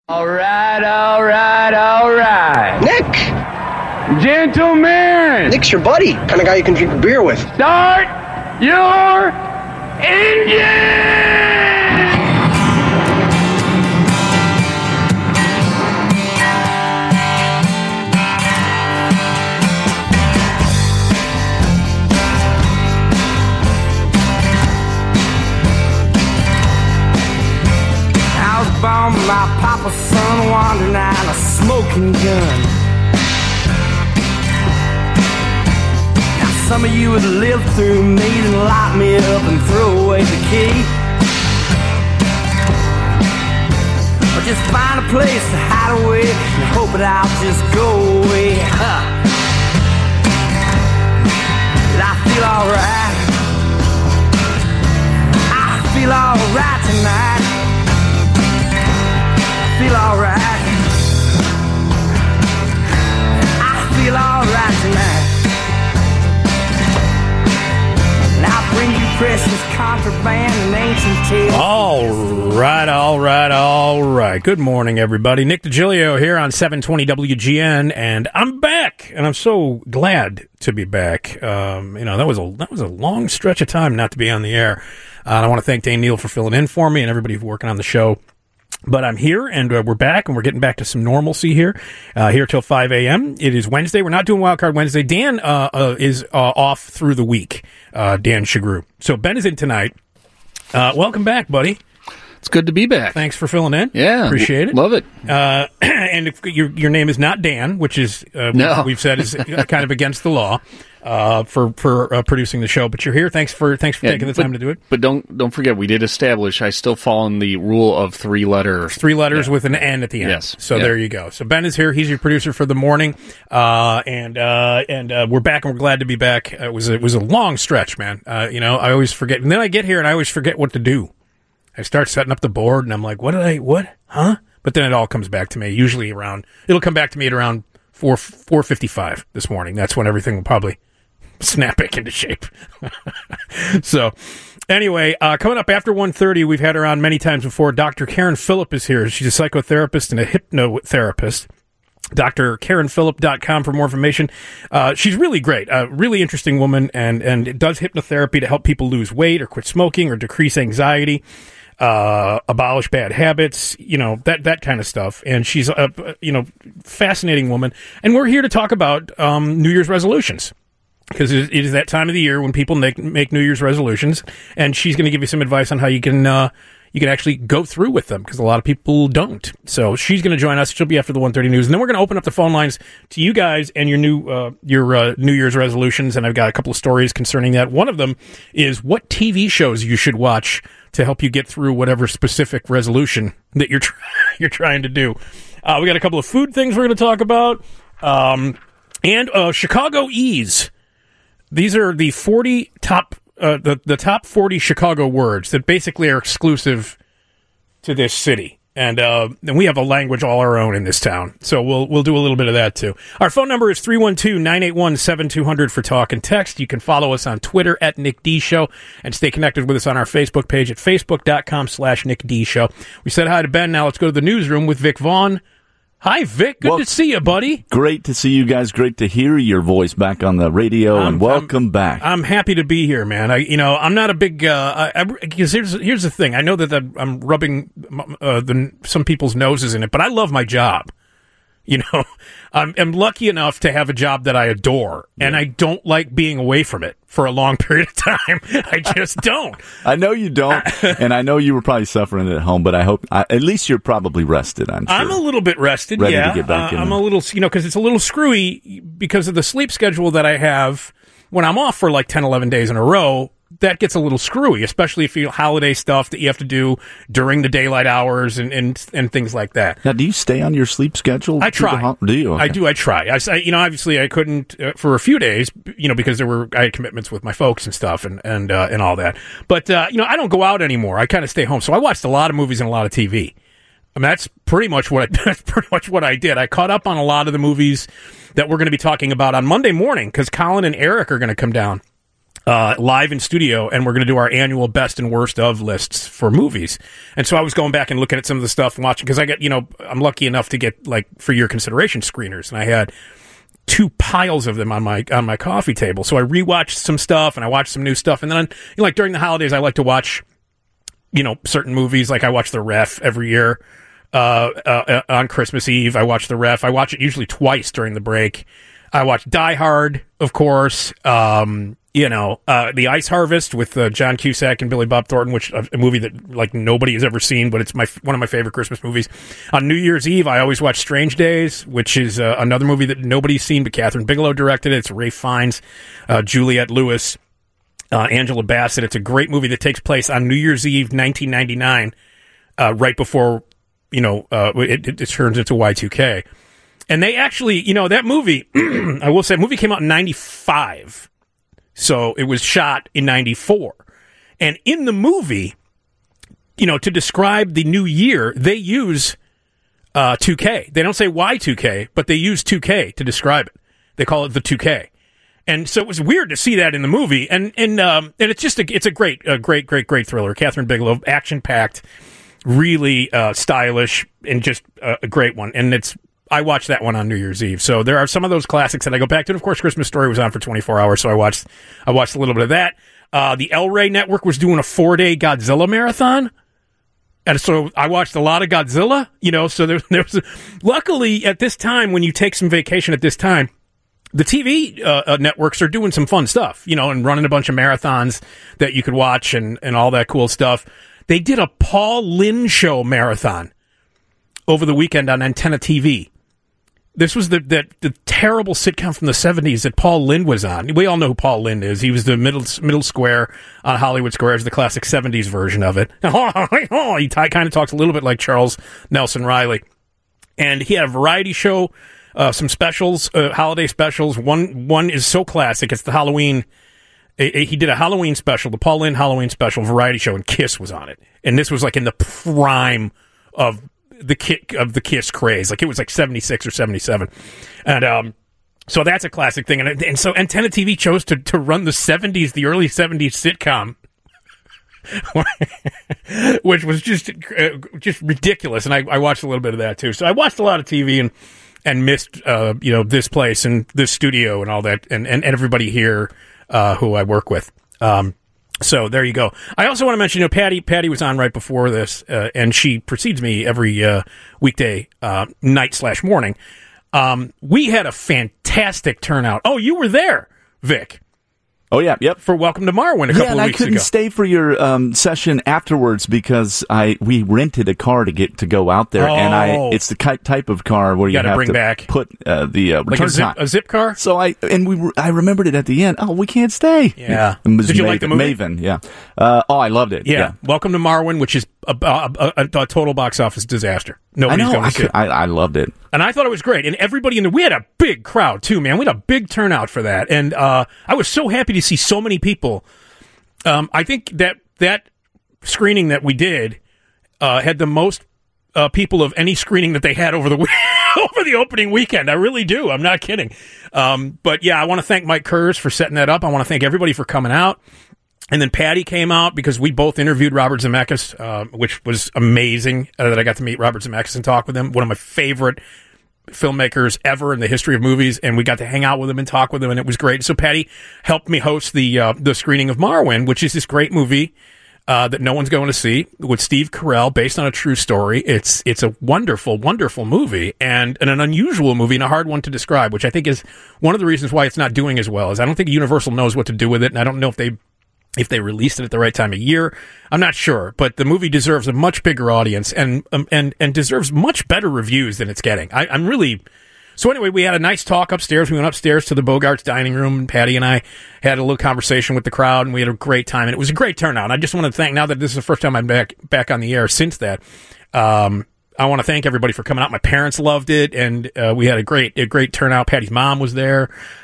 All right. Nick! Gentlemen! Nick's your buddy. Kind of guy you can drink a beer with. Start your engine! Born my papa's son, wandering out a smoking gun. Now some of you would live through me and lock me up and throw away the key, or just find a place to hide away and hope that I'll just go away. But I feel alright. I feel alright tonight. Feel alright. I feel alright tonight. And I'll bring you precious contraband and ancient tales. All right. Good morning, everybody. Nick DiGilio here on 720 WGN, and I'm back, and I'm so glad to be back. That was a long stretch of time not to be on the air. I want to thank Dane Neal for filling in for me and everybody working on the show. But I'm here, and we're back, and we're getting back to some normalcy here till 5 a.m. It is Wednesday. We're not doing Wildcard Wednesday. Dan is off through the week, Dan Shagru. So Ben is in tonight. Welcome back, buddy. It's good to be back. Thanks for filling in. Yeah. Appreciate it. Love it. And if your name is not Dan, which is, no. we've said is kind of against the law. For producing the show, but you're here. Thanks for taking the time to do it. But don't forget, we did establish I still fall in the rule of 3 letters. 3 letters with an N at the end. Yes. So there you go. So Ben is here. He's your producer for the morning, and we're back, and we're glad to be back. It was a long stretch, man. I always forget, and then I get here and I always forget what to do. I start setting up the board, and I'm like, what? But then it all comes back to me. Usually it'll come back to me at around 4:55 this morning. That's when everything will probably snap back into shape. So, anyway, coming up after 1:30, we've had her on many times before. Dr. Karen Phillip is here. She's a psychotherapist and a hypnotherapist. drkarenphillip.com for more information. She's really great, a really interesting woman, and it does hypnotherapy to help people lose weight or quit smoking or decrease anxiety, abolish bad habits, that kind of stuff. And she's a fascinating woman. And we're here to talk about New Year's resolutions, because it is that time of the year when people make New Year's resolutions, and she's going to give you some advice on how you can actually go through with them, because a lot of people don't. So she's going to join us. She'll be after the 1:30 news, and then we're going to open up the phone lines to you guys and your New Year's resolutions. And I've got a couple of stories concerning that. One of them is what TV shows you should watch to help you get through whatever specific resolution that you're trying to do. We got a couple of food things we're going to talk about, and Chicago Ease. These are the 40 top. The top 40 Chicago words that basically are exclusive to this city. And we have a language all our own in this town. So we'll do a little bit of that, too. Our phone number is 312-981-7200 for talk and text. You can follow us on Twitter at Nick D Show, and stay connected with us on our Facebook page at facebook.com/Nick D Show. We said hi to Ben. Now let's go to the newsroom with Vic Vaughn. Hi, Vic. Good to see you, buddy. Great to see you guys. Great to hear your voice back on the radio, and welcome back. I'm happy to be here, man. I'm not a big because here's the thing. I know that I'm rubbing some people's noses in it, but I love my job. I'm lucky enough to have a job that I adore, and I don't like being away from it for a long period of time. I just don't. I know you don't, and I know you were probably suffering at home, but I hope at least you're probably rested. I'm a little bit rested, ready yeah. to get back in. I'm a little, because it's a little screwy because of the sleep schedule that I have when I'm off for like 10, 11 days in a row. That gets a little screwy, especially if you holiday stuff that you have to do during the daylight hours and things like that. Now, do you stay on your sleep schedule? I try. Do you? Okay. I do. I try. Obviously, I couldn't for a few days, because I had commitments with my folks and stuff and all that. But I don't go out anymore. I kind of stay home. So I watched a lot of movies and a lot of TV. I mean, that's pretty much what I did. I caught up on a lot of the movies that we're going to be talking about on Monday morning, because Colin and Eric are going to come down live in studio, and we're going to do our annual best and worst of lists for movies. And so I was going back and looking at some of the stuff and watching, because I get, I'm lucky enough to get, like, for your consideration screeners, and I had 2 piles of them on my coffee table. So I rewatched some stuff, and I watched some new stuff, and then, like, during the holidays, I like to watch, certain movies. Like, I watch The Ref every year. On Christmas Eve, I watch The Ref. I watch it usually twice during the break. I watch Die Hard, of course. The Ice Harvest with John Cusack and Billy Bob Thornton, which a movie that, like, nobody has ever seen, but it's one of my favorite Christmas movies. On New Year's Eve, I always watch Strange Days, which is another movie that nobody's seen, but Catherine Bigelow directed it. It's Ralph Fiennes, Juliette Lewis, Angela Bassett. It's a great movie that takes place on New Year's Eve, 1999, right before it turns into Y2K. And they actually, that movie, I will say, the movie came out in 95. So it was shot in 94. And in the movie, to describe the new year, they use 2K. They don't say Y2K, but they use 2K to describe it. They call it the 2K. And so it was weird to see that in the movie. And it's just it's a great thriller. Catherine Bigelow, action-packed, really stylish, and just a great one. And I watched that one on New Year's Eve. So there are some of those classics that I go back to. And of course, Christmas Story was on for 24 hours, so I watched a little bit of that. The El Rey Network was doing a 4-day Godzilla marathon. And so I watched a lot of Godzilla, so there was luckily at this time, when you take some vacation at this time, the TV networks are doing some fun stuff, and running a bunch of marathons that you could watch and all that cool stuff. They did a Paul Lynde Show marathon over the weekend on Antenna TV. This was the terrible sitcom from the 70s that Paul Lynde was on. We all know who Paul Lynde is. He was the middle square on Hollywood Squares, the classic 70s version of it. He kind of talks a little bit like Charles Nelson Riley. And he had a variety show, some specials, holiday specials. One is so classic. It's the Halloween. He did a Halloween special, the Paul Lynde Halloween special variety show, and Kiss was on it. And this was like in the prime of the Kiss craze. Like, it was like 76 or 77. And so that's a classic thing. And so Antenna TV chose to run the early 70s sitcom, which was just ridiculous. And I watched a little bit of that too. So I watched a lot of TV and missed this place and this studio and all that, and everybody here who I work with. So there you go. I also want to mention, Patty was on right before this, and she precedes me every weekday night/morning. We had a fantastic turnout. Oh, you were there, Vic. Oh, yeah, yep. For Welcome to Marwin a couple of weeks ago. Yeah, and I couldn't stay for your session afterwards because we rented a car to go out there, and it's the type of car where you have bring to back. Put the return time. A zip car? So I remembered it at the end. Oh, we can't stay. Yeah. Did you like the movie? Maven, yeah. I loved it. Yeah. Welcome to Marwin, which is a total box office disaster. Nobody's going to see it. I loved it. And I thought it was great. And everybody we had a big crowd too, man. We had a big turnout for that. And I was so happy to see so many people. I think that screening that we did had the most people of any screening that they had over the opening weekend. I really do. I'm not kidding. But yeah, I want to thank Mike Kurz for setting that up. I want to thank everybody for coming out. And then Patty came out because we both interviewed Robert Zemeckis, which was amazing that I got to meet Robert Zemeckis and talk with him. One of my favorite filmmakers ever in the history of movies, and we got to hang out with him and talk with him, and it was great. So Patty helped me host the screening of Marwin, which is this great movie that no one's going to see, with Steve Carell, based on a true story. It's a wonderful, wonderful movie, and an unusual movie, and a hard one to describe, which I think is one of the reasons why it's not doing as well. Is I don't think Universal knows what to do with it, and I don't know if they released it at the right time of year. I'm not sure, but the movie deserves a much bigger audience and deserves much better reviews than it's getting. I'm really... So anyway, we had a nice talk upstairs. We went upstairs to the Bogarts dining room, and Patty and I had a little conversation with the crowd, and we had a great time, and it was a great turnout. And I just want to thank, now that this is the first time I'm back on the air since that, I want to thank everybody for coming out. My parents loved it, and we had a great turnout. Patty's mom was there.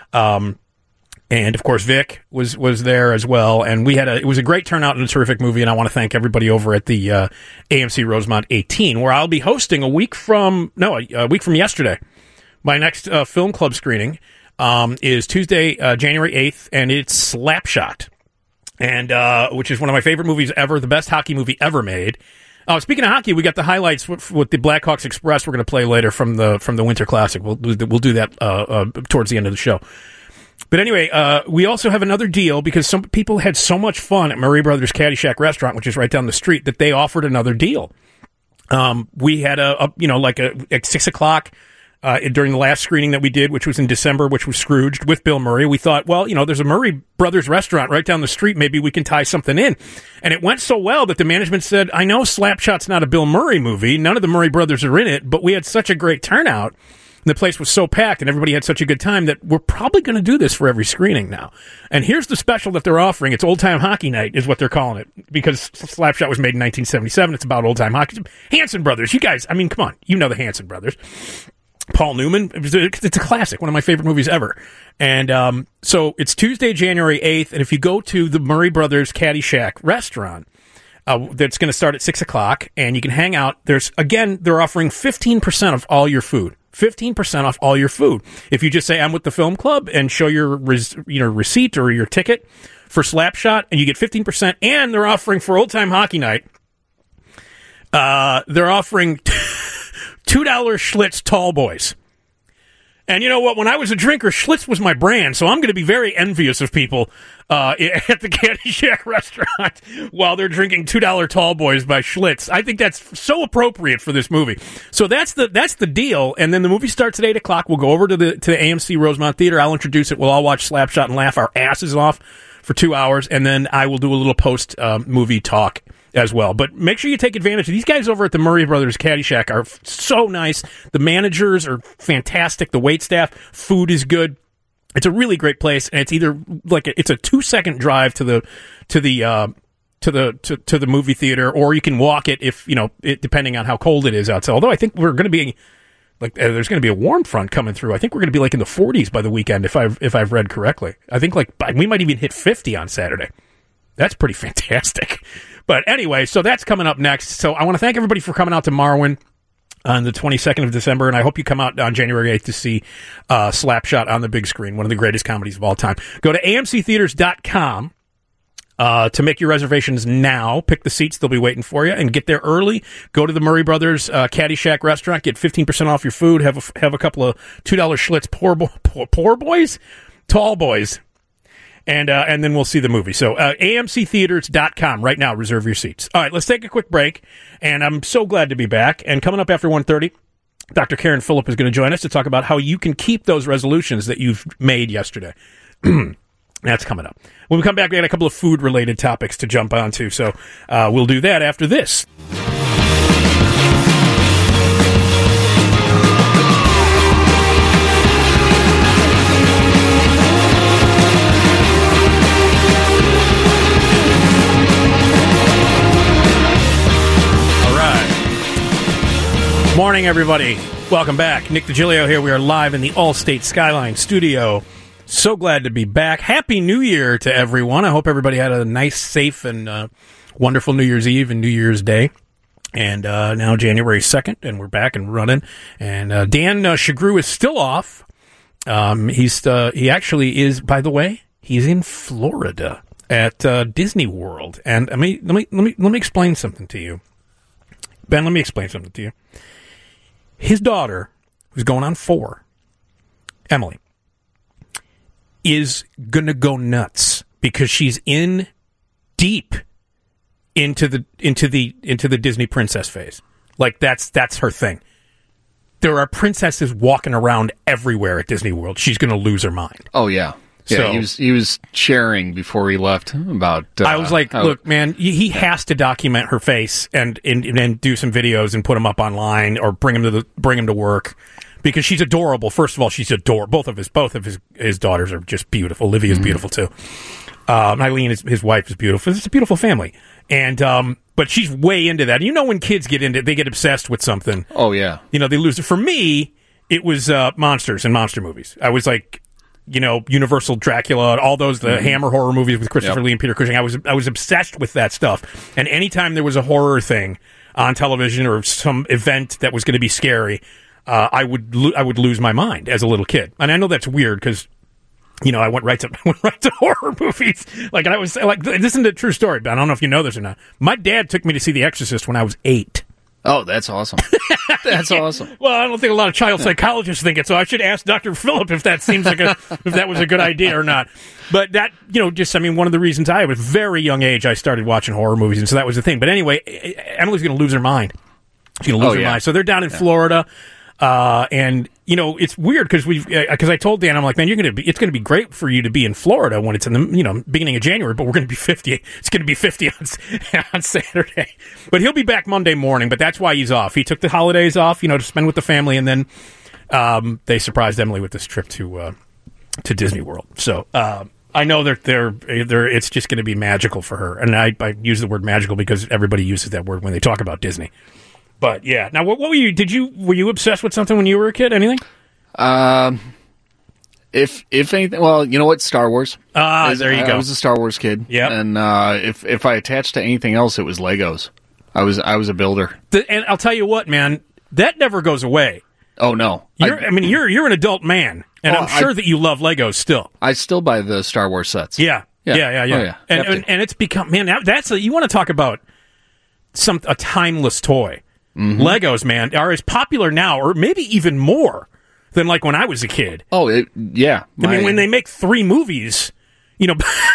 And of course, Vic was there as well, and it was a great turnout and a terrific movie. And I want to thank everybody over at the AMC Rosemont 18, where I'll be hosting a week from yesterday, my next film club screening. is Tuesday, January 8th, and it's Slapshot, and which is one of my favorite movies ever, the best hockey movie ever made. Speaking of hockey, we got the highlights with the Blackhawks Express. We're going to play later from the Winter Classic. We'll do that towards the end of the show. But anyway, we also have another deal because some people had so much fun at Murray Brothers Caddyshack Restaurant, which is right down the street, that they offered another deal. We had at 6 o'clock during the last screening that we did, which was in December, which was Scrooged with Bill Murray. We thought, well, there's a Murray Brothers restaurant right down the street. Maybe we can tie something in. And it went so well that the management said, I know Slapshot's not a Bill Murray movie. None of the Murray brothers are in it, but we had such a great turnout. And the place was so packed and everybody had such a good time that we're probably going to do this for every screening now. And here's the special that they're offering. It's Old Time Hockey Night is what they're calling it, because Slapshot was made in 1977. It's about old time hockey. Hanson Brothers, you guys, I mean, come on. You know the Hanson Brothers. Paul Newman. It's a classic, one of my favorite movies ever. And so it's Tuesday, January 8th, and if you go to the Murray Brothers Caddyshack restaurant, that's going to start at 6 o'clock, and you can hang out. They're offering 15% of all your food. 15% off all your food. If you just say, I'm with the film club, and show your receipt or your ticket for Slapshot, and you get 15%, and they're offering for Old Time Hockey Night, they're offering $2 Schlitz Tall Boys. And you know what? When I was a drinker, Schlitz was my brand, so I'm going to be very envious of people at the Caddyshack restaurant while they're drinking $2 Tall Boys by Schlitz. I think that's so appropriate for this movie. So that's the deal. And then the movie starts at 8 o'clock. We'll go over to the AMC Rosemont Theater. I'll introduce it. We'll all watch Slapshot and laugh our asses off for 2 hours, and then I will do a little post movie talk as well. But make sure you take advantage of these guys over at the Murray Brothers Caddyshack. Are so nice. The managers are fantastic. The waitstaff, food is good. It's a really great place, and it's either it's a 2-second drive to the movie theater, or you can walk it if depending on how cold it is outside. Although I think we're going to be there's going to be a warm front coming through. I think we're going to be in the 40s by the weekend if I've read correctly. I think we might even hit 50 on Saturday. That's pretty fantastic. But anyway, so that's coming up next. So I want to thank everybody for coming out to Marwin on the 22nd of December, and I hope you come out on January 8th to see Slapshot on the big screen, one of the greatest comedies of all time. Go to amctheaters.com to make your reservations now. Pick the seats. They'll be waiting for you, and get there early. Go to the Murray Brothers Caddyshack restaurant. Get 15% off your food. Have a couple of $2 Schlitz poor boys? Tall boys. And then we'll see the movie. So amctheaters.com right now. Reserve your seats. All right, let's take a quick break. And I'm so glad to be back. And coming up after 1:30, Dr. Karen Phillip is going to join us to talk about how you can keep those resolutions that you've made yesterday. That's coming up. When we come back, we got a couple of food-related topics to jump onto. So we'll do that after this. Morning, everybody. Welcome back. Nick DiGilio here. We are live in the Allstate Skyline studio. So glad to be back. Happy New Year to everyone. I hope everybody had a nice, safe, and wonderful New Year's Eve and New Year's Day. And now January 2nd, and we're back and running. And Dan Shagru is still off. He actually is, by the way, he's in Florida at Disney World. And let me explain something to you. Ben, let me explain something to you. His daughter, who's going on 4, Emily, is gonna go nuts because she's in deep into the Disney princess phase. Like that's her thing. There are princesses walking around everywhere at Disney World. She's gonna lose her mind. Oh yeah. Yeah, so, he was sharing before he left about. I was like, look, man, he has to document her face and do some videos and put them up online or bring him to work because she's adorable. First of all, she's adorable. Both of his daughters are just beautiful. Olivia's beautiful too. Eileen, his wife, is beautiful. It's a beautiful family, and but she's way into that. You know, when kids get into it, they get obsessed with something. Oh yeah, they lose it. For me, it was monsters and monster movies. I was like. Universal Dracula, all those, the Hammer horror movies with Christopher Lee and Peter Cushing. I was obsessed with that stuff. And anytime there was a horror thing on television or some event that was going to be scary, I would lose my mind as a little kid. And I know that's weird because, I went right to horror movies. Like, and I was like, this isn't a true story, but I don't know if you know this or not. My dad took me to see The Exorcist when I was 8. Oh, that's awesome. That's awesome. Well, I don't think a lot of child psychologists think it, so I should ask Dr. Phillip if that seems like if that was a good idea or not. But that, one of the reasons at a very young age I started watching horror movies, and so that was the thing. But anyway, Emily's going to lose her mind. She's going to lose her mind. So they're down in Florida, and it's weird because I told Dan, I'm like, man, it's going to be great for you to be in Florida when it's in the beginning of January, but we're going to be 50. It's going to be 50 on Saturday. But he'll be back Monday morning. But that's why he's off. He took the holidays off, to spend with the family, and then they surprised Emily with this trip to Disney World. So I know that it's just going to be magical for her, and I use the word magical because everybody uses that word when they talk about Disney. But yeah, now what were you? Were you obsessed with something when you were a kid? Anything? If anything, well, you know what? Star Wars. There you go. I was a Star Wars kid. Yeah. And if I attached to anything else, it was Legos. I was a builder. And I'll tell you what, man, that never goes away. Oh no. You're an adult man, and I'm sure that you love Legos still. I still buy the Star Wars sets. Yeah. Oh, yeah. And it's become, man, you want to talk about a timeless toy. Mm-hmm. Legos, man, are as popular now, or maybe even more, than like when I was a kid. Oh, yeah. When they make 3 movies, and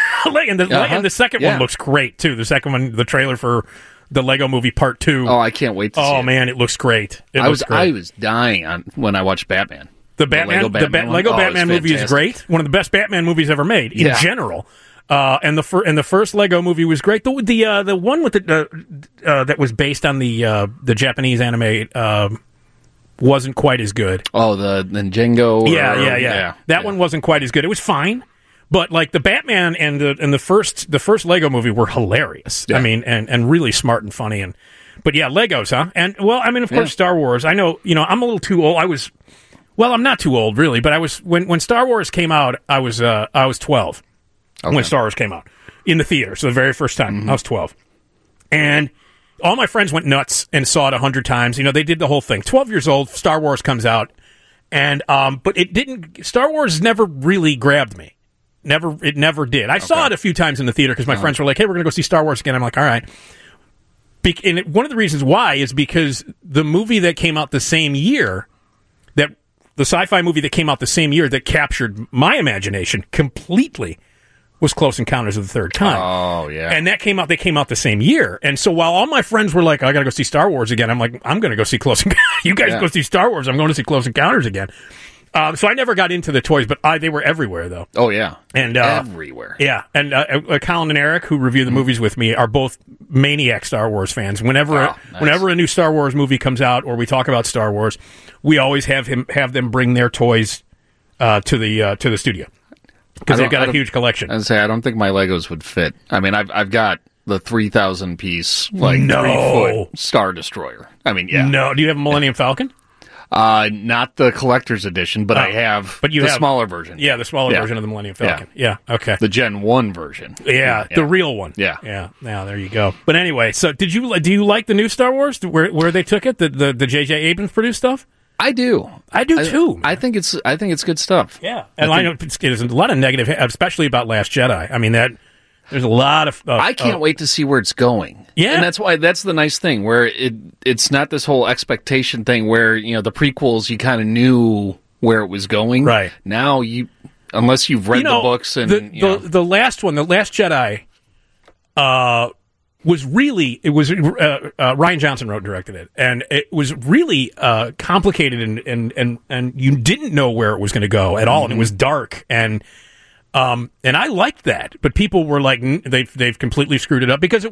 the second one looks great, too. The second one, the trailer for the Lego Movie Part 2. Oh, I can't wait to see it. Oh, man, it looks great. I was dying when I watched Batman. The Lego Batman movie is great. One of the best Batman movies ever made, in general. And the first Lego movie was great. The one with that was based on the Japanese anime wasn't quite as good. Oh, the Ninjago. Yeah. That one wasn't quite as good. It was fine, but like the Batman and the first Lego movie were hilarious. Yeah. I mean, and really smart and funny. But yeah, Legos, huh? And of course, Star Wars. I know, I'm a little too old. I'm not too old really, but I was when Star Wars came out. I was 12. Okay. When Star Wars came out in the theater. So the very first time, I was 12. And all my friends went nuts and saw it 100 times. They did the whole thing. 12 years old, Star Wars comes out. And, but it didn't, Star Wars never really grabbed me. It never did. I saw it a few times in the theater because my friends were like, hey, we're going to go see Star Wars again. I'm like, all right. And one of the reasons why is because the movie that came out the same year, the sci-fi movie that came out the same year that captured my imagination completely was Close Encounters of the Third Kind. Oh, yeah. And they came out the same year. And so while all my friends were like, I got to go see Star Wars again, I'm like, I'm going to go see Close Encounters. You guys go see Star Wars. I'm going to see Close Encounters again. So I never got into the toys, but they were everywhere, though. Oh, yeah. And everywhere. Yeah. And Colin and Eric, who review the movies with me, are both maniac Star Wars fans. Whenever a new Star Wars movie comes out or we talk about Star Wars, we always have them bring their toys to the studio. Because they've got a huge collection. I don't think my Legos would fit. I mean, I've got the 3,000 piece 3-foot Star Destroyer. I mean, yeah. No, do you have a Millennium Falcon? Not the collector's edition, but I have the smaller version. Yeah, the smaller version of the Millennium Falcon. Yeah, okay. The Gen 1 version. Yeah, the real one. Yeah. Now there you go. But anyway, so do you like the new Star Wars where they took it, the J.J. Abrams produced stuff? I do too. Man. I think it's good stuff. Yeah, and I know there's a lot of negative, especially about Last Jedi. I mean there's a lot of. I can't wait to see where it's going. Yeah, and that's the nice thing where it's not this whole expectation thing where the prequels you kind of knew where it was going. Right now unless you've read the books and the last one, the Last Jedi, was really Rian Johnson wrote and directed it, and it was really complicated and you didn't know where it was going to go at all, and it was dark and I liked that, but people were like they've completely screwed it up because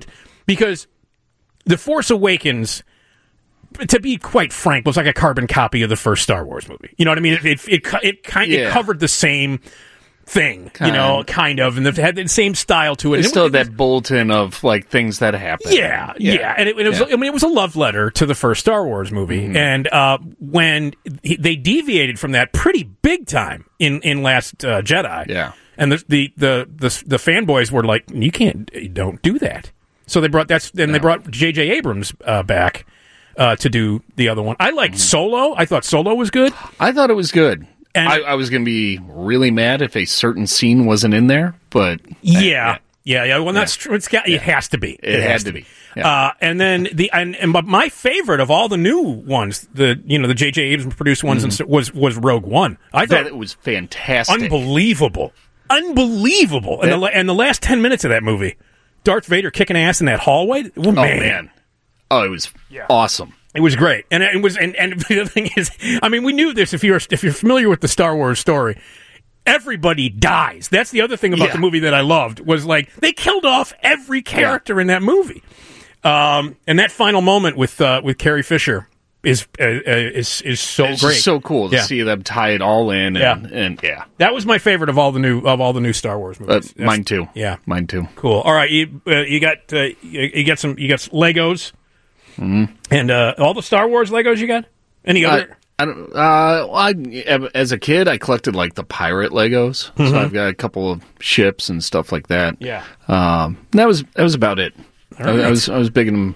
The Force Awakens, to be quite frank, was like a carbon copy of the first Star Wars movie. You know what I mean? It covered the same thing, kind of, and it had the same style to it. It's still that bulletin of like things that happen. Yeah, and it was. I mean, it was a love letter to the first Star Wars movie, and when they deviated from that pretty big time in Last Jedi, and the fanboys were like, you don't do that. So they brought J.J. Abrams back. to do the other one. I liked Solo. I thought Solo was good. I thought it was good. And I was going to be really mad if a certain scene wasn't in there, but yeah. Well, that's true. It has to be. It had to be. Yeah. And then but my favorite of all the new ones, the J.J. Abrams produced ones, was Rogue One. I thought it was fantastic, unbelievable. And the last 10 minutes of that movie, Darth Vader kicking ass in that hallway. Oh man. Oh, it was awesome. It was great, and the other thing is, I mean, we knew this if you're familiar with the Star Wars story. Everybody dies. That's the other thing about the movie that I loved was like they killed off every character in that movie. And that final moment with Carrie Fisher is so it's great. Just so cool to see them tie it all in. And that was my favorite of all the new Star Wars movies. Mine too. Yeah, mine too. Cool. All right, you got some Legos and all the Star Wars Legos you got. Any other? As a kid, I collected like the pirate Legos, so I've got a couple of ships and stuff like that. Yeah. That was about it. Right. I was big in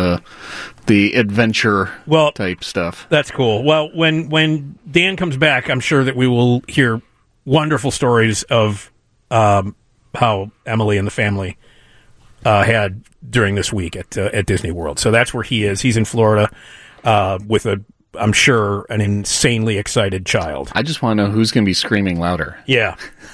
the adventure type stuff. That's cool. Well, when Dan comes back, I'm sure that we will hear wonderful stories of how Emily and the family had during this week at Disney World. So that's where he is. He's in Florida with I'm sure, an insanely excited child. I just want to know who's going to be screaming louder. Yeah.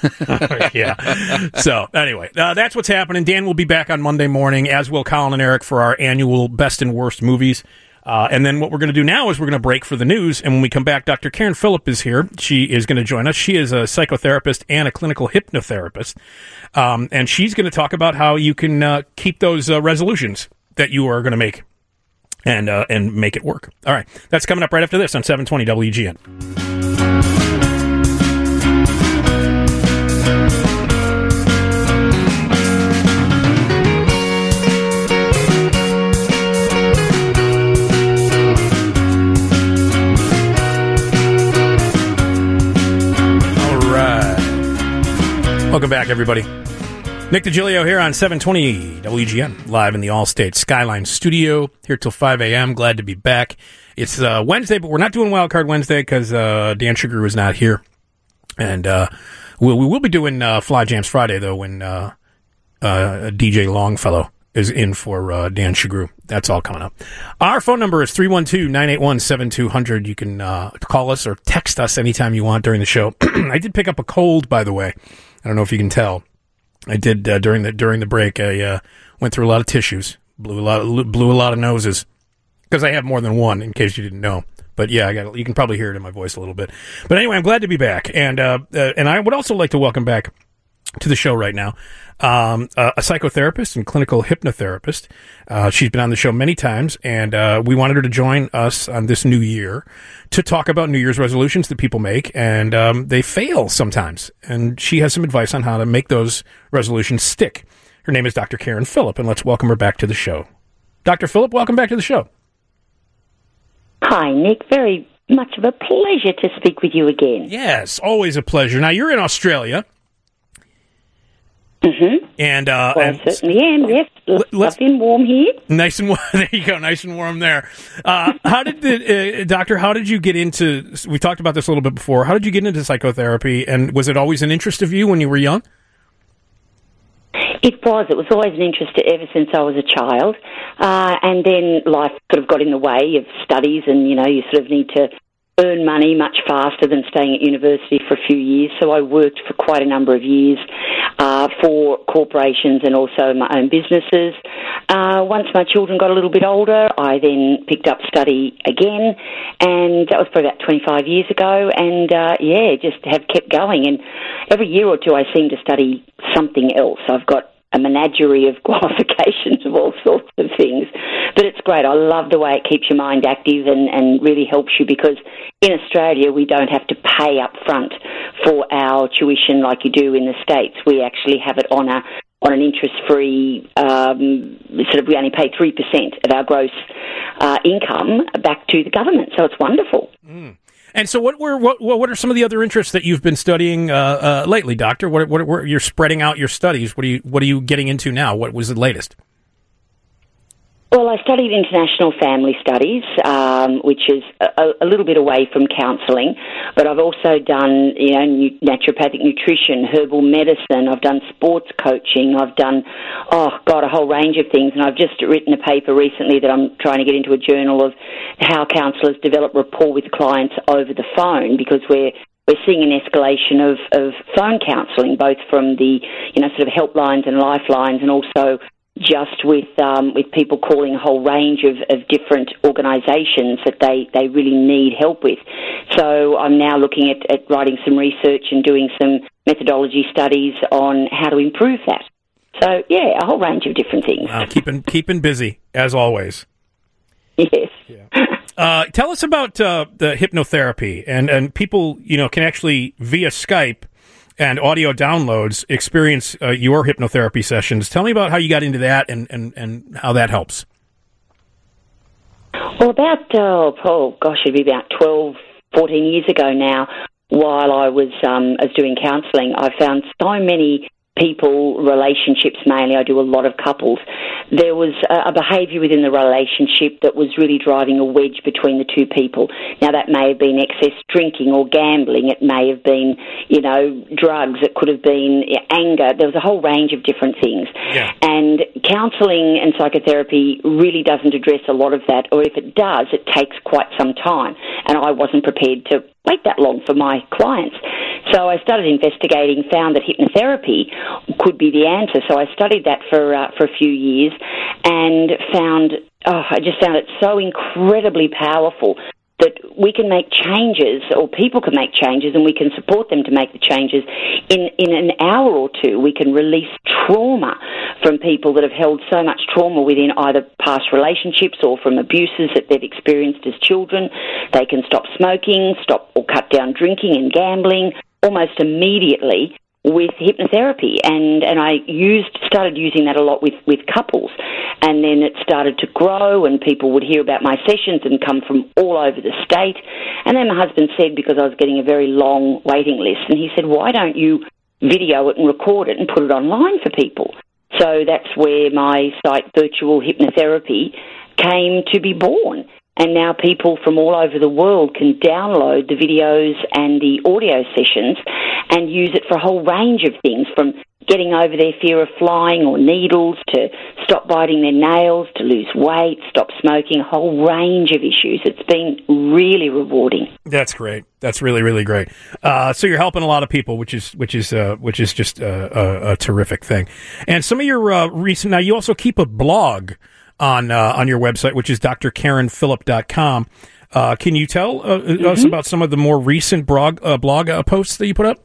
Yeah. So, anyway, that's what's happening. Dan will be back on Monday morning, as will Colin and Eric for our annual Best and Worst Movies. And then what we're going to do now is we're going to break for the news. And when we come back, Dr. Karen Phillip is here. She is going to join us. She is a psychotherapist and a clinical hypnotherapist. And she's going to talk about how you can keep those resolutions that you are going to make. And make it work. All right. That's coming up right after this on 720 WGN. All right. Welcome back, everybody. Nick DiGilio here on 720 WGN, live in the Allstate Skyline studio, here till 5 a.m. Glad to be back. It's Wednesday, but we're not doing Wild Card Wednesday because Dan Shigru is not here. And we will be doing Fly Jams Friday, though, when DJ Longfellow is in for Dan Shigru. That's all coming up. Our phone number is 312-981-7200. You can call us or text us anytime you want during the show. I did pick up a cold, by the way. I don't know if you can tell. I did during the break. I went through a lot of tissues, blew a lot of noses because I have more than one. In case you didn't know, but yeah, you can probably hear it in my voice a little bit. But anyway, I'm glad to be back, and I would also like to welcome back to the show right now a psychotherapist and clinical hypnotherapist. She's been on the show many times, and we wanted her to join us on this new year to talk about New Year's resolutions that people make, and they fail sometimes. And she has some advice on how to make those resolutions stick. Her name is Dr. Karen Phillip, and let's welcome her back to the show. Dr. Phillip, welcome back to the show. Hi, Nick. Very much of a pleasure to speak with you again. Yes, always a pleasure. Now, you're in Australia. Mm-hmm. And I certainly am, yes. Nice and warm here. Nice and warm. There you go. Nice and warm there. How did Doctor, how did you get into, we talked about this a little bit before, how did you get into psychotherapy, and was it always an interest of you when you were young? It was. It was always an interest ever since I was a child. And then life sort of got in the way of studies, and, you sort of need to earn money much faster than staying at university for a few years. So I worked for quite a number of years for corporations and also my own businesses. Once my children got a little bit older, I then picked up study again, and that was probably about 25 years ago, and just have kept going. And every year or two I seem to study something else. I've got a menagerie of qualifications of all sorts of things. But it's great. I love the way it keeps your mind active and really helps you, because in Australia we don't have to pay up front for our tuition like you do in the States. We actually have it on an interest-free, we only pay 3% of our gross income back to the government. So it's wonderful. Mm. And so, what are some of the other interests that you've been studying lately, Doctor? What you're spreading out your studies? What are you getting into now? What was the latest? Well, I studied international family studies, which is a little bit away from counselling, but I've also done, naturopathic nutrition, herbal medicine. I've done sports coaching. I've done, a whole range of things. And I've just written a paper recently that I'm trying to get into a journal of how counsellors develop rapport with clients over the phone, because we're seeing an escalation of phone counselling, both from the, sort of helplines and lifelines, and also just with people calling a whole range of different organisations that they really need help with. So I'm now looking at writing some research and doing some methodology studies on how to improve that. So, yeah, a whole range of different things. Wow, keeping busy, as always. Yes. Yeah. Tell us about the hypnotherapy, and people, can actually, via Skype and audio downloads, experience your hypnotherapy sessions. Tell me about how you got into that and how that helps. Well, about, it'd be about 12, 14 years ago now, while I was doing counselling, I found so many people, relationships mainly, I do a lot of couples, there was a behaviour within the relationship that was really driving a wedge between the two people. Now, that may have been excess drinking or gambling. It may have been, drugs. It could have been anger. There was a whole range of different things. Yeah. And counselling and psychotherapy really doesn't address a lot of that, or if it does, it takes quite some time. And I wasn't prepared to wait that long for my clients. So I started investigating, found that hypnotherapy could be the answer. So I studied that for a few years and I just found it so incredibly powerful that we can make changes, or people can make changes, and we can support them to make the changes. In an hour or two, we can release trauma from people that have held so much trauma within either past relationships or from abuses that they've experienced as children. They can stop smoking, stop or cut down drinking and gambling almost immediately with hypnotherapy, and I started using that a lot with couples, and then it started to grow, and people would hear about my sessions and come from all over the state. And then my husband said, because I was getting a very long waiting list, and he said, why don't you video it and record it and put it online for people? So that's where my site, Virtual Hypnotherapy, came to be born. And now people from all over the world can download the videos and the audio sessions and use it for a whole range of things, from getting over their fear of flying or needles, to stop biting their nails, to lose weight, stop smoking, a whole range of issues. It's been really rewarding. That's great. That's really, really great. So you're helping a lot of people, which is just a terrific thing. And some of your recent, now you also keep a blog on your website, which is drkarenphillip.com. Can you tell us about some of the more recent blog posts that you put up?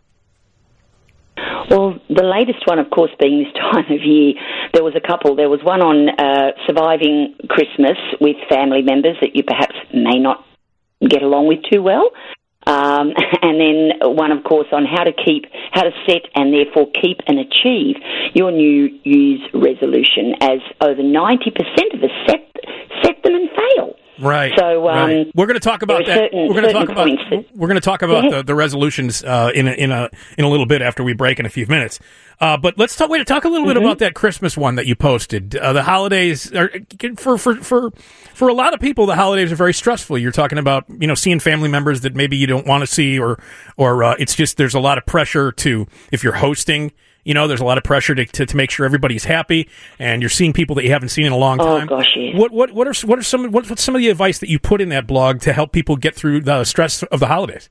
Well, the latest one, of course, being this time of year, there was a couple. There was one on surviving Christmas with family members that you perhaps may not get along with too well. And then one, of course, on how to set and therefore keep and achieve your New Year's resolution, as over 90% of us set them and fail. Right. So right. We're going to talk about that. We're going to talk about the resolutions in a little bit after we break in a few minutes. But let's talk a little bit about that Christmas one that you posted. The holidays are for a lot of people. The holidays are very stressful. You're talking about seeing family members that maybe you don't want to see, or it's just there's a lot of pressure to, if you're hosting. There's a lot of pressure to make sure everybody's happy, and you're seeing people that you haven't seen in a long time. Oh gosh, yes. What's some of the advice that you put in that blog to help people get through the stress of the holidays?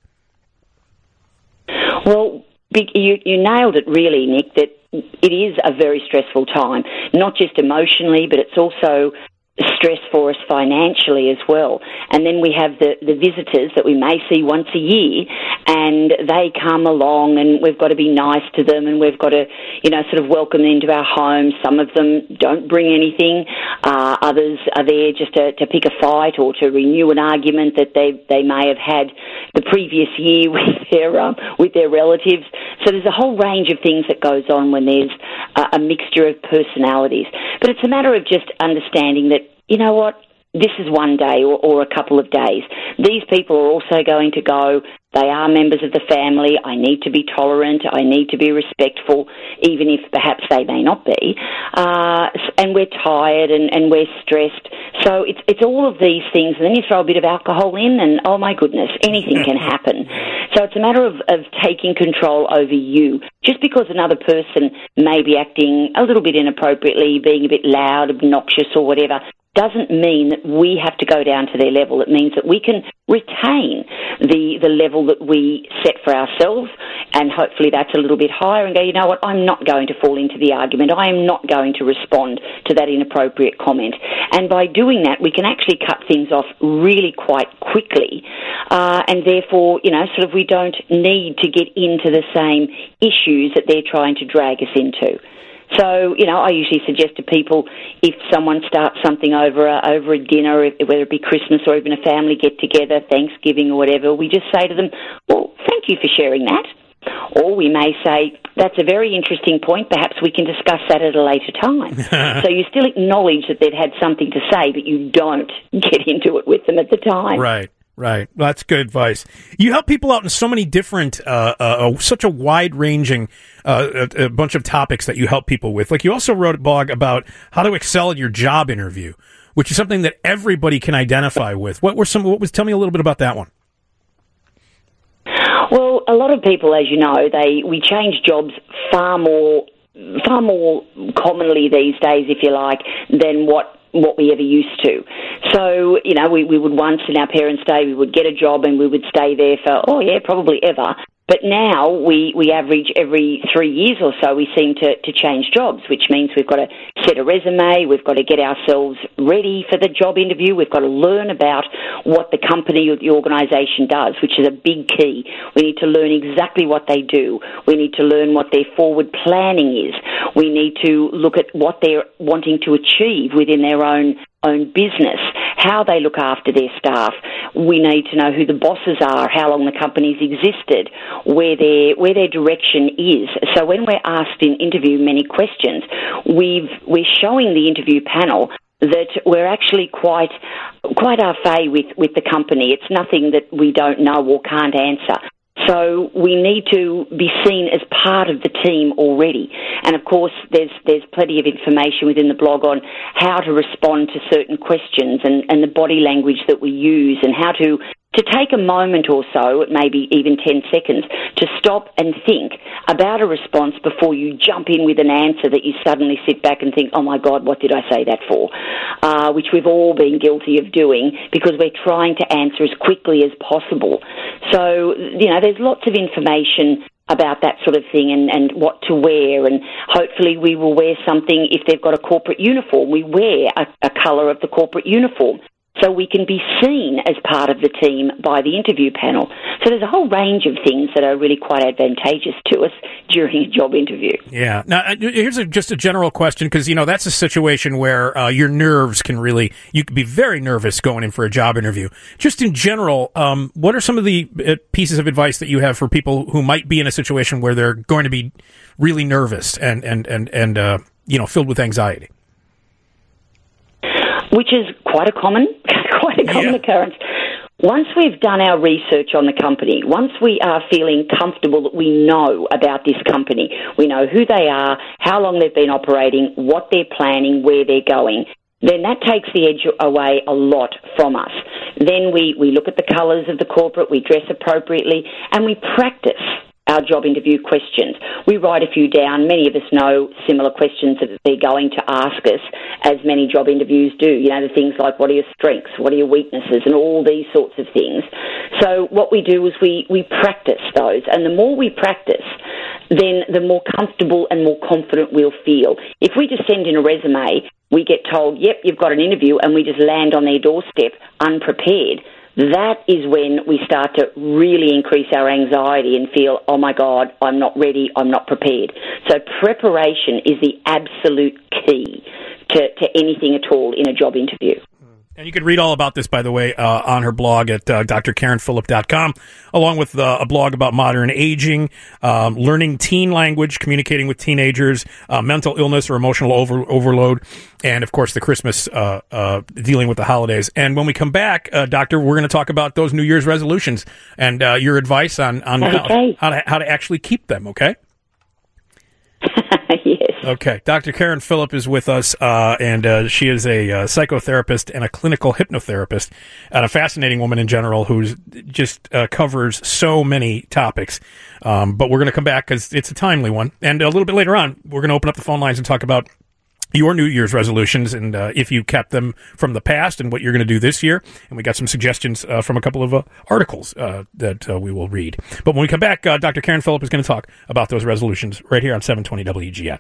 Well, you nailed it really, Nick, that it is a very stressful time, not just emotionally, but it's also stress for us financially as well. And then we have the visitors that we may see once a year, and they come along, and we've got to be nice to them, and we've got to, sort of welcome them into our home. Some of them don't bring anything. Others are there just to pick a fight or to renew an argument that they may have had the previous year with their relatives. So there's a whole range of things that goes on when there's a mixture of personalities. But it's a matter of just understanding that, you know what, this is one day or a couple of days. These people are also going to go. They are members of the family. I need to be tolerant. I need to be respectful, even if perhaps they may not be. And we're tired and we're stressed. So it's all of these things. And then you throw a bit of alcohol in and, oh my goodness, anything can happen. So it's a matter of taking control over you. Just because another person may be acting a little bit inappropriately, being a bit loud, obnoxious or whatever, doesn't mean that we have to go down to their level. It means that we can retain the level that we set for ourselves, and hopefully that's a little bit higher, and go, you know what, I'm not going to fall into the argument. I am not going to respond to that inappropriate comment. And by doing that, we can actually cut things off really quite quickly, and therefore, sort of we don't need to get into the same issues that they're trying to drag us into. So, I usually suggest to people, if someone starts something over a dinner, whether it be Christmas or even a family get-together, Thanksgiving or whatever, we just say to them, well, thank you for sharing that. Or we may say, that's a very interesting point, perhaps we can discuss that at a later time. So you still acknowledge that they've had something to say, but you don't get into it with them at the time. Right. Right. That's good advice. You help people out in so many different, such a wide-ranging a bunch of topics that you help people with. Like, you also wrote a blog about how to excel at your job interview, which is something that everybody can identify with. Tell me a little bit about that one. Well, a lot of people, as you know, we change jobs far more commonly these days, if you like, than what we ever used to. So, we would once in our parents' day, we would get a job and we would stay there for, probably ever. But now we average every 3 years or so, we seem to change jobs, which means we've got to set a resume, we've got to get ourselves ready for the job interview, we've got to learn about what the company or the organisation does, which is a big key. We need to learn exactly what they do. We need to learn what their forward planning is. We need to look at what they're wanting to achieve within their own business, how they look after their staff. We need to know who the bosses are, how long the company's existed, where their direction is. So when we're asked in interview many questions, we're showing the interview panel that we're actually quite au fait with the company. It's nothing that we don't know or can't answer. So we need to be seen as part of the team already. And of course, there's plenty of information within the blog on how to respond to certain questions and the body language that we use, and how to take a moment or so, maybe even 10 seconds, to stop and think about a response before you jump in with an answer that you suddenly sit back and think, oh my God, what did I say that for? Which we've all been guilty of doing, because we're trying to answer as quickly as possible. So, there's lots of information about that sort of thing, and what to wear, and hopefully we will wear something. If they've got a corporate uniform, we wear a colour of the corporate uniform, so we can be seen as part of the team by the interview panel. So there's a whole range of things that are really quite advantageous to us during a job interview. Yeah. Now, here's just a general question, because, that's a situation where your nerves you could be very nervous going in for a job interview. Just in general, what are some of the pieces of advice that you have for people who might be in a situation where they're going to be really nervous and filled with anxiety? Which is quite a common occurrence. Once we've done our research on the company, once we are feeling comfortable that we know about this company, we know who they are, how long they've been operating, what they're planning, where they're going, then that takes the edge away a lot from us. Then we look at the colours of the corporate, we dress appropriately, and we practice our job interview questions. We write a few down. Many of us know similar questions that they're going to ask us, as many job interviews do. The things like, what are your strengths, what are your weaknesses, and all these sorts of things. So what we do is we practice those, and the more we practice, then the more comfortable and more confident we'll feel. If we just send in a resume, we get told, yep, you've got an interview, and we just land on their doorstep unprepared, that is when we start to really increase our anxiety and feel, oh my God, I'm not ready, I'm not prepared. So preparation is the absolute key to anything at all in a job interview. And you can read all about this, by the way, on her blog at drkarenphillip.com, along with a blog about modern aging, learning teen language, communicating with teenagers, mental illness or emotional overload, and, of course, the Christmas dealing with the holidays. And when we come back, Doctor, we're going to talk about those New Year's resolutions and your advice on how to actually keep them, okay? Yes. Okay. Dr. Karen Phillip is with us, and she is a psychotherapist and a clinical hypnotherapist, and a fascinating woman in general who's just covers so many topics. But we're going to come back because it's a timely one. And a little bit later on, we're going to open up the phone lines and talk about your New Year's resolutions and if you kept them from the past and what you're going to do this year. And we got some suggestions from a couple of articles that we will read. But when we come back, Dr. Karen Phillip is going to talk about those resolutions right here on 720 WGN.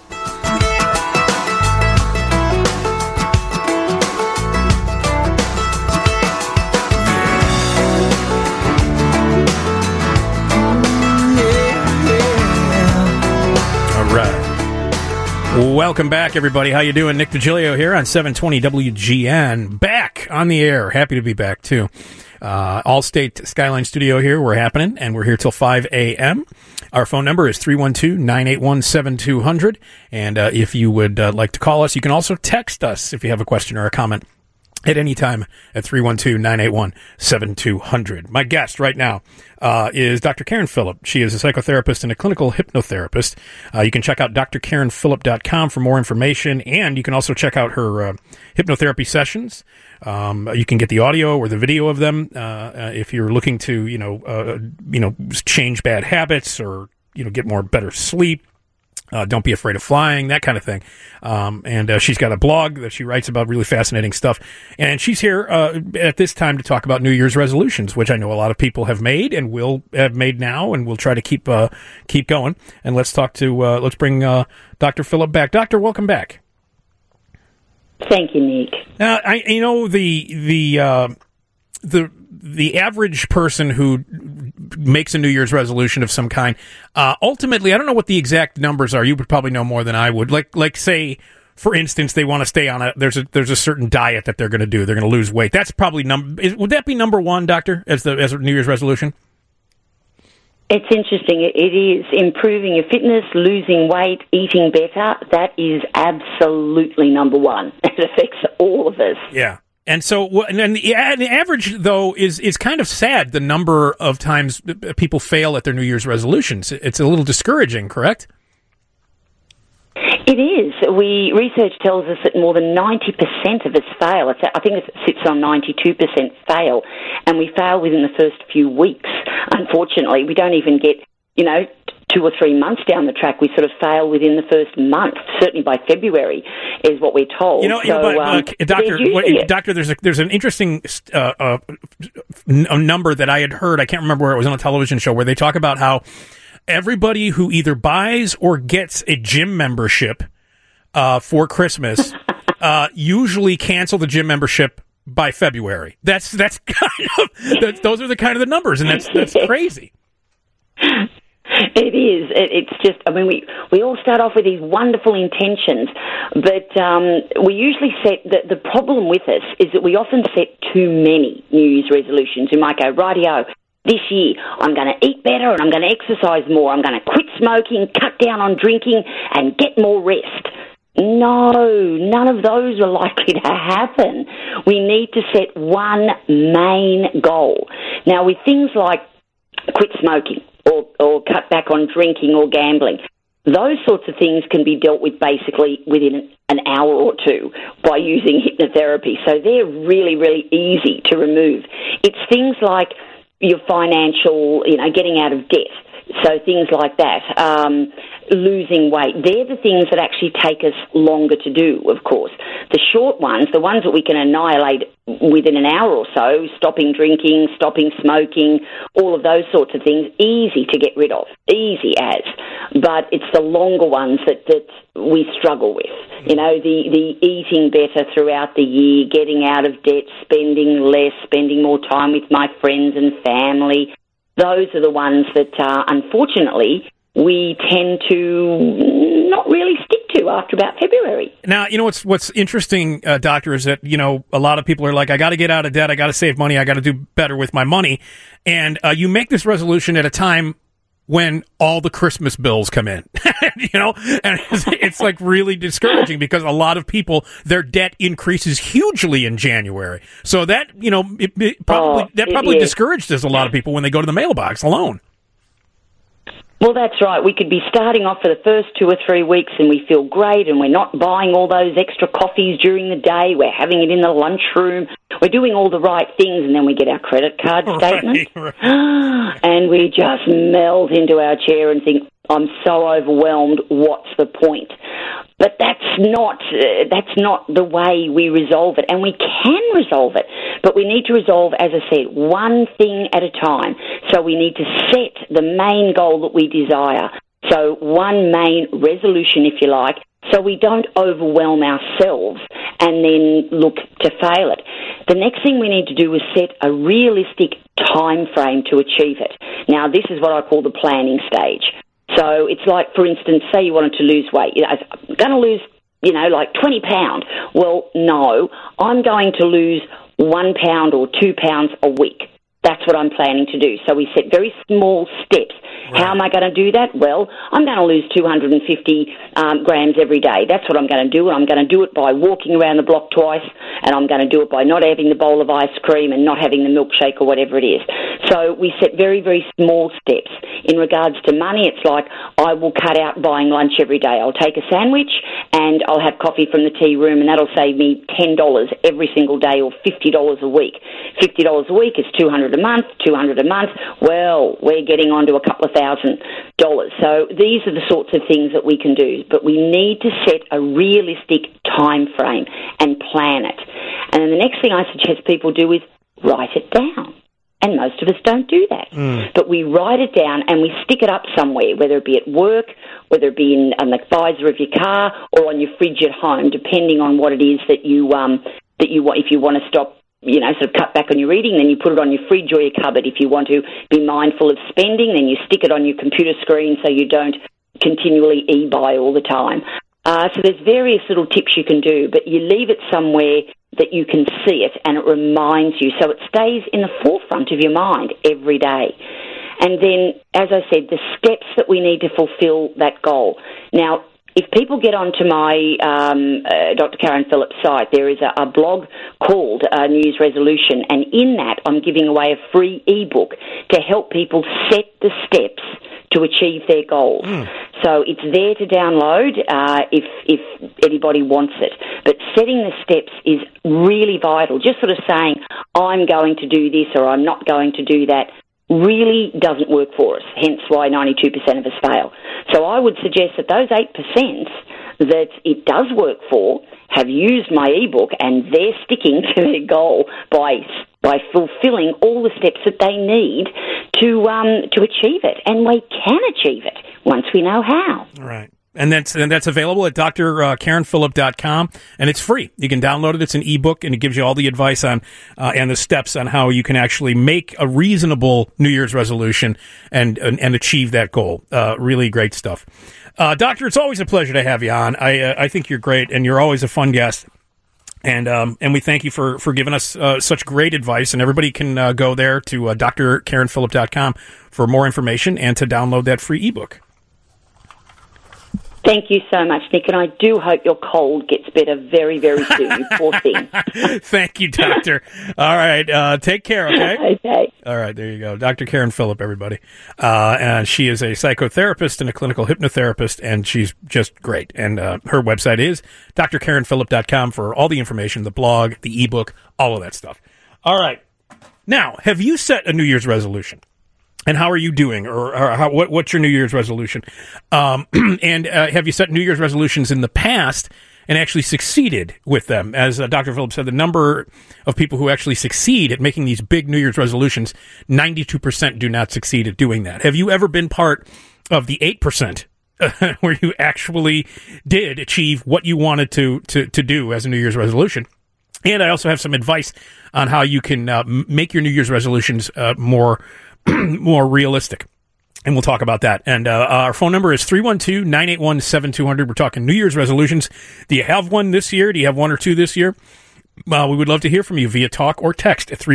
All right. Welcome back, everybody. How you doing? Nick DiGilio here on 720 WGN. Back on the air. Happy to be back, too. Allstate Skyline Studio here. We're happening, and we're here till 5 a.m. Our phone number is 312-981-7200. And if you would like to call us, you can also text us if you have a question or a comment at any time at 312-981-7200. My guest right now is Dr. Karen Phillip. She is a psychotherapist and a clinical hypnotherapist. You can check out drkarenphillip.com for more information, and you can also check out her hypnotherapy sessions. You can get the audio or the video of them if you're looking to, change bad habits or, get more better sleep. Don't be afraid of flying, that kind of thing. And she's got a blog that she writes about really fascinating stuff. And she's here at this time to talk about New Year's resolutions, which I know a lot of people have made and will have made now, and we'll try to keep going. And let's bring Dr. Phillip back. Doctor, welcome back. Thank you, Nick. The average person who makes a New Year's resolution of some kind, ultimately, I don't know what the exact numbers are. You would probably know more than I would. Like say, for instance, they want to stay on there's a certain diet that they're going to do. They're going to lose weight. That's probably would that be number one, Doctor, as a New Year's resolution? It's interesting. It is improving your fitness, losing weight, eating better. That is absolutely number one. It affects all of us. Yeah. And so, and the average, though, is kind of sad, the number of times people fail at their New Year's resolutions. It's a little discouraging, correct? It is. Research tells us that more than 90% of us fail. I think it sits on 92% fail, and we fail within the first few weeks. Unfortunately, we don't even get, 2 or 3 months down the track. We sort of fail within the first month. Certainly by February is what we're told. Doctor, there's an interesting number that I had heard. I can't remember where it was on a television show where they talk about how everybody who either buys or gets a gym membership for Christmas usually cancel the gym membership by February. That's those are the kind of the numbers, and that's crazy. It is. It's just, we all start off with these wonderful intentions, but we usually set, the problem with us is that we often set too many New Year's resolutions. We might go, rightio, this year I'm going to eat better and I'm going to exercise more. I'm going to quit smoking, cut down on drinking, and get more rest. No, none of those are likely to happen. We need to set one main goal. Now, with things like quit smoking, or cut back on drinking or gambling. Those sorts of things can be dealt with basically within an hour or two by using hypnotherapy. So they're really, really easy to remove. It's things like your financial, getting out of debt. So things like that, losing weight, they're the things that actually take us longer to do, of course. The short ones, the ones that we can annihilate within an hour or so, stopping drinking, stopping smoking, all of those sorts of things, easy to get rid of, easy as. But it's the longer ones that we struggle with. The eating better throughout the year, getting out of debt, spending less, spending more time with my friends and family. Those are the ones that, unfortunately, we tend to not really stick to after about February. Now, you know what's interesting, Doctor, is that, a lot of people are like, I got to get out of debt, I got to save money, I got to do better with my money. And you make this resolution at a time when all the Christmas bills come in, and it's like really discouraging because a lot of people, their debt increases hugely in January. So that, it probably discourages a lot of people when they go to the mailbox alone. Well, that's right. We could be starting off for the first 2 or 3 weeks and we feel great and we're not buying all those extra coffees during the day. We're having it in the lunchroom. We're doing all the right things, and then we get our credit card statement. Right. And we just melt into our chair and think, I'm so overwhelmed, what's the point? But that's not the way we resolve it, and we can resolve it. But we need to resolve, as I said, one thing at a time. So we need to set the main goal that we desire. So one main resolution, if you like, so we don't overwhelm ourselves and then look to fail it. The next thing we need to do is set a realistic time frame to achieve it. Now, this is what I call the planning stage. So it's like, for instance, say you wanted to lose weight. I'm going to lose, like 20 pounds. Well, no, I'm going to lose 1 pound or 2 pounds a week. That's what I'm planning to do. So we set very small steps. Right. How am I going to do that? Well, I'm going to lose 250 grams every day. That's what I'm going to do, and I'm going to do it by walking around the block twice, and I'm going to do it by not having the bowl of ice cream and not having the milkshake or whatever it is. So we set very, very small steps. In regards to money, it's like I will cut out buying lunch every day. I'll take a sandwich and I'll have coffee from the tea room, and that'll save me $10 every single day, or $50 a week. $50 a week is $200 a month, $200 a month. Well, we're getting on to a couple of $1,000. So these are the sorts of things that we can do, but we need to set a realistic time frame and plan it. And then the next thing I suggest people do is write it down. And most of us don't do that. But we write it down and we stick it up somewhere, whether it be at work, whether it be on the visor of your car or on your fridge at home, depending on what it is that you want. If you want to stop, sort of cut back on your eating, then you put it on your fridge or your cupboard. If you want to be mindful of spending, then you stick it on your computer screen so you don't continually e-buy all the time. So there's various little tips you can do, but you leave it somewhere that you can see it and it reminds you, so it stays in the forefront of your mind every day. And then, as I said, the steps that we need to fulfill that goal. Now, if people get onto my Dr. Karen Phillips site, there is a blog called New Year's Resolution, and in that I'm giving away a free ebook to help people set the steps to achieve their goals. So it's there to download if anybody wants it. But setting the steps is really vital. Just sort of saying, I'm going to do this or I'm not going to do that, really doesn't work for us, hence why 92% of us fail. So I would suggest that those 8% that it does work for have used my ebook and they're sticking to their goal by fulfilling all the steps that they need to achieve it. And we can achieve it once we know how. All right. And that's available at drkarenphillip.com, and it's free. You can download it. It's an ebook, and it gives you all the advice on and the steps on how you can actually make a reasonable New Year's resolution and achieve that goal. Really great stuff. Doctor, it's always a pleasure to have you on. I think you're great, and you're always a fun guest. And we thank you for giving us such great advice. And everybody can go there to drkarenphillip.com for more information and to download that free ebook. Thank you so much, Nick, and I do hope your cold gets better very, very soon, you poor thing. Thank you, Doctor. All right, take care, okay? Okay. All right, there you go. Dr. Karen Phillip, everybody. And she is a psychotherapist and a clinical hypnotherapist, and she's just great. And her website is drkarenphillip.com for all the information, the blog, the ebook, all of that stuff. All right. Now, have you set a New Year's resolution? And how are you doing, or what's your New Year's resolution? And have you set New Year's resolutions in the past and actually succeeded with them? As Dr. Phillips said, the number of people who actually succeed at making these big New Year's resolutions, 92% do not succeed at doing that. Have you ever been part of the 8% where you actually did achieve what you wanted to do as a New Year's resolution? And I also have some advice on how you can make your New Year's resolutions more realistic. And we'll talk about that. And our phone number is 312-981-7200. We're talking New Year's resolutions. Do you have one this year? Do you have one or two this year? We would love to hear from you via talk or text at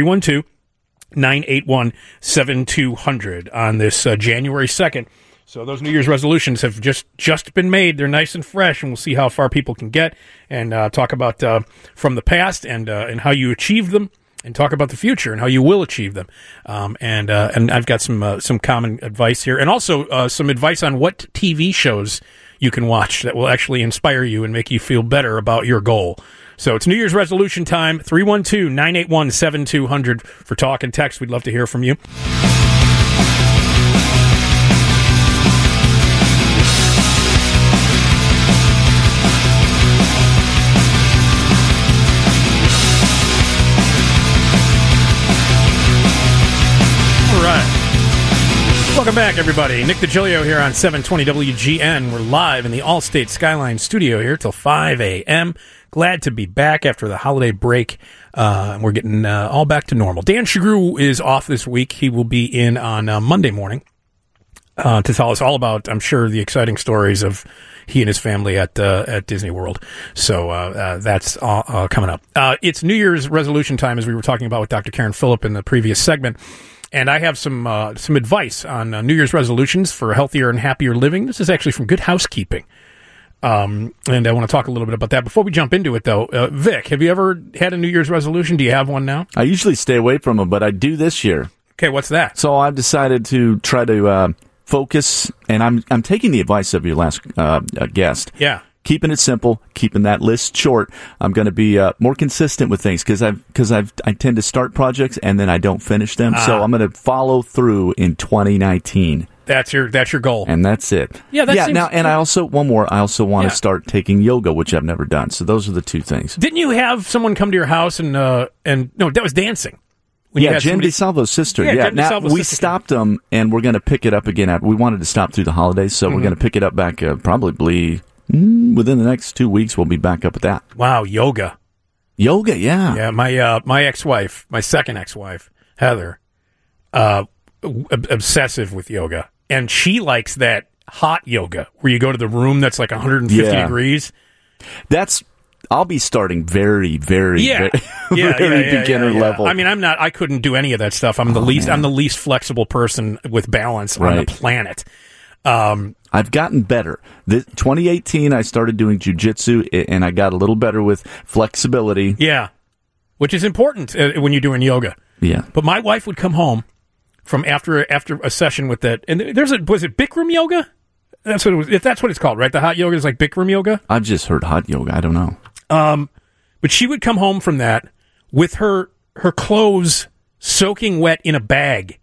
312-981-7200 on this January 2nd. So those New Year's resolutions have just been made. They're nice and fresh, and we'll see how far people can get and talk about from the past and how you achieved them. And talk about the future and how you will achieve them. And I've got some common advice here, and also some advice on what TV shows you can watch that will actually inspire you and make you feel better about your goal. So it's New Year's resolution time. 312-981-7200 for talk and text. We'd love to hear from you. Welcome back, everybody. Nick DiGilio here on 720 WGN. We're live in the Allstate Skyline studio here till 5 a.m. Glad to be back after the holiday break. We're getting all back to normal. Dan Shagru is off this week. He will be in on Monday morning to tell us all about, I'm sure, the exciting stories of he and his family at Disney World. So that's all coming up. It's New Year's resolution time, as we were talking about with Dr. Karen Phillip in the previous segment. And I have some advice on New Year's resolutions for healthier and happier living. This is actually from Good Housekeeping. And I want to talk a little bit about that. Before we jump into it, though, Vic, have you ever had a New Year's resolution? Do you have one now? I usually stay away from them, but I do this year. Okay, what's that? So I've decided to try to focus, and I'm taking the advice of your last guest. Yeah. Keeping it simple, keeping that list short. I'm going to be more consistent with things because I tend to start projects and then I don't finish them. So I'm going to follow through in 2019. That's your goal, and that's it. Yeah, seems now. And I also want to start taking yoga, which I've never done. So those are the two things. Didn't you have someone come to your house and no, that was dancing. Jen DeSalvo's sister. Yeah, now we stopped them, and we're going to pick it up again. We wanted to stop through the holidays, so we're going to pick it up back probably. Within the next 2 weeks, we'll be back up with that. Wow, yoga, yeah. Yeah, my ex-wife, my second ex-wife, Heather, obsessive with yoga, and she likes that hot yoga where you go to the room that's like 150 degrees. I'll be starting very beginner level. I mean, I couldn't do any of that stuff. I'm the least flexible person with balance on the planet. I've gotten better. 2018, I started doing jiu-jitsu, and I got a little better with flexibility. Yeah, which is important when you're doing yoga. Yeah. But my wife would come home from after a session with that, and was it Bikram yoga? That's what it was. If that's what it's called, right? The hot yoga is like Bikram yoga. I've just heard hot yoga. I don't know. But she would come home from that with her clothes soaking wet in a bag.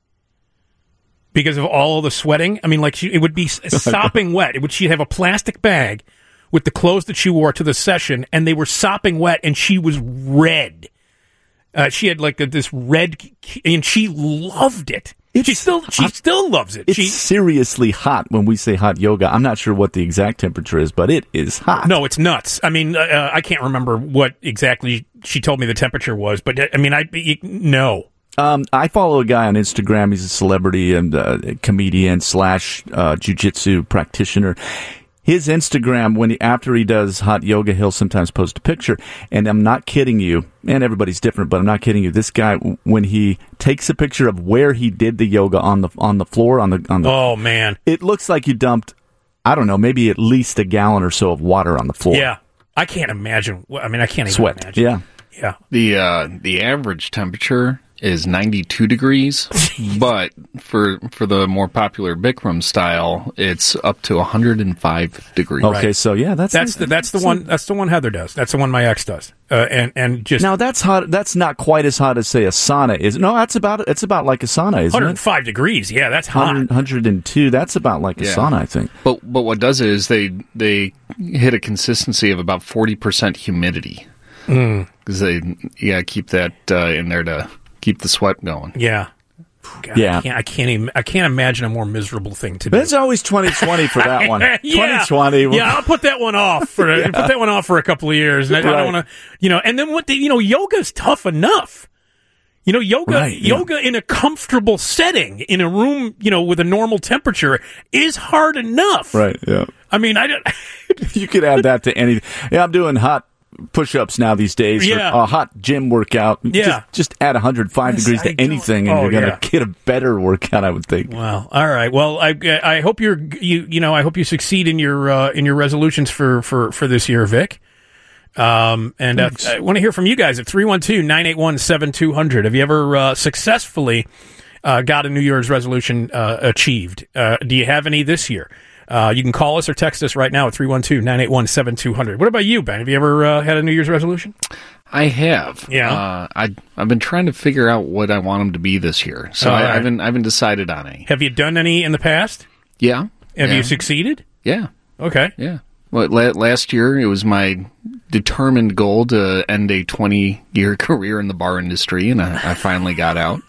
Because of all the sweating, I mean, like it would be sopping wet. She'd have a plastic bag with the clothes that she wore to the session, and they were sopping wet, and she was red. She had like this red, and she loved it. She still loves it. It's seriously hot when we say hot yoga. I'm not sure what the exact temperature is, but it is hot. No, it's nuts. I mean, I can't remember what exactly she told me the temperature was, but I mean, no. I follow a guy on Instagram. He's a celebrity and comedian / jiu-jitsu practitioner. His Instagram, after he does hot yoga, he'll sometimes post a picture. And I'm not kidding you. And everybody's different, but I'm not kidding you. This guy, when he takes a picture of where he did the yoga on the floor, on the oh man, it looks like you dumped, I don't know, maybe at least a gallon or so of water on the floor. Yeah, I can't imagine. I mean, I can't even sweat. Imagine. Yeah. The average temperature is 92 degrees, but for the more popular Bikram style, it's up to 105 degrees. Okay, right. So yeah, that's the one Heather does. That's the one my ex does. And just now that's hot. That's not quite as hot as say a sauna is. No, it's about like a sauna, isn't 105 degrees. Yeah, that's hot. 102. That's about like a sauna, I think. But what does it is they hit a consistency of about 40% humidity because they keep that in there to keep the sweat going. Yeah. God, yeah. I can't imagine a more miserable thing to do. But it's always 2020 for that one. 2020. Yeah, I'll put that one off for a couple of years. And I don't want to, and then yoga's tough enough. You know, yoga in a comfortable setting, in a room, you know, with a normal temperature is hard enough. Right, yeah. I mean, I don't... You could add that to anything. Yeah, I'm doing hot push-ups now these days. Yeah. Or a hot gym workout. Yeah. Just add 105 degrees to anything, and you're going to get a better workout, I would think. Wow. All right. Well, I hope you I hope you succeed in your resolutions for this year, Vic. I want to hear from you guys at 312-981-7200. Have you ever successfully got a New Year's resolution achieved? Do you have any this year? You can call us or text us right now at 312-981-7200. What about you, Ben? Have you ever had a New Year's resolution? I have. Yeah. I've been trying to figure out what I want them to be this year, so I haven't decided on any. Have you done any in the past? Yeah. Have you succeeded? Yeah. Okay. Yeah. Well, last year it was my determined goal to end a 20-year career in the bar industry, and I finally got out.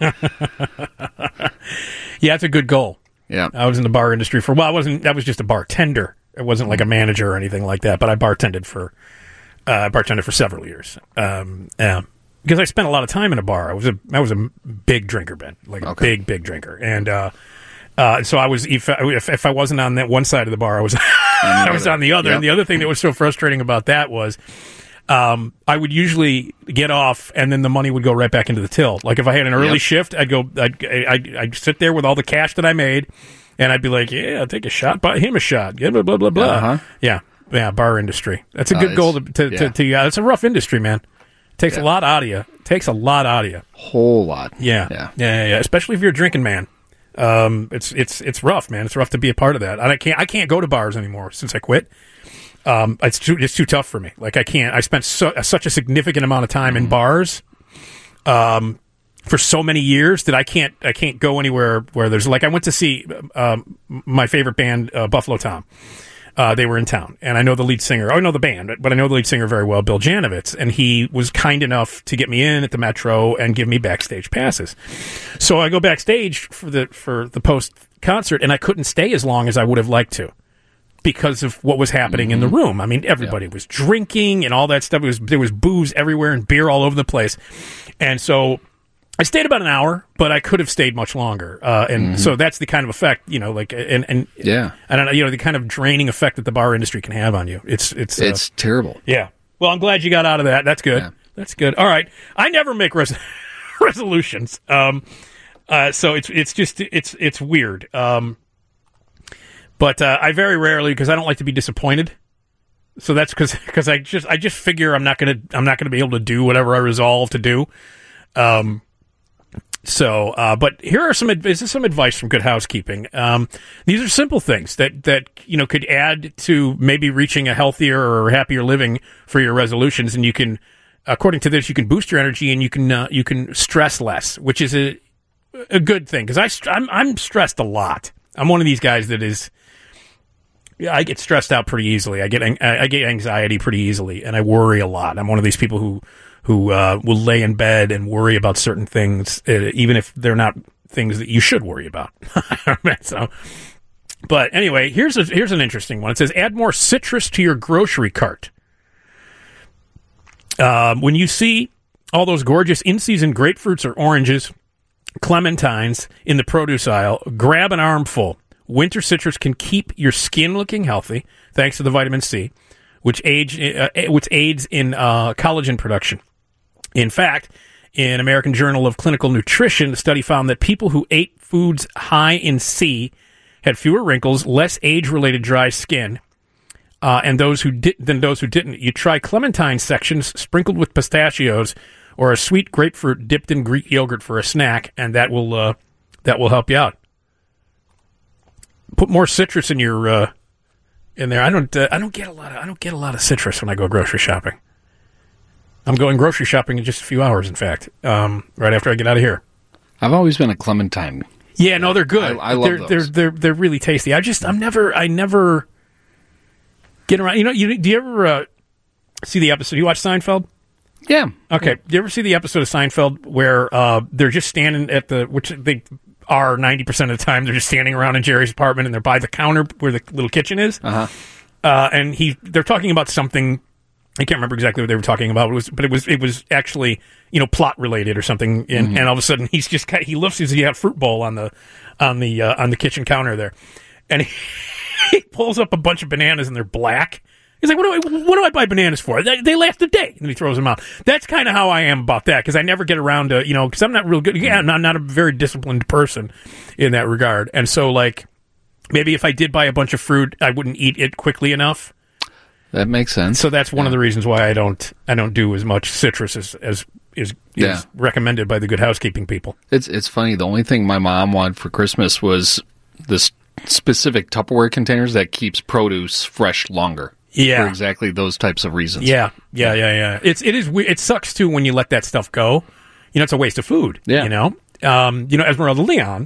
Yeah, it's a good goal. Yeah. I was in the bar industry for, I was just a bartender. It wasn't like a manager or anything like that, but I bartended for several years. Because I spent a lot of time in a bar. I was a big drinker, Ben, like a big drinker. And, so I was, if I wasn't on that one side of the bar, I was, I was on the other. Yep. And the other thing that was so frustrating about that was, I would usually get off, and then the money would go right back into the till. Like if I had an early shift, I'd sit there with all the cash that I made, and I'd be like, "Yeah, I'll take a shot, buy him a shot, blah blah blah blah." Uh-huh. Yeah, bar industry. That's a good goal to. It's a rough industry, man. It takes a lot out of you. Whole lot. Yeah. Especially if you're a drinking man. It's rough, man. It's rough to be a part of that. And I can't go to bars anymore since I quit. It's too tough for me. Like I can't. I spent such a significant amount of time in bars, for so many years that I can't go anywhere where there's like I went to see my favorite band, Buffalo Tom. They were in town, and I know the lead singer. I know the band, but I know the lead singer very well, Bill Janovitz, and he was kind enough to get me in at the Metro and give me backstage passes. So I go backstage for the post concert, and I couldn't stay as long as I would have liked to, because of what was happening in the room. I mean, everybody was drinking and all that stuff. There was booze everywhere and beer all over the place. And so I stayed about an hour, but I could have stayed much longer. So that's the kind of effect, you know, like, and I don't know, you know, the kind of draining effect that the bar industry can have on you. It's terrible. Yeah. Well, I'm glad you got out of that. That's good. Yeah. That's good. All right. I never make resolutions. So it's weird. But I very rarely, because I don't like to be disappointed. So that's because I just figure I'm not gonna be able to do whatever I resolve to do. But here are some advice from Good Housekeeping. These are simple things that you know could add to maybe reaching a healthier or happier living for your resolutions. And you can, according to this, you can boost your energy and you can stress less, which is a good thing, because I'm stressed a lot. I'm one of these guys that is. I get stressed out pretty easily. I get anxiety pretty easly, and I worry a lot. I'm one of these people who will lay in bed and worry about certain things, even if they're not things that you should worry about. But anyway, here's an interesting one. It says, add more citrus to your grocery cart. When you see all those gorgeous in-season grapefruits or oranges, clementines in the produce aisle, grab an armful. Winter citrus can keep your skin looking healthy, thanks to the vitamin C, which aids in collagen production. In fact, in American Journal of Clinical Nutrition, the study found that people who ate foods high in C had fewer wrinkles, less age-related dry skin, than those who didn't. You try clementine sections sprinkled with pistachios or a sweet grapefruit dipped in Greek yogurt for a snack, and that will help you out. Put more citrus in your in there. I don't get a lot of citrus when I go grocery shopping. I'm going grocery shopping in just a few hours, in fact, right after I get out of here. I've always been a clementine. Yeah, no, they're good. I love those. They're really tasty. I never get around. Do you ever see the episode? You watch Seinfeld? Yeah. Okay. Do you ever see the episode of Seinfeld where they're just standing at which they are 90% of the time, they're just standing around in Jerry's apartment and they're by the counter where the little kitchen is. Uh-huh. And they're talking about something I can't remember exactly what they were talking about. It was actually, plot related or something. And all of a sudden he lifts his fruit bowl on the kitchen counter there, and he pulls up a bunch of bananas and they're black. He's like, what do I buy bananas for? They last a day. And he throws them out. That's kind of how I am about that, because I never get around to, because I'm not real good. Yeah, I'm not a very disciplined person in that regard. And so, like, maybe if I did buy a bunch of fruit, I wouldn't eat it quickly enough. That makes sense. So that's one of the reasons why I don't do as much citrus as is recommended by the Good Housekeeping people. It's funny. The only thing my mom wanted for Christmas was this specific Tupperware containers that keeps produce fresh longer. Yeah, for exactly those types of reasons. Yeah. It is weird. It sucks too when you let that stuff go. It's a waste of food. Yeah. Esmeralda Leon,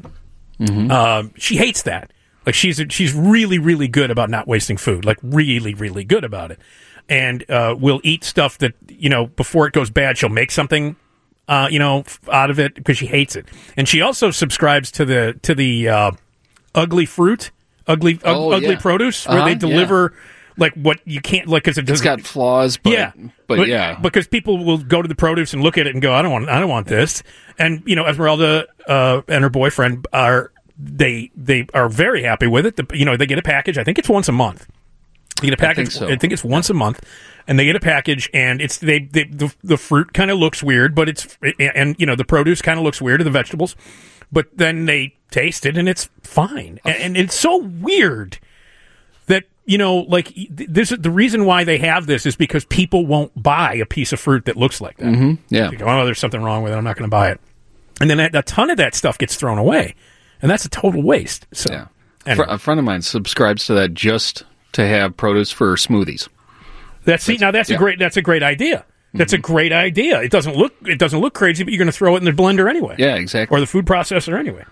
she hates that. Like she's really, really good about not wasting food. Like really, really good about it. And will eat stuff that before it goes bad, she'll make something out of it because she hates it. And she also subscribes to the ugly fruit, ugly produce, where they deliver. Yeah. Like what you can't because it's got flaws, but because people will go to the produce and look at it and go, I don't want this. And Esmeralda and her boyfriend they are very happy with it. They get a package. I think it's once a month. They get a package. I think it's once a month, and they get a package, and it's the fruit kind of looks weird, but the produce kind of looks weird, or the vegetables, but then they taste it and it's fine, and it's so weird that. This is the reason why they have this is because people won't buy a piece of fruit that looks like that. Mm-hmm. Yeah. They go, there's something wrong with it. I'm not going to buy it. And then a ton of that stuff gets thrown away. And that's a total waste. So, yeah. Anyway. A friend of mine subscribes to that just to have produce for smoothies. That's a great idea. That's a great idea. It doesn't look crazy, but you're going to throw it in the blender anyway. Yeah, exactly. Or the food processor anyway.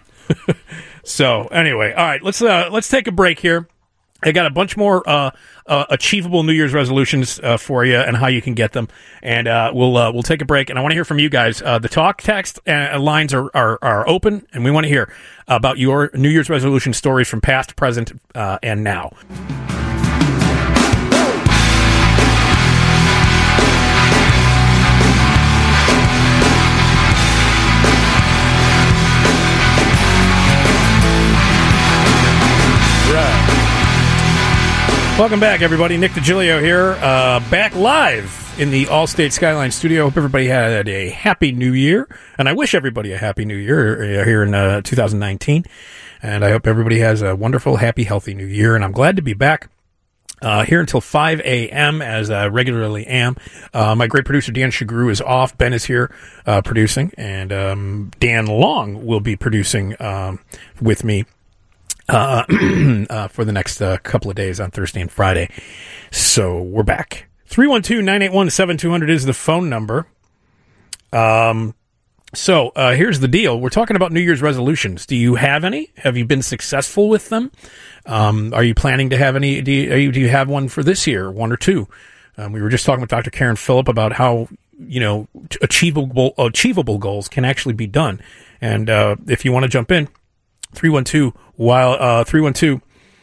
So anyway, all right, let's take a break here. I got a bunch more achievable New Year's resolutions for you and how you can get them, and we'll take a break. And I want to hear from you guys. The talk text lines are open, and we want to hear about your New Year's resolution stories from past, present, and now. Welcome back, everybody. Nick DiGilio here, back live in the Allstate Skyline studio. Hope everybody had a happy New Year, and I wish everybody a happy New Year here in 2019. And I hope everybody has a wonderful, happy, healthy New Year. And I'm glad to be back here until 5 a.m. as I regularly am. My great producer Dan Shagru is off. Ben is here producing, and Dan Long will be producing with me. For the next couple of days on Thursday and Friday. So we're back. 312-981-7200 is the phone number. So here's the deal. We're talking about New Year's resolutions. Do you have any? Have you been successful with them? Are you planning to have any? Do you have one for this year, one or two? We were just talking with Dr. Karen Phillip about how, achievable goals can actually be done. And if you want to jump in, 312 981-7200,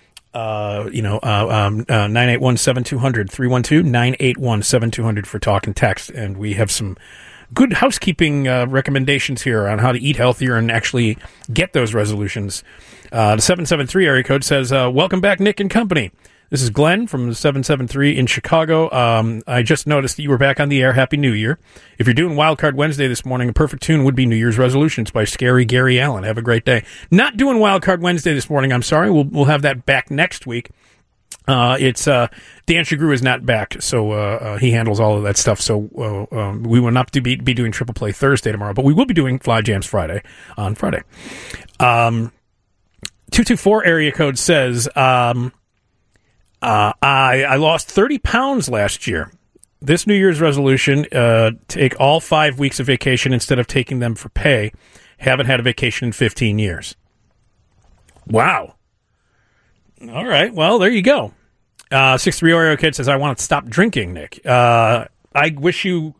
312-981-7200 for talk and text. And we have some good housekeeping recommendations here on how to eat healthier and actually get those resolutions. The 773 area code says, welcome back, Nick and company. This is Glenn from the 773 in Chicago. I just noticed that you were back on the air. Happy New Year. If you're doing Wildcard Wednesday this morning, a perfect tune would be New Year's Resolutions by Scary Gary Allen. Have a great day. Not doing Wildcard Wednesday this morning. I'm sorry. We'll have that back next week. It's Dan Shagru is not back, so he handles all of that stuff. So we will not be doing Triple Play Thursday tomorrow, but we will be doing Fly Jams on Friday. 224 area code says, I lost 30 pounds last year. This New Year's resolution, take all 5 weeks of vacation instead of taking them for pay. Haven't had a vacation in 15 years. Wow. All right. Well, there you go. 63 Oreo Kid says, I want to stop drinking, Nick. I wish you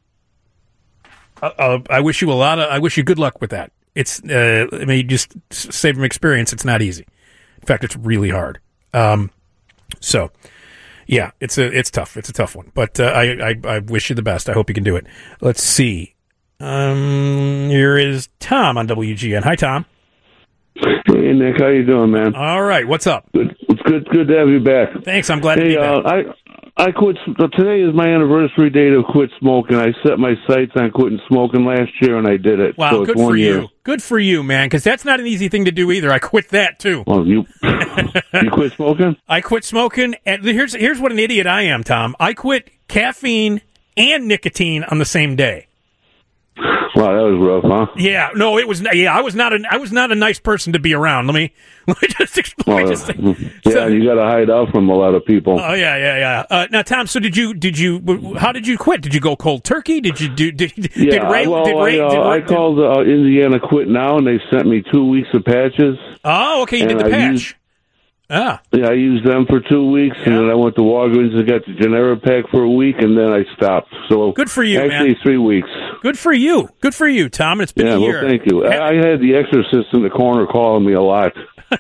good luck with that. It's, just say from experience, it's not easy. In fact, it's really hard. So, Yeah, it's tough. It's a tough one, but I wish you the best. I hope you can do it. Let's see. Here is Tom on WGN. Hi, Tom. Hey, Nick, how you doing, man? All right, what's up? It's good to have you back. Thanks, I'm glad to be back. I quit. Today is my anniversary day to quit smoking. I set my sights on quitting smoking last year, and I did it. Wow, so good for you. Good for you, man, because that's not an easy thing to do either. I quit that, too. Well, you quit smoking? I quit smoking, and here's what an idiot I am, Tom. I quit caffeine and nicotine on the same day. Wow, that was rough, huh? Yeah, no, it was. Yeah, I was not a nice person to be around. Let me just explain. You got to hide out from a lot of people. Oh yeah. Now, Tom, so did you? How did you quit? Did you go cold turkey? Did you do? I called Indiana Quit Now, and they sent me 2 weeks of patches. Oh, okay, you did the patch. Yeah, I used them for 2 weeks, and then I went to Walgreens and got the Genera pack for a week, and then I stopped. So good for you, actually, man. 3 weeks. Good for you, Tom. It's been a year. Well, thank you. I had the exorcist in the corner calling me a lot.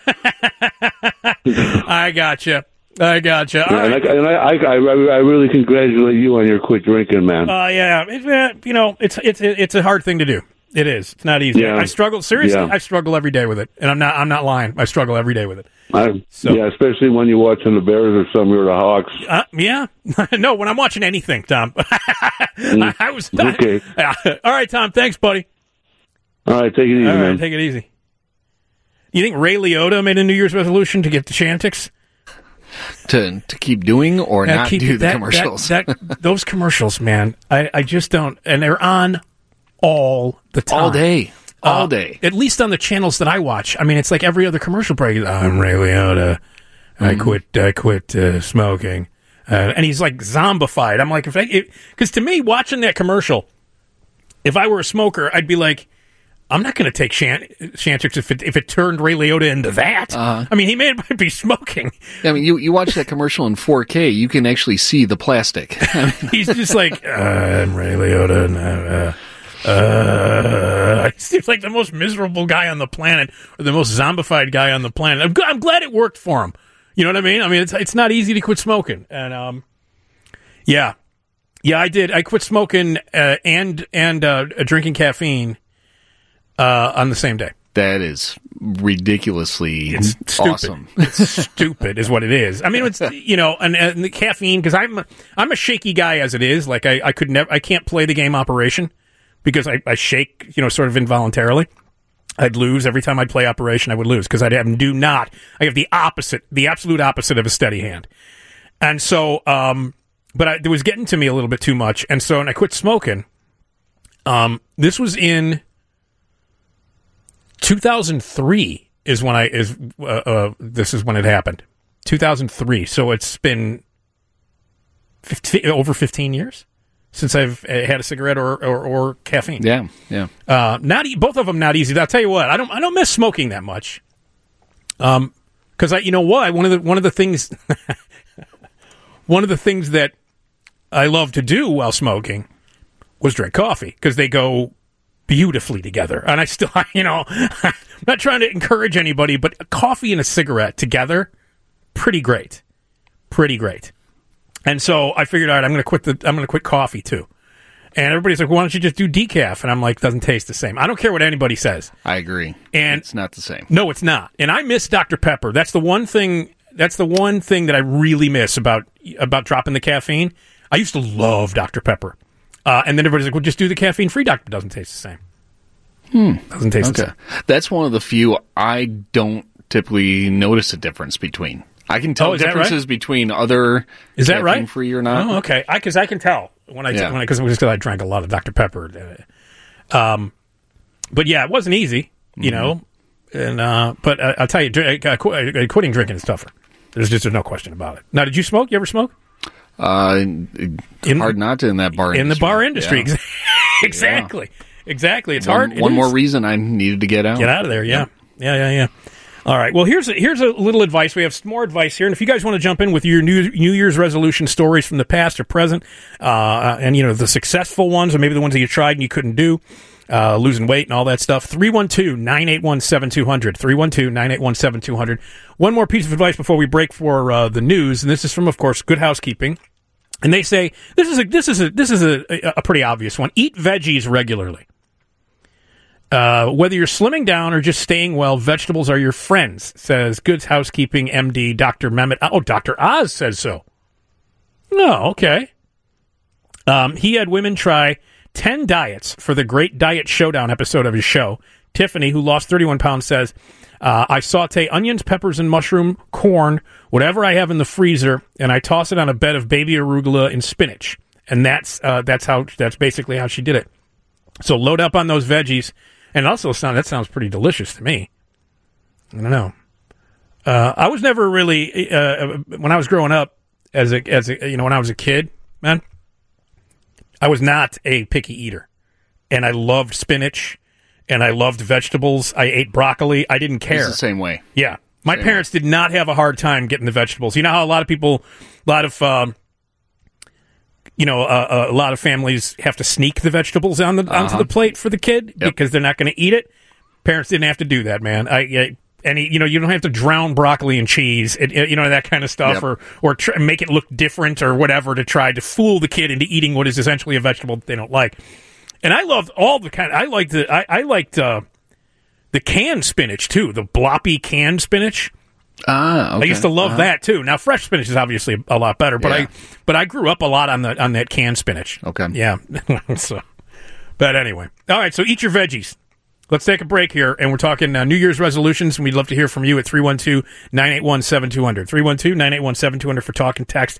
I gotcha. All right. I really congratulate you on your quit drinking, man. Yeah. It's a hard thing to do. It is. It's not easy. Yeah. I struggle seriously. Yeah. I struggle every day with it, and I'm not lying. I struggle every day with it. Especially when you're watching the Bears or something, or the Hawks. Yeah. No, when I'm watching anything, Tom. I was okay. All right, Tom. Thanks, buddy. All right, take it easy, man. Take it easy. You think Ray Liotta made a New Year's resolution to get the Chantix? To keep doing or not do the commercials? Those commercials, man. I just don't. And they're on all the time. All day. At least on the channels that I watch. I mean, it's like every other commercial break. I'm Ray Liotta. I quit smoking. And he's like zombified. I'm like, because to me, watching that commercial, if I were a smoker, I'd be like, I'm not going to take Chantix if it turned Ray Liotta into that. I mean, he might be smoking. I mean, you watch that commercial in 4K, you can actually see the plastic. He's just like, I'm Ray Liotta. He seems like the most miserable guy on the planet, or the most zombified guy on the planet. I'm glad it worked for him. You know what I mean? I mean, it's not easy to quit smoking, and yeah, I did. I quit smoking and drinking caffeine on the same day. That is ridiculously awesome. It's stupid, is what it is. I mean, it's and the caffeine, because I'm a shaky guy as it is. Like I can't play the game Operation because I shake, sort of involuntarily. I'd lose every time I'd play Operation. I would lose because I have the absolute opposite of a steady hand, and so but it was getting to me a little bit too much, and so I quit smoking. This was in 2003 is when this is when it happened. 2003. So it's been over 15 years since I've had a cigarette or caffeine. Yeah. Both of them not easy. I'll tell you what. I don't miss smoking that much. Because one of the things that I love to do while smoking was drink coffee, because they go beautifully together. And I still, I'm not trying to encourage anybody, but coffee and a cigarette together, pretty great. And so I figured, all right, I'm going to quit coffee too. And everybody's like, why don't you just do decaf? And I'm like, doesn't taste the same. I don't care what anybody says. I agree. And it's not the same. No, it's not. And I miss Dr. Pepper. That's the one thing that I really miss about dropping the caffeine. I used to love Dr. Pepper. And then everybody's like, well, just do the caffeine-free Dr. Doesn't taste the same. Doesn't taste the same. That's one of the few I don't typically notice a difference between. I can tell differences between other caffeine-free or not. Oh, okay. Because I can tell because I drank a lot of Dr. Pepper. But yeah, it wasn't easy, And but I'll tell you, quitting drinking is tougher. There's no question about it. Now, did you smoke? You ever smoke? Hard not to in that bar industry. In the bar industry, yeah. Exactly. It's hard. One more reason I needed to get out. Get out of there, yeah. All right. Well, here's a little advice. We have some more advice here, and if you guys want to jump in with your New Year's resolution stories from the past or present, and the successful ones, or maybe the ones that you tried and you couldn't do, losing weight and all that stuff. 312-981-7200. 312-981-7200. One more piece of advice before we break for the news, and this is from, of course, Good Housekeeping. And they say this is a pretty obvious one. Eat veggies regularly. Whether you're slimming down or just staying well, vegetables are your friends, says Good Housekeeping MD Dr. Mehmet. Oh, Dr. Oz says so. Oh, okay. He had women try 10 diets for the Great Diet Showdown episode of his show. Tiffany, who lost 31 pounds, says, I saute onions, peppers, and mushroom, corn, whatever I have in the freezer, and I toss it on a bed of baby arugula and spinach. And that's basically how she did it. So load up on those veggies. And also, that sounds pretty delicious to me. I don't know. I was never really when I was growing up when I was a kid, man. I was not a picky eater, and I loved spinach, and I loved vegetables. I ate broccoli. I didn't care. It's the same way. Yeah, my parents did not have a hard time getting the vegetables. You know how a lot of families have to sneak the vegetables onto the plate for the kid because they're not going to eat it. Parents didn't have to do that, man. You don't have to drown broccoli in cheese, that kind of stuff, or make it look different or whatever to try to fool the kid into eating what is essentially a vegetable that they don't like. And I loved all the kind. I liked the canned spinach too, the bloppy canned spinach. Okay. I used to love that too. Now fresh spinach is obviously a lot better, but I grew up a lot on that canned spinach. Okay. Yeah. But anyway. All right, so eat your veggies. Let's take a break here, and we're talking New Year's resolutions, and we'd love to hear from you at 312-981-7200. 312-981-7200 for talk and text.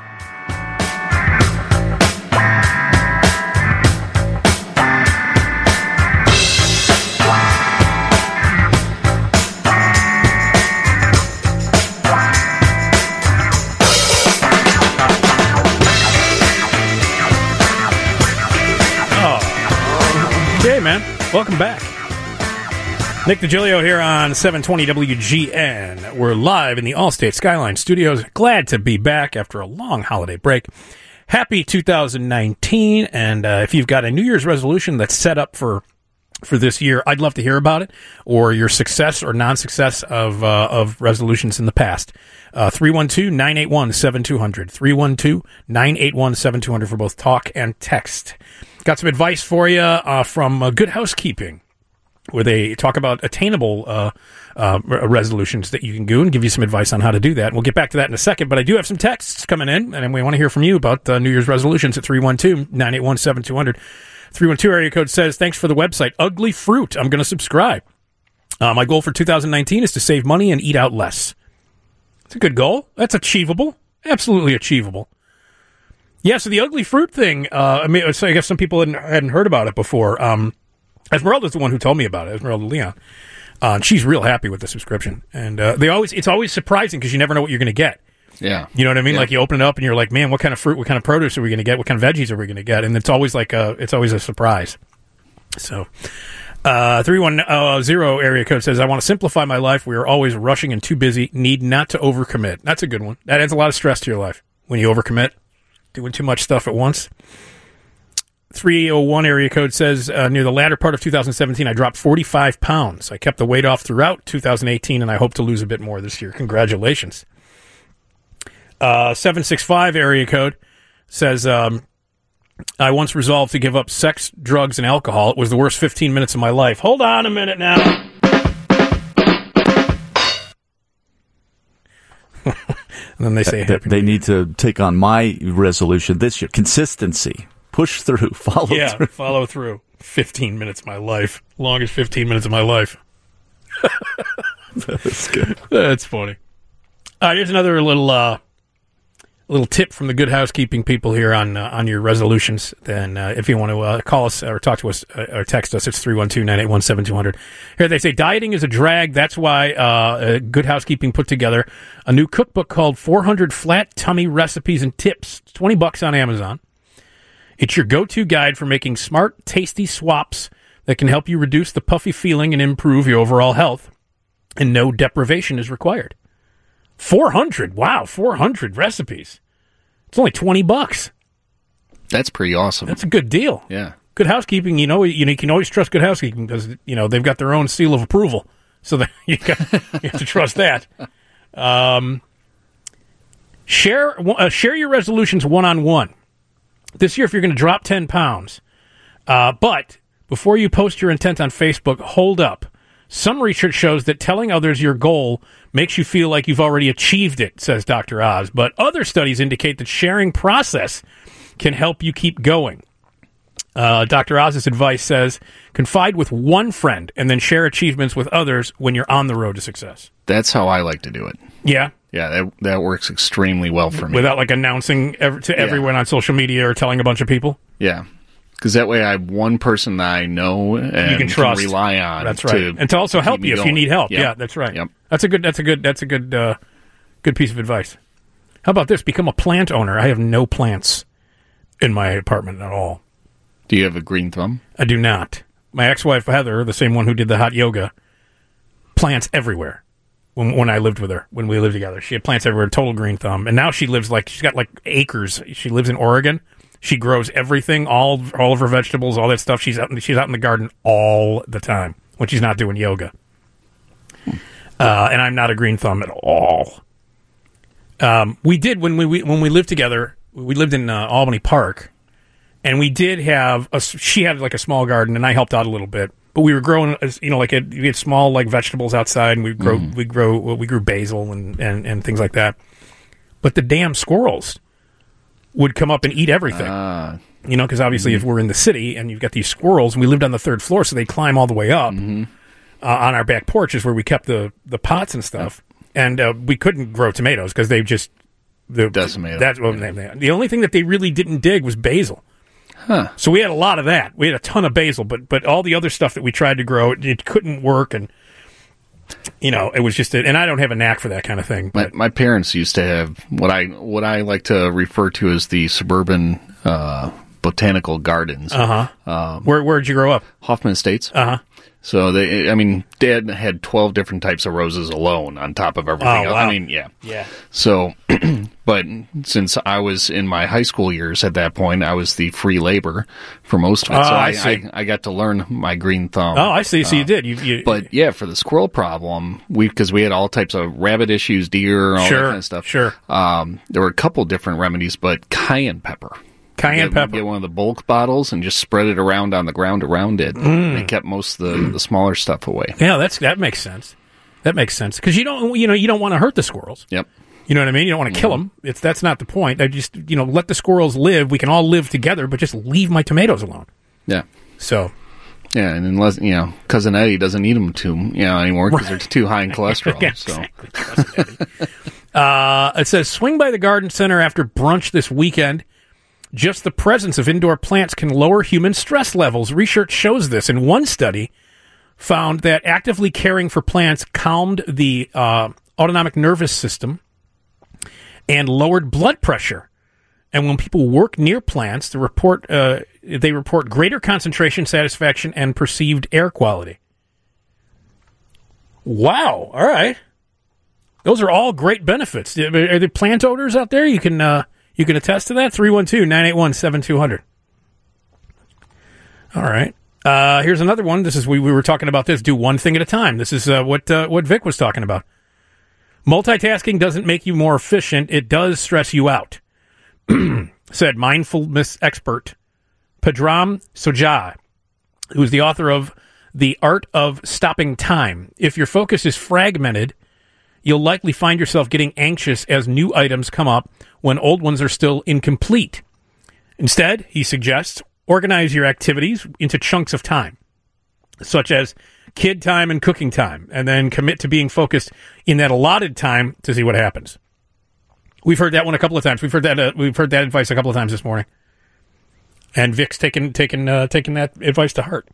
Okay, man. Welcome back. Nick DiGilio here on 720 WGN. We're live in the Allstate Skyline Studios. Glad to be back after a long holiday break. Happy 2019, and if you've got a New Year's resolution that's set up for this year, I'd love to hear about it, or your success or non-success of resolutions in the past. 312-981-7200. 312-981-7200 for both talk and text. Got some advice for you from Good Housekeeping, where they talk about attainable resolutions that you can do and give you some advice on how to do that. We'll get back to that in a second, but I do have some texts coming in, and we want to hear from you about New Year's resolutions at 312-981-7200. 312 area code says, thanks for the website. Ugly Fruit. I'm going to subscribe. My goal for 2019 is to save money and eat out less. It's a good goal. That's achievable. Absolutely achievable. Yeah, so the Ugly Fruit thing, I guess some people hadn't heard about it before. Esmeralda's the one who told me about it, Esmeralda Leon. She's real happy with the subscription. And it's always surprising because you never know what you're going to get. Yeah. You know what I mean? Yeah. Like you open it up and you're like, man, what kind of fruit, what kind of produce are we going to get? What kind of veggies are we going to get? And it's always a surprise. So 310 area code says, I want to simplify my life. We are always rushing and too busy. Need not to overcommit. That's a good one. That adds a lot of stress to your life when you overcommit, doing too much stuff at once. 301 area code says, near the latter part of 2017, I dropped 45 pounds. I kept the weight off throughout 2018, and I hope to lose a bit more this year. Congratulations. 765 area code says, I once resolved to give up sex, drugs, and alcohol. It was the worst 15 minutes of my life. Hold on a minute now. And then they say, they need to take on my resolution this year. Consistency. Push through. Follow through. Follow through. 15 minutes of my life. Longest 15 minutes of my life. That's good. That's funny. Here's another little tip from the Good Housekeeping people here on your resolutions. Then if you want to call us or talk to us or text us, it's 312-981-7200. Here they say, dieting is a drag. That's why Good Housekeeping put together a new cookbook called 400 Flat Tummy Recipes and Tips. It's $20 on Amazon. It's your go-to guide for making smart, tasty swaps that can help you reduce the puffy feeling and improve your overall health. And no deprivation is required. 400. Wow, 400 recipes. It's only $20. That's pretty awesome. That's a good deal. Yeah. Good housekeeping, you can always trust Good Housekeeping because, they've got their own seal of approval. So that you have to trust that. Share your resolutions one-on-one. This year, if you're going to drop 10 pounds, but before you post your intent on Facebook, hold up. Some research shows that telling others your goal makes you feel like you've already achieved it, says Dr. Oz. But other studies indicate that sharing process can help you keep going. Dr. Oz's advice says, confide with one friend and then share achievements with others when you're on the road to success. That's how I like to do it. Yeah? Yeah, that works extremely well for me. Without, announcing to everyone on social media or telling a bunch of people? Yeah. Because that way I have one person that I know and you can trust. Rely on. That's right. And to also help you if you need help. Yep. Yeah, that's right. Yep. That's a good piece of advice. How about this? Become a plant owner. I have no plants in my apartment at all. Do you have a green thumb? I do not. My ex-wife, Heather, the same one who did the hot yoga, plants everywhere. When I lived with her, when we lived together, she had plants everywhere, total green thumb. And now she lives she's got acres. She lives in Oregon. She grows everything, all of her vegetables, all that stuff. She's out in the garden all the time when she's not doing yoga. And I'm not a green thumb at all. We did when we lived together. We lived in Albany Park, and we did have she had a small garden, and I helped out a little bit. But we were growing, we had small vegetables outside, and we grew basil and things like that. But the damn squirrels would come up and eat everything. Because obviously if we're in the city and you've got these squirrels, and we lived on the third floor, so they climb all the way up on our back porch is where we kept the pots and stuff. And we couldn't grow tomatoes because they just decimated. That's what the only thing that they really didn't dig was basil. Huh. So we had a lot of that. We had a ton of basil, but all the other stuff that we tried to grow, it couldn't work, and it was just. And I don't have a knack for that kind of thing. But my parents used to have what I like to refer to as the suburban botanical gardens. Where'd you grow up? Hoffman Estates. So Dad had 12 different types of roses alone on top of everything. Oh, wow. Yeah. So, but since I was in my high school years at that point, I was the free labor for most of it. So I got to learn my green thumb. Oh, I see. So you did. But yeah, for the squirrel problem, because we had all types of rabbit issues, deer, all that kind of stuff. Sure. There were a couple different remedies, but cayenne pepper. Pepper. Get one of the bulk bottles and just spread it around on the ground around it. It kept most of the smaller stuff away. Yeah, that makes sense. That makes sense because you don't want to hurt the squirrels. Yep. You know what I mean? You don't want to kill them. That's not the point. I just let the squirrels live. We can all live together, but just leave my tomatoes alone. Yeah. So. Yeah, and unless Cousin Eddie doesn't need them anymore because they're too high in cholesterol. Yeah, exactly. Cousin Eddie. It says swing by the garden center after brunch this weekend. Just the presence of indoor plants can lower human stress levels. Research shows this. And one study found that actively caring for plants calmed the autonomic nervous system and lowered blood pressure. And when people work near plants, they report greater concentration, satisfaction, and perceived air quality. Wow. All right. Those are all great benefits. Are there plant owners out there? You can attest to that? 312-981-7200. All right. Here's another one. This is we were talking about this. Do one thing at a time. This is what Vic was talking about. Multitasking doesn't make you more efficient. It does stress you out, said mindfulness expert Padram Sojai, who's the author of The Art of Stopping Time. If your focus is fragmented, you'll likely find yourself getting anxious as new items come up when old ones are still incomplete. Instead, he suggests, organize your activities into chunks of time, such as kid time and cooking time, and then commit to being focused in that allotted time to see what happens. We've heard that one a couple of times. We've heard that advice a couple of times this morning, and Vic's taking that advice to heart.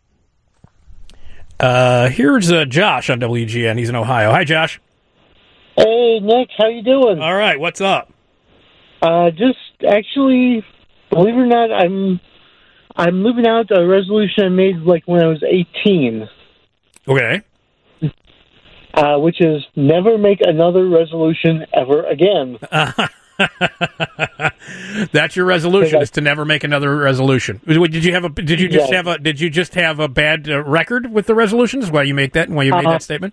Here's Josh on WGN. He's in Ohio. Hi, Josh. Hey, Nick. How you doing? All right. What's up? Just actually, believe it or not, I'm living out a resolution I made when I was 18. Okay. Which is never make another resolution ever again. That's your resolution, is to never make another resolution. Did you just have a bad record with the resolutions while you make that made that statement?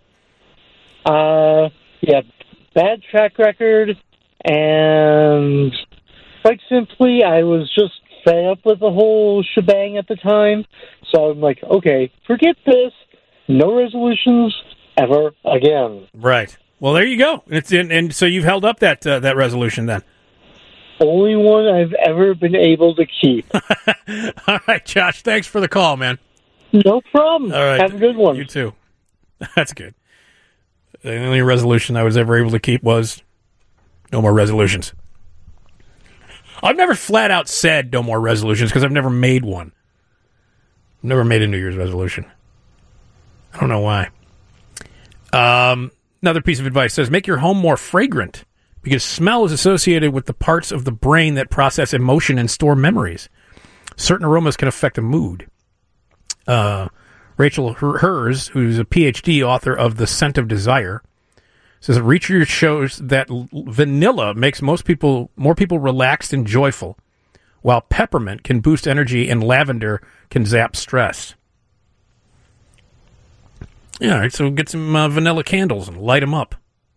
Yeah, bad track record, and quite simply, I was just fed up with the whole shebang at the time. So I'm like, okay, forget this. No resolutions ever again. Right. Well, there you go. And so you've held up that resolution then. Only one I've ever been able to keep. All right, Josh. Thanks for the call, man. No problem. All right. Have a good one. You too. That's good. The only resolution I was ever able to keep was no more resolutions. I've never flat out said no more resolutions because I've never made one. Never made a New Year's resolution. I don't know why. Another piece of advice says make your home more fragrant because smell is associated with the parts of the brain that process emotion and store memories. Certain aromas can affect a mood. Rachel Hers, who's a PhD author of The Scent of Desire, says research shows that vanilla makes more people relaxed and joyful, while peppermint can boost energy and lavender can zap stress. Yeah, all right, so get some vanilla candles and light them up.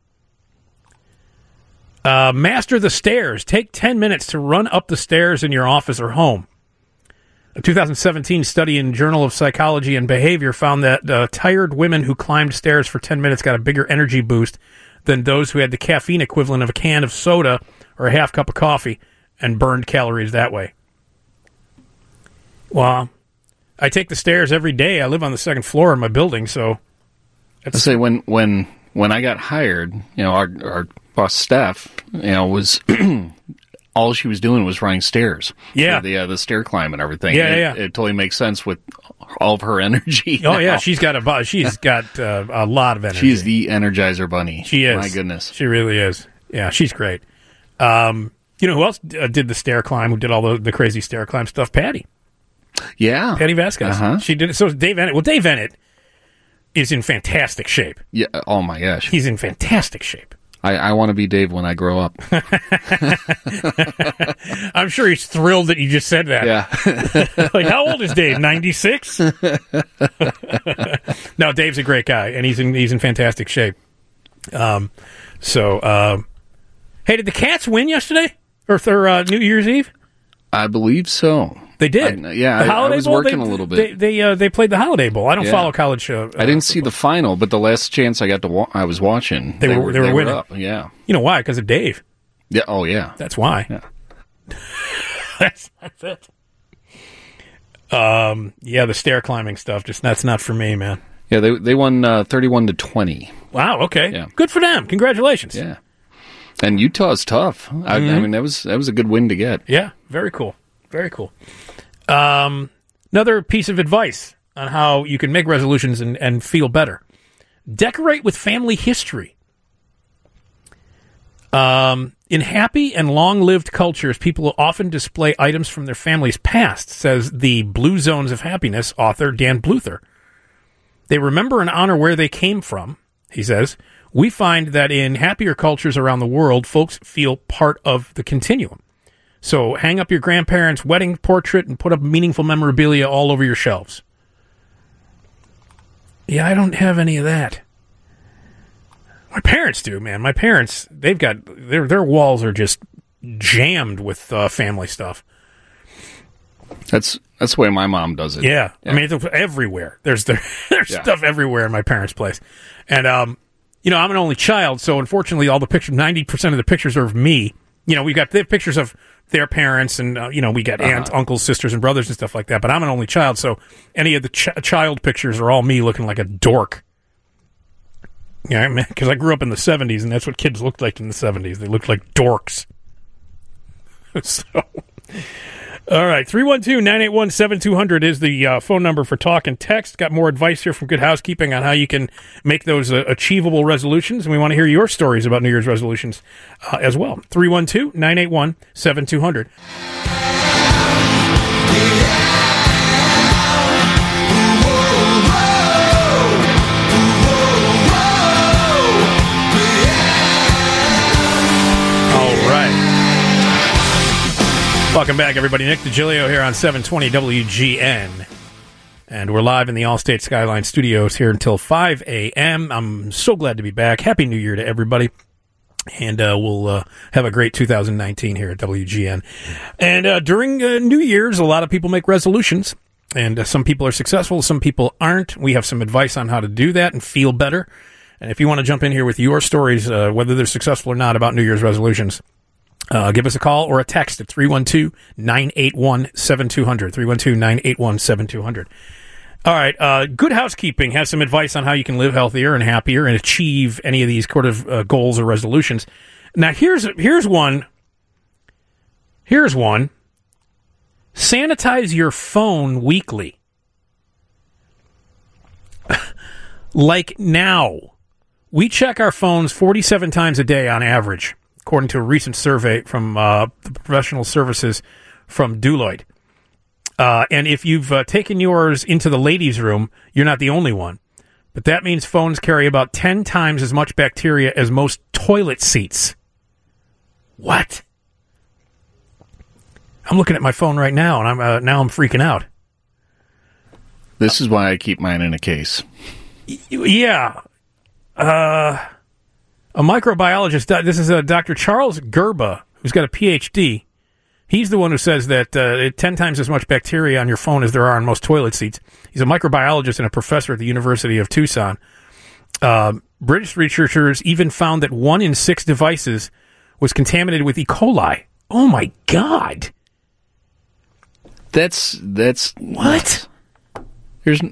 Master the stairs. Take 10 minutes to run up the stairs in your office or home. A 2017 study in Journal of Psychology and Behavior found that tired women who climbed stairs for 10 minutes got a bigger energy boost than those who had the caffeine equivalent of a can of soda or a half cup of coffee and burned calories that way. Well, I take the stairs every day. I live on the second floor in my building, so... I say when I got hired, our boss Steph, was... all she was doing was running stairs. Yeah. The stair climb and everything. Yeah. It totally makes sense with all of her energy. Oh, yeah. She's got a lot of energy. She's the Energizer Bunny. She is. My goodness. She really is. Yeah, she's great. You know who else did the stair climb, who did all the crazy stair climb stuff? Patty. Yeah. Patty Vasquez. Uh-huh. She did it. So Dave Ennett. Well, Dave Ennett is in fantastic shape. Yeah. Oh, my gosh. He's in fantastic shape. I want to be Dave when I grow up. I'm sure he's thrilled that you just said that. Yeah. Like, how old is Dave? 96? No, Dave's a great guy, and he's in fantastic shape. Hey, did the Cats win yesterday? Or New Year's Eve? I believe so. They did. I was Bowl, working a little bit. They played the Holiday Bowl. I don't follow college. I didn't see the final, but the last chance I got to I was watching. They were winning. Up. Yeah. You know why? Because of Dave. Yeah. Oh, yeah. That's why. Yeah. that's it. The stair climbing stuff. That's not for me, man. Yeah, they won 31-20. Wow. Okay. Yeah. Good for them. Congratulations. Yeah. And Utah's tough. Mm-hmm. I mean, that was a good win to get. Yeah. Very cool. Very cool. Another piece of advice on how you can make resolutions and feel better. Decorate with family history. In happy and long-lived cultures, people often display items from their family's past, says the Blue Zones of Happiness author Dan Bluther. They remember and honor where they came from, he says. We find that in happier cultures around the world, folks feel part of the continuum. So hang up your grandparents' wedding portrait and put up meaningful memorabilia all over your shelves. Yeah, I don't have any of that. My parents do, man. My parents, they've got their walls are just jammed with family stuff. That's the way my mom does it. Yeah. I mean, it's everywhere. There's stuff everywhere in my parents' place, and I'm an only child, so unfortunately, all the 90% of the pictures are of me. They have pictures of their parents, and we got aunts, uncles, sisters, and brothers and stuff like that. But I'm an only child, so any of the child pictures are all me looking like a dork. Yeah, because I grew up in the 70s, and that's what kids looked like in the 70s. They looked like dorks. So, all right, 312-981-7200 is the phone number for talk and text. Got more advice here from Good Housekeeping on how you can make those achievable resolutions, and we want to hear your stories about New Year's resolutions as well. 312-981-7200. All right. Welcome back, everybody. Nick DiGilio here on 720 WGN. And we're live in the Allstate Skyline Studios here until 5 a.m. I'm so glad to be back. Happy New Year to everybody. And we'll have a great 2019 here at WGN. And during New Year's, a lot of people make resolutions. And some people are successful, some people aren't. We have some advice on how to do that and feel better. And if you want to jump in here with your stories, whether they're successful or not, about New Year's resolutions, give us a call or a text at 312-981-7200, 312-981-7200. All right, Good Housekeeping has some advice on how you can live healthier and happier and achieve any of these sort of goals or resolutions. Now, here's one. Here's one. Sanitize your phone weekly. Like now. We check our phones 47 times a day on average, according to a recent survey from the professional services from Deloitte. And if you've taken yours into the ladies' room, you're not the only one. But that means phones carry about 10 times as much bacteria as most toilet seats. What? I'm looking at my phone right now, and I'm freaking out. This is why I keep mine in a case. Yeah. A microbiologist, this is Dr. Charles Gerba, who's got a PhD. He's the one who says that 10 times as much bacteria on your phone as there are on most toilet seats. He's a microbiologist and a professor at the University of Tucson. British researchers even found that 1 in 6 devices was contaminated with E. coli. Oh, my God. That's what? Here's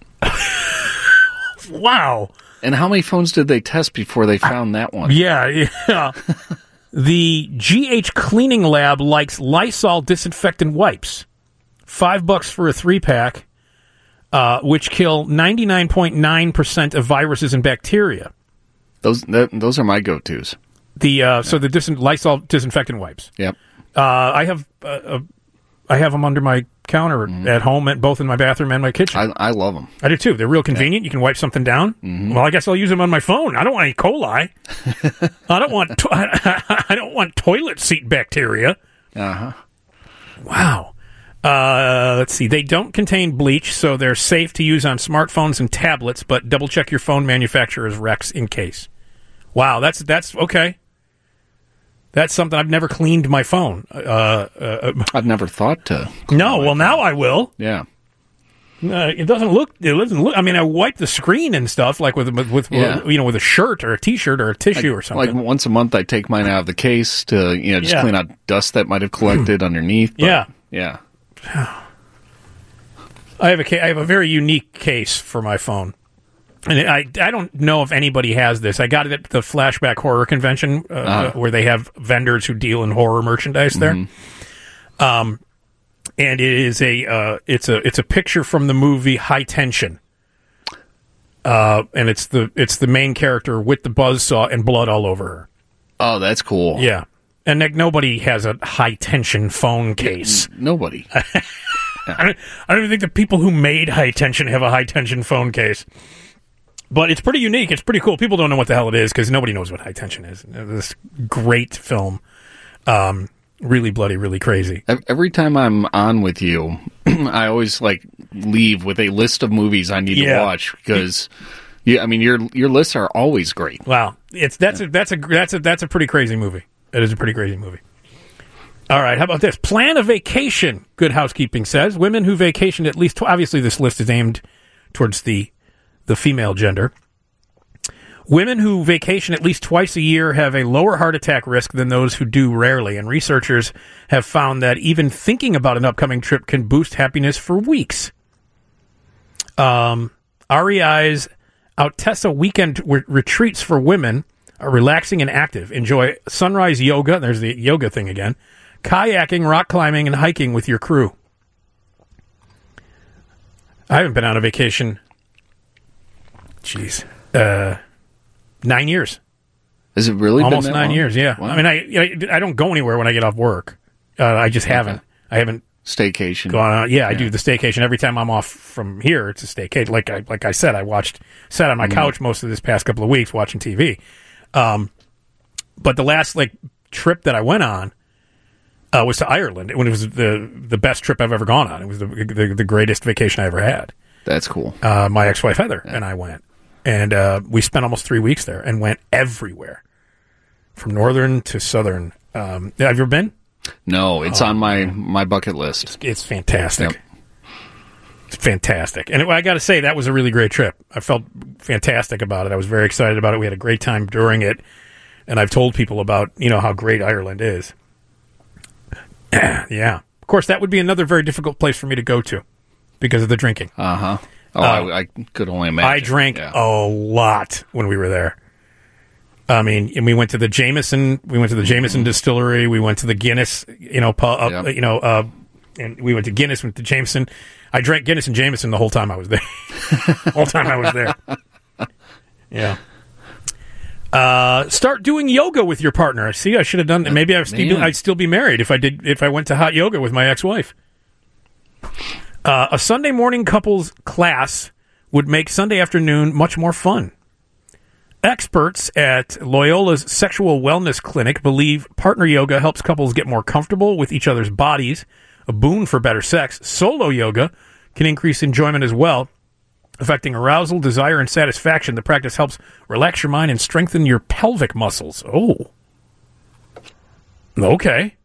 wow. And how many phones did they test before they found that one? Yeah. The GH Cleaning Lab likes Lysol disinfectant wipes. $5 for a 3-pack, which kill 99.9% of viruses and bacteria. Those are my go-tos. So the Lysol disinfectant wipes. Yep. I have them under my counter at home, both in my bathroom and my kitchen. I love them. I do too. They're real convenient. You can wipe something down. Mm-hmm. Well, I guess I'll use them on my phone. I don't want E. coli. I don't want toilet seat bacteria. Uh-huh. Wow. Let's see. They don't contain bleach, so they're safe to use on smartphones and tablets, but double check your phone manufacturer's recs in case. Wow, that's okay. That's something. I've never cleaned my phone. I've never thought to. No, well, now I will. Yeah. It doesn't look. I mean, I wipe the screen and stuff like with a shirt or a T-shirt or a tissue or something. Like once a month, I take mine out of the case to just clean out dust that might have collected underneath. But, yeah. I have a very unique case for my phone. And I don't know if anybody has this. I got it at the Flashback Horror Convention where they have vendors who deal in horror merchandise there. Mm-hmm. And it is it's a picture from the movie High Tension. And it's the main character with the buzzsaw and blood all over her. Oh, that's cool. Yeah. And nobody has a high tension phone case. Nobody. I don't even think the people who made High Tension have a high tension phone case. But it's pretty unique. It's pretty cool. People don't know what the hell it is because nobody knows what High Tension is. This great film. Really bloody, really crazy. Every time I'm on with you, I always leave with a list of movies I need to watch because your lists are always great. Wow. That's a pretty crazy movie. That is a pretty crazy movie. All right, how about this? Plan a vacation, Good Housekeeping says. Women who vacation at least obviously this list is aimed towards the female gender. Women who vacation at least twice a year have a lower heart attack risk than those who do rarely, and researchers have found that even thinking about an upcoming trip can boost happiness for weeks. REI's Outessa weekend retreats for women are relaxing and active. Enjoy sunrise yoga, there's the yoga thing again, kayaking, rock climbing, and hiking with your crew. I haven't been on a vacation... 9 years. Has it really almost been that 9 long? years? Yeah. Wow. I mean, I don't go anywhere when I get off work. I just haven't. I haven't staycation. Gone on. Yeah, I do the staycation every time I'm off from here. It's a staycation. Like I said, sat on my couch most of this past couple of weeks watching TV. But the last trip that I went on, was to Ireland. When it was the best trip I've ever gone on. It was the greatest vacation I ever had. That's cool. My ex-wife Heather and I went, and we spent almost 3 weeks there and went everywhere, from northern to southern. Have you ever been? No, it's on my bucket list. It's fantastic. Yep. It's fantastic. And I got to say, that was a really great trip. I felt fantastic about it. I was very excited about it. We had a great time during it. And I've told people about, how great Ireland is. Yeah. Of course, that would be another very difficult place for me to go to because of the drinking. Uh-huh. Oh, I could only imagine. I drank a lot when we were there. I mean, and we went to the Jameson. We went to the Jameson distillery. We went to the Guinness. And we went to Guinness. Went to Jameson. I drank Guinness and Jameson the whole time I was there. Yeah. Start doing yoga with your partner. See, I should have done that. Maybe I'd still be married if I went to hot yoga with my ex-wife. A Sunday morning couples class would make Sunday afternoon much more fun. Experts at Loyola's Sexual Wellness Clinic believe partner yoga helps couples get more comfortable with each other's bodies, a boon for better sex. Solo yoga can increase enjoyment as well, affecting arousal, desire, and satisfaction. The practice helps relax your mind and strengthen your pelvic muscles. Oh. Okay.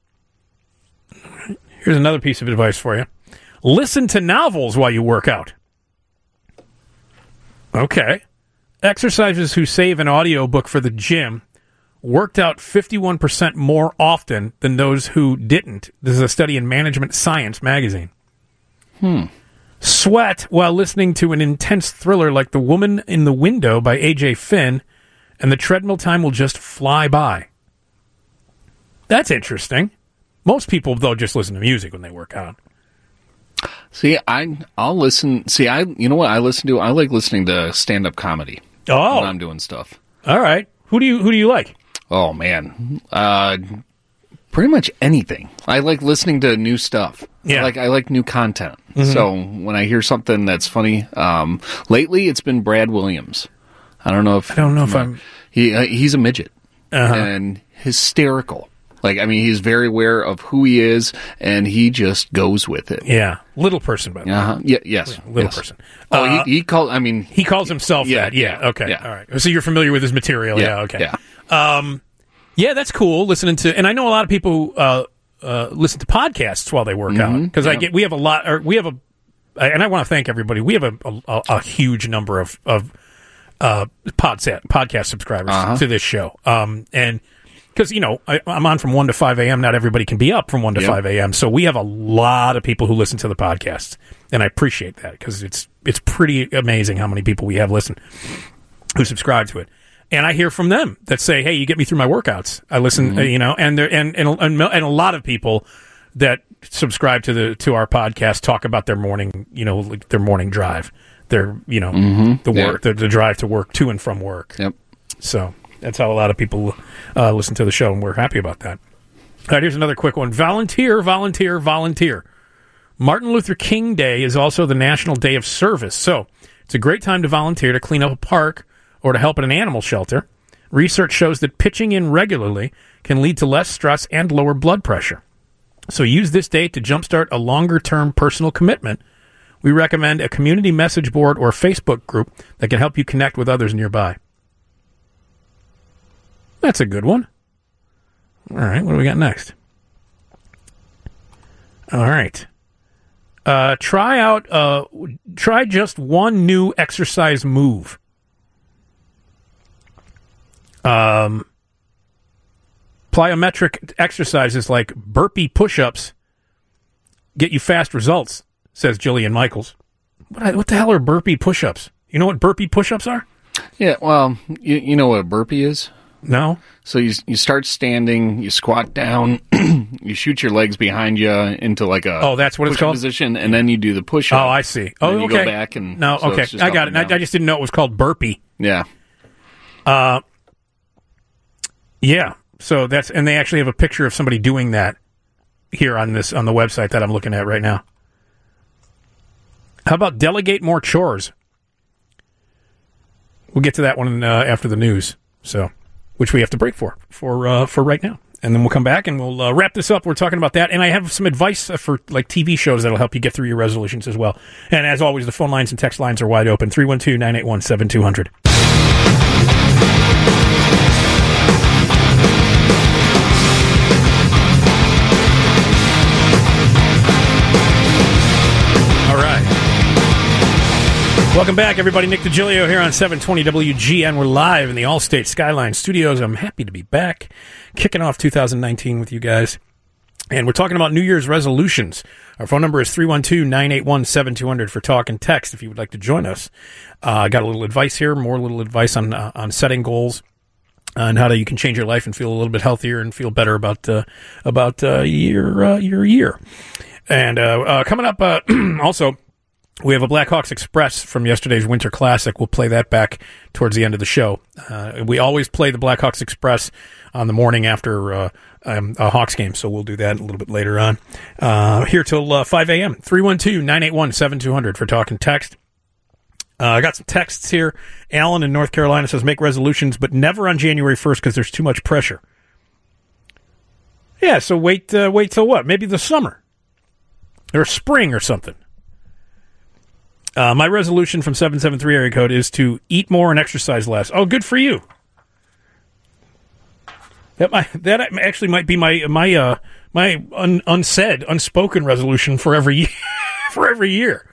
Here's another piece of advice for you. Listen to novels while you work out. Okay. Exercisers who save an audiobook for the gym worked out 51% more often than those who didn't. This is a study in Management Science magazine. Sweat while listening to an intense thriller like The Woman in the Window by A.J. Finn, and the treadmill time will just fly by. That's interesting. Most people, though, just listen to music when they work out. See, I'll listen. See, you know what I listen to? I like listening to stand-up comedy when I'm doing stuff. All right. Who do you like? Oh, man. Pretty much anything. I like listening to new stuff. Yeah. I like new content. Mm-hmm. So when I hear something that's funny, lately it's been Brad Williams. I don't know if I'm... He's a midget. And hysterical. He's very aware of who he is, and he just goes with it. Yeah. Little person, by the way. Yeah, yes. Yeah, little person. He calls himself that. Yeah. Okay. Yeah. All right. So you're familiar with his material. Yeah. Okay. Yeah. Yeah, that's cool. Listening to, and I know a lot of people listen to podcasts while they work out because we have a lot, and I want to thank everybody. We have a huge number of podcast subscribers to this show, and because I'm on from 1 to 5 a.m. Not everybody can be up from 1 to 5 a.m. So we have a lot of people who listen to the podcast, and I appreciate that because it's pretty amazing how many people we have listen who subscribe to it. And I hear from them that say, "Hey, you get me through my workouts." I listen, and a lot of people that subscribe to our podcast talk about their morning, their morning drive, their the drive to work, to and from work. Yep. So that's how a lot of people listen to the show, and we're happy about that. All right, here's another quick one. Volunteer, volunteer, volunteer. Martin Luther King Day is also the National Day of Service, so it's a great time to volunteer to clean up a park or to help at an animal shelter. Research shows that pitching in regularly can lead to less stress and lower blood pressure. So use this day to jumpstart a longer-term personal commitment. We recommend a community message board or Facebook group that can help you connect with others nearby. That's a good one. All right, what do we got next? All right. Try just one new exercise move. Plyometric exercises like burpee push-ups get you fast results, says Jillian Michaels. What the hell are burpee push-ups? You know what burpee push-ups are? Yeah, well, you know what a burpee is? No. So you start standing, you squat down, you shoot your legs behind you into like a that's what it's called? Position, and then you do the push-up. Oh, I see. Oh, okay. You go back and no, so okay, I got it. I just didn't know it was called burpee. Yeah. Yeah. So and they actually have a picture of somebody doing that here on the website that I'm looking at right now. How about delegate more chores? We'll get to that one after the news. So, which we have to break for right now. And then we'll come back and we'll wrap this up. We're talking about that. And I have some advice for like TV shows that'll help you get through your resolutions as well. And as always, the phone lines and text lines are wide open. 312-981-7200. All right. Welcome back, everybody. Nick DiGilio here on 720 WGN. We're live in the Allstate Skyline Studios. I'm happy to be back, kicking off 2019 with you guys. And we're talking about New Year's resolutions. Our phone number is 312-981-7200 for talk and text if you would like to join us. I got a little advice here, more little advice on setting goals and how you can change your life and feel a little bit healthier and feel better about your year. And coming up, also, we have a Blackhawks Express from yesterday's Winter Classic. We'll play that back towards the end of the show. We always play the Blackhawks Express on the morning after a Hawks game, so we'll do that a little bit later on. Here till 5 a.m. 312-981-7200 for talk and text. I got some texts here. Alan in North Carolina says, make resolutions, but never on January 1st because there's too much pressure. Yeah, so wait till what? Maybe the summer or spring or something. My resolution from 773 area code is to eat more and exercise less. Oh, good for you. That actually might be my unsaid, unspoken resolution for every year. For every year.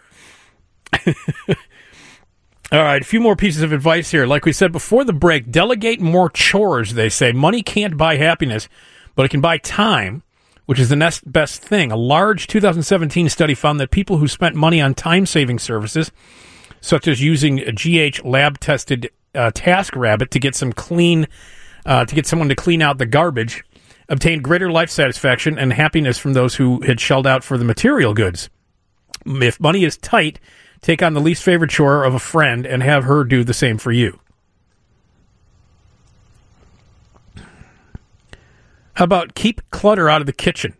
All right, a few more pieces of advice here. Like we said before the break, delegate more chores, they say. Money can't buy happiness, but it can buy time, which is the next best thing. A large 2017 study found that people who spent money on time-saving services, such as using a GH lab-tested TaskRabbit to get someone to clean out the garbage, obtained greater life satisfaction and happiness from those who had shelled out for the material goods. If money is tight, take on the least favorite chore of a friend and have her do the same for you. How about keep clutter out of the kitchen?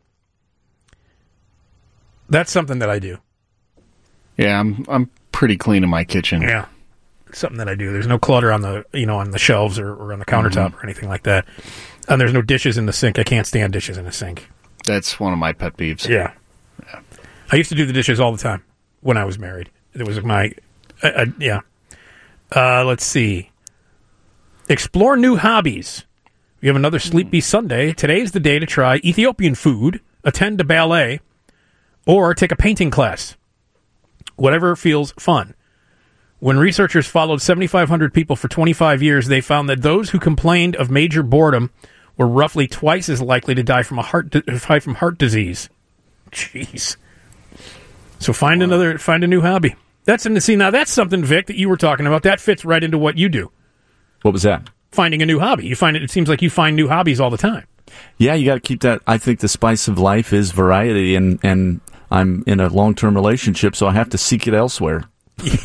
That's something that I do. Yeah, I'm pretty clean in my kitchen. Yeah, it's something that I do. There's no clutter on the on the shelves or on the countertop or anything like that. And there's no dishes in the sink. I can't stand dishes in the sink. That's one of my pet peeves. Yeah. I used to do the dishes all the time when I was married. It was my yeah. Let's see. Explore new hobbies. We have another Sleepy Sunday. Today's the day to try Ethiopian food, attend a ballet, or take a painting class. Whatever feels fun. When researchers followed 7,500 people for 25 years, they found that those who complained of major boredom were roughly twice as likely to die from heart disease. Jeez. So find a new hobby. Now that's something, Vic, that you were talking about. That fits right into what you do. What was that? Finding a new hobby. It seems like you find new hobbies all the time. Yeah, you got to keep that. I think the spice of life is variety, and I'm in a long-term relationship, so I have to seek it elsewhere. Is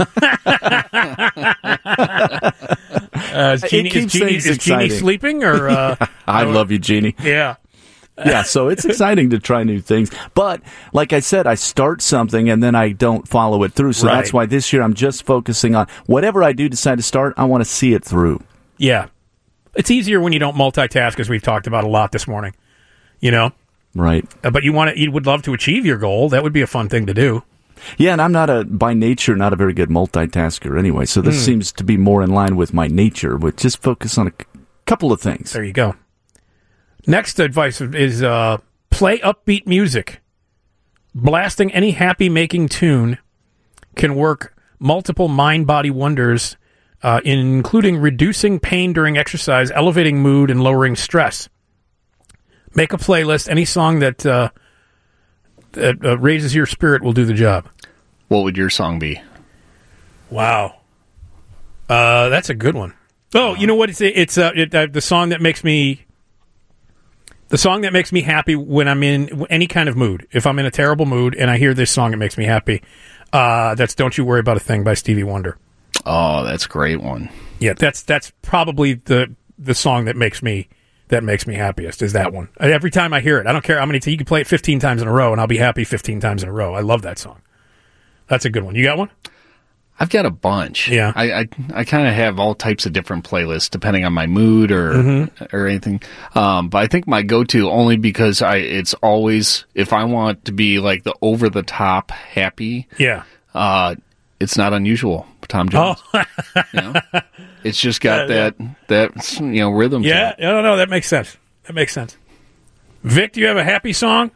Jeannie sleeping? Or I love you, Jeannie. Yeah. Yeah, so it's exciting to try new things. But, like I said, I start something and then I don't follow it through. So That's why this year I'm just focusing on whatever I do decide to start, I want to see it through. Yeah. It's easier when you don't multitask, as we've talked about a lot this morning. Right. But you would love to achieve your goal. That would be a fun thing to do. Yeah, and I'm by nature not a very good multitasker anyway. So this seems to be more in line with my nature, with just focus on a couple of things. There you go. Next advice is play upbeat music. Blasting any happy-making tune can work multiple mind-body wonders, including reducing pain during exercise, elevating mood, and lowering stress. Make a playlist. Any song that raises your spirit will do the job. What would your song be? Wow. That's a good one. Oh, you know what? It's the song that makes me... The song that makes me happy when I'm in any kind of mood. If I'm in a terrible mood and I hear this song, it makes me happy. That's "Don't You Worry About a Thing" by Stevie Wonder. Oh, that's a great one. Yeah, that's probably the song that makes me happiest. Is that one? Every time I hear it, I don't care how many times. You can play it 15 times in a row, and I'll be happy 15 times in a row. I love that song. That's a good one. You got one? I've got a bunch. Yeah. I kind of have all types of different playlists depending on my mood or anything. But I think my go-to, only because it's always, if I want to be like the over-the-top happy, it's Not Unusual, Tom Jones. Oh. It's just got that rhythm. Yeah, to it. no, that makes sense. That makes sense. Vic, do you have a happy song?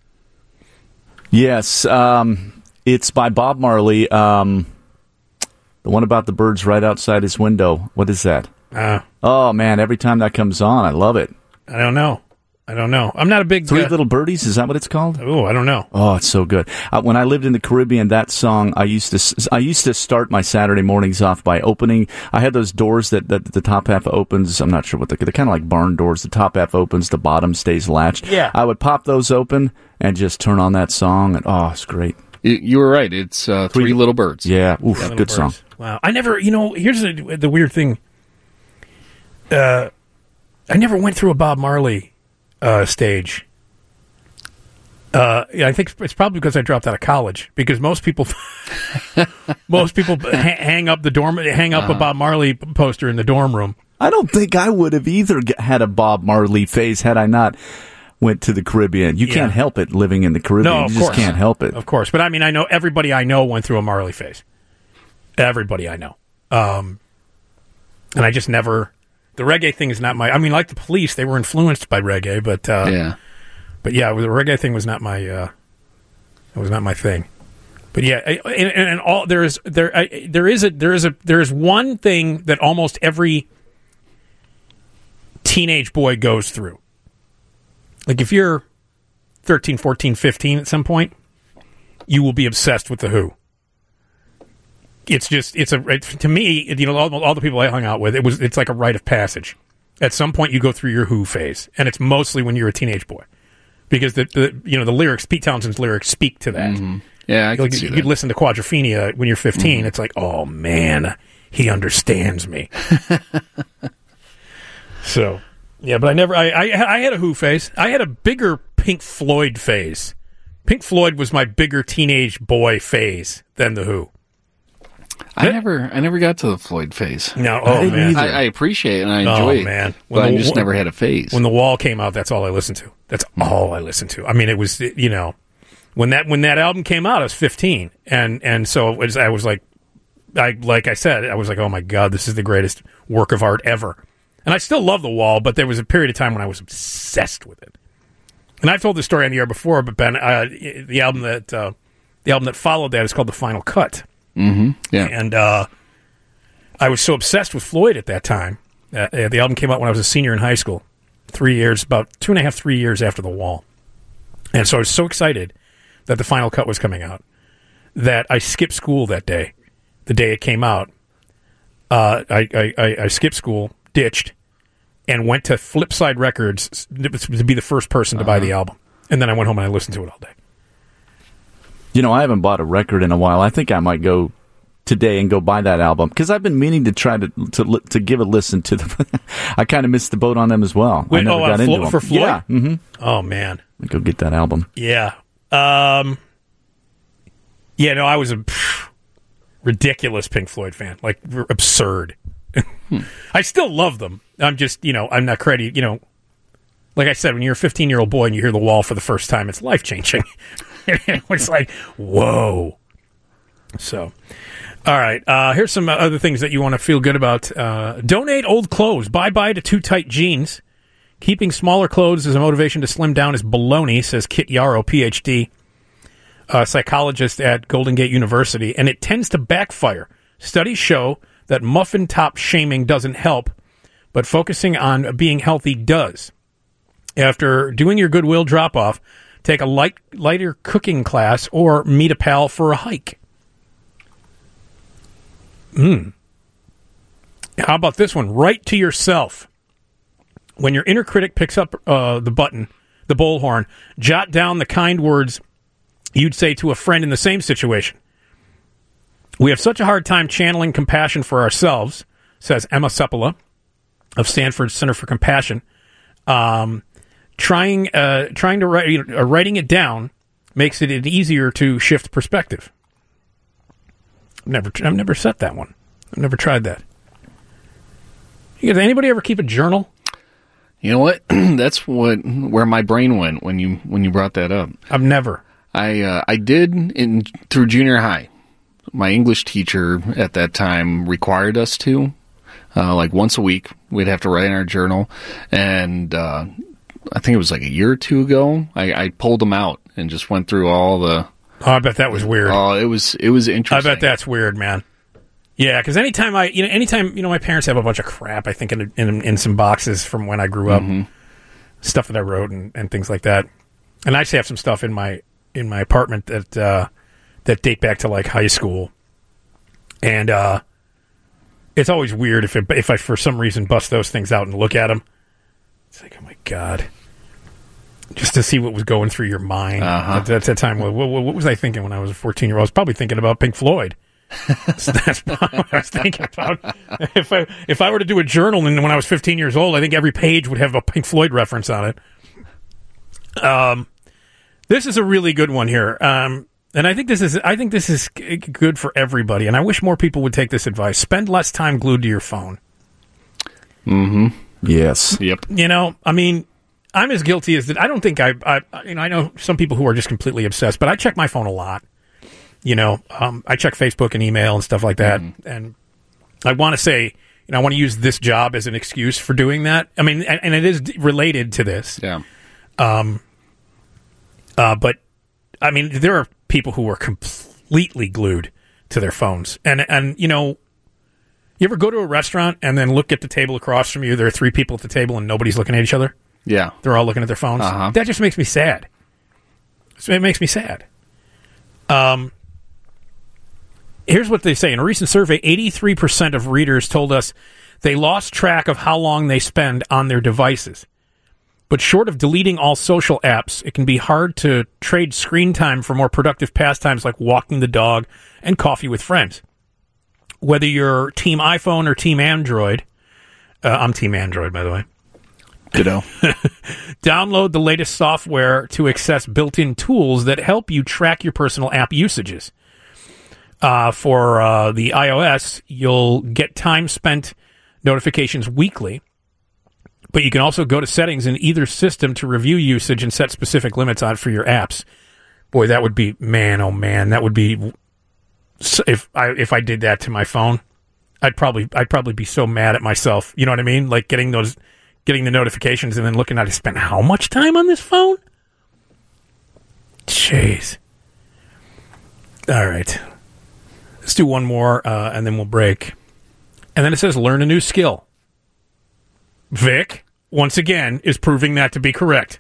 Yes, it's by Bob Marley. The one about the birds right outside his window. What is that? Oh, man, every time that comes on, I love it. I don't know. I'm not a big... Three Little Birdies, is that what it's called? Oh, I don't know. Oh, it's so good. When I lived in the Caribbean, that song, I used to start my Saturday mornings off by opening... I had those doors that the top half opens. I'm not sure what they're kind of like barn doors. The top half opens, the bottom stays latched. Yeah. I would pop those open and just turn on that song, and it's great. You were right. It's Three Little Birds. Yeah, good song. Wow. I never, here's the weird thing. I never went through a Bob Marley stage. I think it's probably because I dropped out of college, because most people hang up a Bob Marley poster in the dorm room. I don't think I would have either had a Bob Marley phase had I not went to the Caribbean. You can't help it living in the Caribbean. No, of you course. just can't help it. Of course. But I mean, I know everybody I know went through a Marley phase. Everybody I know. And I just never... The reggae thing is not my... I mean, like the Police, they were influenced by reggae, but... But yeah, the reggae thing was not my... it was not my thing. But yeah, and all there is one thing that almost every teenage boy goes through. Like if you're 13, 14, 15 at some point, you will be obsessed with The Who. To me, all the people I hung out with, it's like a rite of passage. At some point you go through your Who phase, and it's mostly when you're a teenage boy. Because the lyrics, Pete Townshend's lyrics speak to that. Mm-hmm. Yeah, I can see that. You listen to Quadrophenia when you're 15, it's like, oh man, he understands me. So, yeah, but I had a Who phase. I had a bigger Pink Floyd phase. Pink Floyd was my bigger teenage boy phase than The Who. I never got to the Floyd phase. No, man. I appreciate it and I enjoy it. Man. But I just never had a phase. When The Wall came out, that's all I listened to. That's all I listened to. I mean, it was, when that album came out, I was 15. And so I was like, like I said, I was like, oh my God, this is the greatest work of art ever. And I still love The Wall, but there was a period of time when I was obsessed with it. And I've told this story on the air before, but Ben, the album that followed that is called The Final Cut. Mm-hmm. Yeah. And I was so obsessed with Floyd at that time. The album came out when I was a senior in high school, about 2.5, 3 years after The Wall. And so I was so excited that The Final Cut was coming out that I skipped school that day, the day it came out. I skipped school, ditched, and went to Flipside Records to be the first person to buy the album. And then I went home and I listened to it all day. I haven't bought a record in a while. I think I might go today and go buy that album because I've been meaning to try to give a listen to them. I kind of missed the boat on them as well. Wait, I never got into them. For Floyd? Yeah. Mm-hmm. Oh, man. I'll go get that album. Yeah. I was a ridiculous Pink Floyd fan. Like, absurd. I still love them. I'm just, I'm not crazy. Like I said, when you're a 15-year-old boy and you hear The Wall for the first time, it's life-changing. It's like, whoa. So, all right. Here's some other things that you want to feel good about. Donate old clothes. Bye-bye to too tight jeans. Keeping smaller clothes as a motivation to slim down is baloney, says Kit Yarrow, Ph.D., psychologist at Golden Gate University, and it tends to backfire. Studies show that muffin top shaming doesn't help, but focusing on being healthy does. After doing your Goodwill drop-off, take a lighter cooking class or meet a pal for a hike. How about this one? Write to yourself. When your inner critic picks up the bullhorn, jot down the kind words you'd say to a friend in the same situation. We have such a hard time channeling compassion for ourselves, says Emma Seppala of Stanford's Center for Compassion. Trying to writing it down makes it easier to shift perspective. I've never set that one. I've never tried that. Does anybody ever keep a journal? You know what? That's where my brain went when you brought that up. I've never. I did through junior high. My English teacher at that time required us to, like once a week, we'd have to write in our journal. And I think it was like a year or two ago, I pulled them out and just went through all the. Oh, I bet that was weird. Oh, it was interesting. I bet that's weird, man. Yeah, because anytime my parents have a bunch of crap, I think in some boxes from when I grew up, stuff that I wrote and things like that. And I actually have some stuff in my apartment that date back to like high school, and it's always weird if I for some reason bust those things out and look at them. It's like, oh my god, just to see what was going through your mind at that time. What was I thinking when I was a 14-year-old? I was probably thinking about Pink Floyd. That's what I was thinking about. If I were to do a journal and when I was 15 years old, I think every page would have a Pink Floyd reference on it. This is a really good one here. And I think this is good for everybody, and I wish more people would take this advice. Spend less time glued to your phone. Mm-hmm. Yes. Yep. I mean, I'm as guilty as that. I don't think I know some people who are just completely obsessed, but I check my phone a lot. I check Facebook and email and stuff like that, and I want to say, I want to use this job as an excuse for doing that. I mean, and it is related to this. Yeah. But I mean, there are people who are completely glued to their phones. And you ever go to a restaurant and then look at the table across from you? There are 3 people at the table and nobody's looking at each other. Yeah. They're all looking at their phones. That just makes me sad. It makes me sad. Here's what they say. In a recent survey, 83% of readers told us they lost track of how long they spend on their devices. But short of deleting all social apps, it can be hard to trade screen time for more productive pastimes like walking the dog and coffee with friends. Whether you're Team iPhone or Team Android, I'm Team Android, by the way. Ditto. Download the latest software to access built-in tools that help you track your personal app usages. For the iOS, you'll get time spent notifications weekly. But you can also go to settings in either system to review usage and set specific limits on for your apps. Boy, that would be, man, oh man, that would be, if I did that to my phone, I'd probably be so mad at myself. You know what I mean? Like getting the notifications and then looking at it, spend how much time on this phone? Jeez. All right. Let's do one more, and then we'll break. And then it says, learn a new skill. Vic, once again, is proving that to be correct.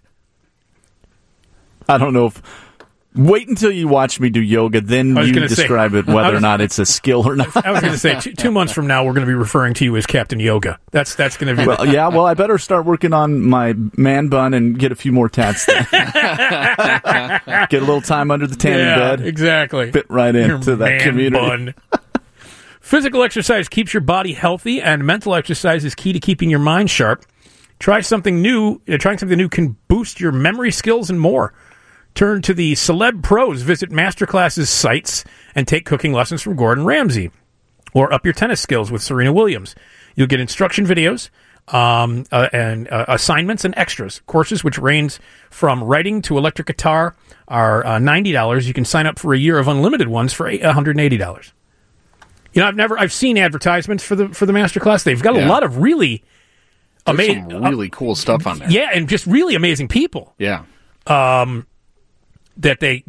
I don't know if... Wait until you watch me do yoga, then you describe it whether or not it's a skill or not. I was going to say, 2 months from now, we're going to be referring to you as Captain Yoga. That's going to be... Well, I better start working on my man bun and get a few more tats then. Get a little time under the tanning bed. Exactly. Fit right into that community. Bun. Physical exercise keeps your body healthy, and mental exercise is key to keeping your mind sharp. Trying something new can boost your memory skills and more. Turn to the Celeb Pros. Visit Masterclass's sites and take cooking lessons from Gordon Ramsay. Or up your tennis skills with Serena Williams. You'll get instruction videos and assignments and extras. Courses which range from writing to electric guitar are $90. You can sign up for a year of unlimited ones for $180. I've seen advertisements for the Masterclass. They've got a lot of really amazing, really cool stuff on there. Yeah, and just really amazing people. Yeah. That they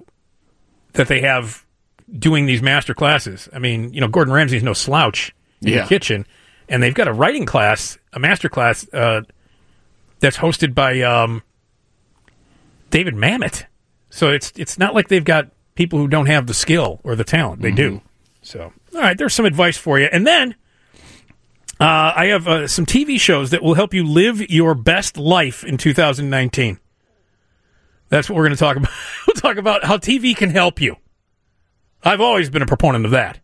have doing these master classes. I mean, Gordon Ramsay's no slouch in the kitchen, and they've got a writing class, a master class that's hosted by David Mamet. So it's not like they've got people who don't have the skill or the talent. They do. So, all right, there's some advice for you. And then I have some TV shows that will help you live your best life in 2019. That's what we're going to talk about. We'll talk about how TV can help you. I've always been a proponent of that.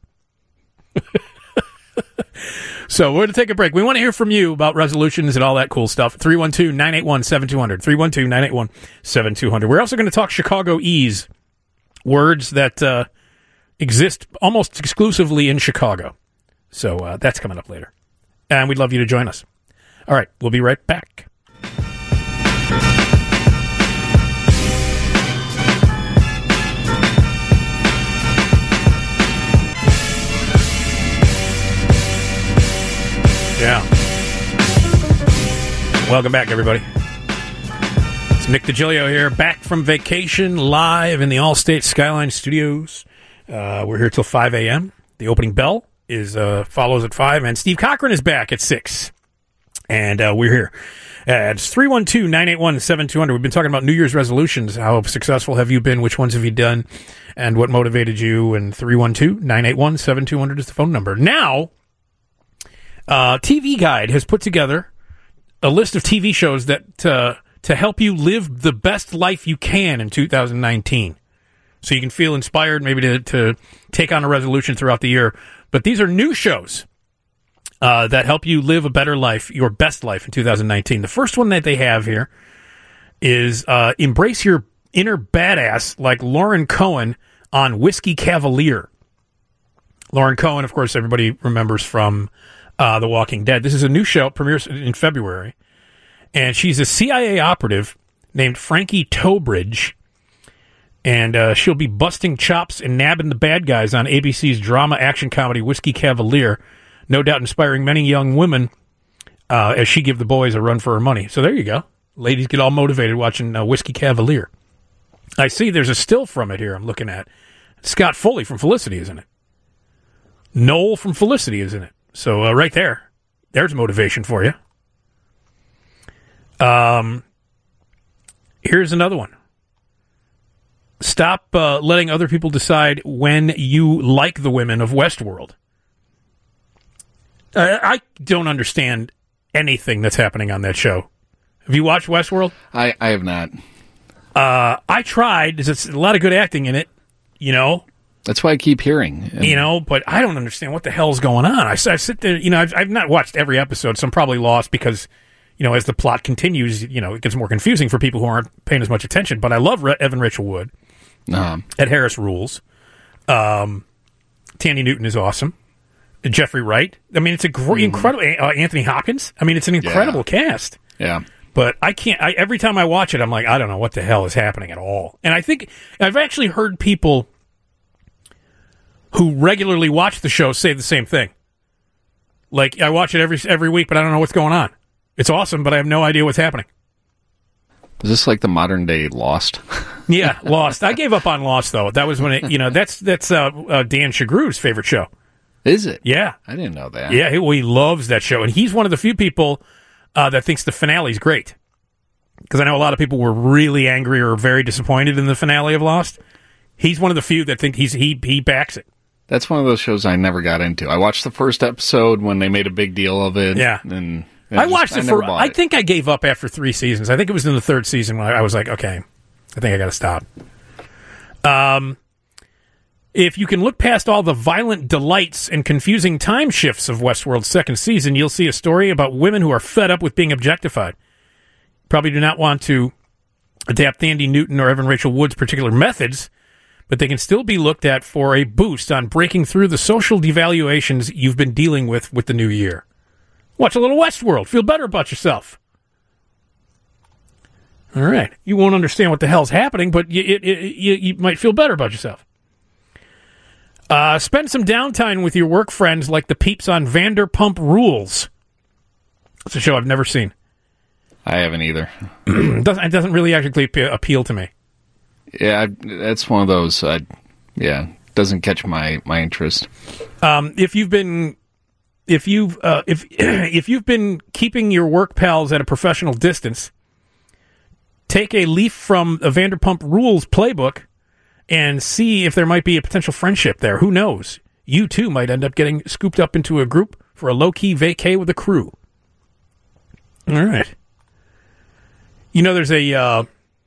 So we're going to take a break. We want to hear from you about resolutions and all that cool stuff. 312-981-7200. 312-981-7200. We're also going to talk Chicago-ese, words that exist almost exclusively in Chicago. So that's coming up later. And we'd love you to join us. All right, we'll be right back. Yeah. Welcome back, everybody. It's Nick DiGilio here, back from vacation, live in the Allstate Skyline Studios. We're here till 5 a.m. The opening bell follows at 5, and Steve Cochran is back at 6. And we're here. It's 312-981-7200. We've been talking about New Year's resolutions. How successful have you been? Which ones have you done? And what motivated you? And 312-981-7200 is the phone number. Now, TV Guide has put together a list of TV shows that to help you live the best life you can in 2019. So you can feel inspired maybe to take on a resolution throughout the year. But these are new shows that help you live a better life, your best life in 2019. The first one that they have here is Embrace Your Inner Badass, like Lauren Cohen on Whiskey Cavalier. Lauren Cohen, of course, everybody remembers from The Walking Dead. This is a new show, premieres in February. And she's a CIA operative named Frankie Tobridge. And she'll be busting chops and nabbing the bad guys on ABC's drama action comedy Whiskey Cavalier. No doubt inspiring many young women as she give the boys a run for her money. So there you go. Ladies get all motivated watching Whiskey Cavalier. I see there's a still from it here I'm looking at. Scott Foley from Felicity is in it. Noel from Felicity is in it. So right there, there's motivation for you. Here's another one. Stop letting other people decide when you like the women of Westworld. I don't understand anything that's happening on that show. Have you watched Westworld? I have not. I tried. There's a lot of good acting in it, you know. That's why I keep hearing. You know, but I don't understand what the hell's going on. I sit there, you know, I've not watched every episode, so I'm probably lost because, you know, as the plot continues, you know, it gets more confusing for people who aren't paying as much attention. But I love Evan Rachel Wood. Ed Harris rules. Tandy Newton is awesome. Jeffrey Wright. I mean, it's a incredible... Anthony Hopkins. I mean, it's an incredible cast. Yeah. But I can't... every time I watch it, I'm like, I don't know what the hell is happening at all. And I think... I've actually heard people who regularly watch the show say the same thing. Like, I watch it every week, but I don't know what's going on. It's awesome, but I have no idea what's happening. Is this like the modern day Lost? Yeah, Lost. I gave up on Lost, though. That was when it... You know, that's Dan Shagrew's favorite show. Is it? Yeah. I didn't know that. Yeah, he loves that show. And he's one of the few people that thinks the finale's great. Because I know a lot of people were really angry or very disappointed in the finale of Lost. He's one of the few that think he backs it. That's one of those shows I never got into. I watched the first episode when they made a big deal of it. Yeah. And I watched it for... I think I gave up after 3 seasons. I think it was in the 3rd season when I was like, okay, I think I got to stop. If you can look past all the violent delights and confusing time shifts of Westworld's 2nd season, you'll see a story about women who are fed up with being objectified. Probably do not want to adapt Thandie Newton or Evan Rachel Wood's particular methods, but they can still be looked at for a boost on breaking through the social devaluations you've been dealing with the new year. Watch a little Westworld. Feel better about yourself. All right. You won't understand what the hell's happening, but you might feel better about yourself. Spend some downtime with your work friends like the peeps on Vanderpump Rules. It's a show I've never seen. I haven't either. It doesn't really actually appeal to me. Yeah, that's one of those, doesn't catch my interest. If you've been keeping your work pals at a professional distance, take a leaf from a Vanderpump Rules playbook and see if there might be a potential friendship there. Who knows? You, too, might end up getting scooped up into a group for a low-key vacay with a crew. All right. You know, there's a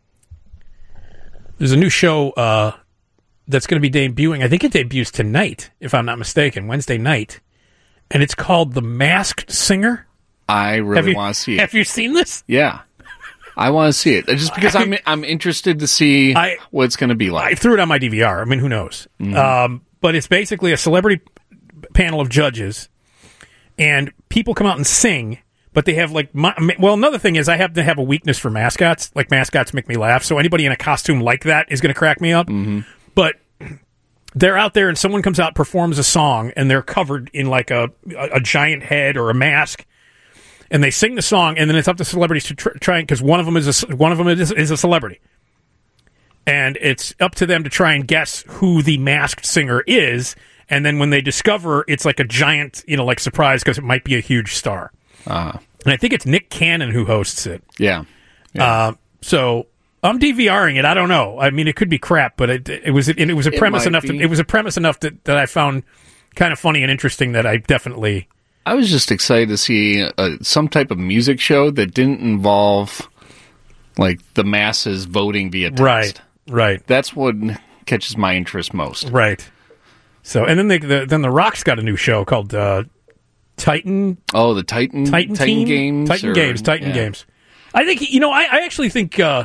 new show that's going to be debuting. I think it debuts tonight, if I'm not mistaken, Wednesday night. And it's called The Masked Singer. I really want to see it. Have you seen this? Yeah. I want to see it just because I'm interested to see what it's going to be like. I threw it on my DVR. I mean, who knows? Mm-hmm. but it's basically a celebrity panel of judges, and people come out and sing. But they have another thing is I happen to have a weakness for mascots. Like, mascots make me laugh. So anybody in a costume like that is going to crack me up. Mm-hmm. But they're out there and someone comes out, performs a song, and they're covered in like a giant head or a mask. And they sing the song, and then it's up to celebrities to try, because one of them is a celebrity. And it's up to them to try and guess who the masked singer is. And then when they discover, it's like a giant, like surprise, because it might be a huge star. And I think it's Nick Cannon who hosts it. Yeah. So I'm DVRing it. I don't know. I mean, it could be crap, but it was a premise enough. It was a premise enough that I found kind of funny and interesting that I definitely. I was just excited to see some type of music show that didn't involve like the masses voting via text. Right. That's what catches my interest most. Right. So, and then the Rock's got a new show called. Titan. Oh, the Titan Games. Titan Games. I think, I actually think, don't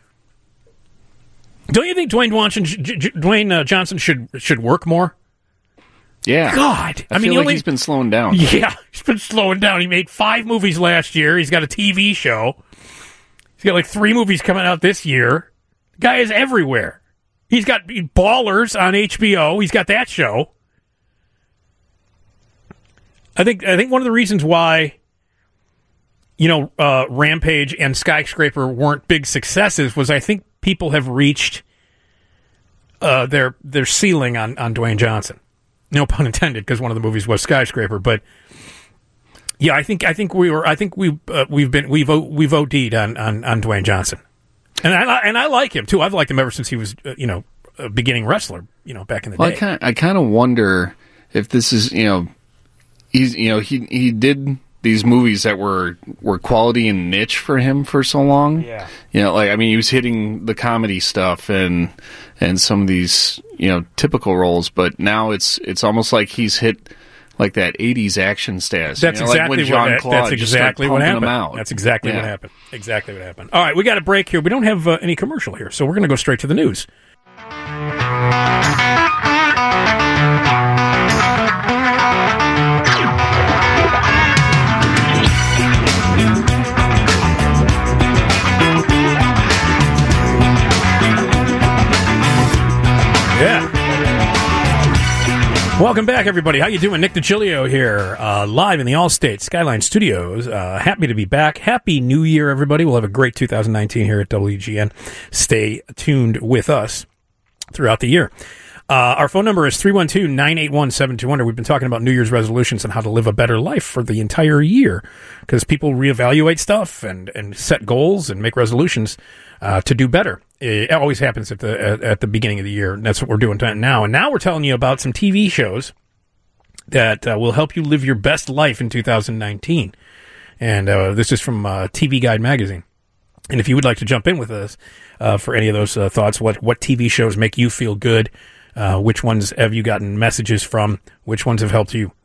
you think Dwayne Johnson should work more? Yeah. God. I mean, he's been slowing down. Yeah, he's been slowing down. He made 5 movies last year. He's got a TV show. He's got like 3 movies coming out this year. The guy is everywhere. He's got Ballers on HBO. He's got that show. I think one of the reasons why, Rampage and Skyscraper weren't big successes was I think people have reached their ceiling on Dwayne Johnson. No pun intended, because one of the movies was Skyscraper. But yeah, I think we've OD'd on Dwayne Johnson, and I like him too. I've liked him ever since he was a beginning wrestler. Back in the day. I kind of wonder if this is he did these movies that were quality and niche for him for so long. Yeah. He was hitting the comedy stuff and some of these, typical roles, but now it's almost like he's hit like that 80s action status. That's exactly what happened. That's exactly what happened. Exactly what happened. All right, we got a break here. We don't have any commercial here, so we're going to go straight to the news. Yeah. Welcome back, everybody. How you doing? Nick DiGilio here, live in the Allstate Skyline Studios. Happy to be back. Happy New Year, everybody. We'll have a great 2019 here at WGN. Stay tuned with us throughout the year. Our phone number is 312-981-7200. We've been talking about New Year's resolutions and how to live a better life for the entire year, because people reevaluate stuff and set goals and make resolutions to do better. It always happens at the beginning of the year, and that's what we're doing now. And now we're telling you about some TV shows that will help you live your best life in 2019. And this is from TV Guide magazine. And if you would like to jump in with us for any of those thoughts, what TV shows make you feel good? Which ones have you gotten messages from? Which ones have helped you?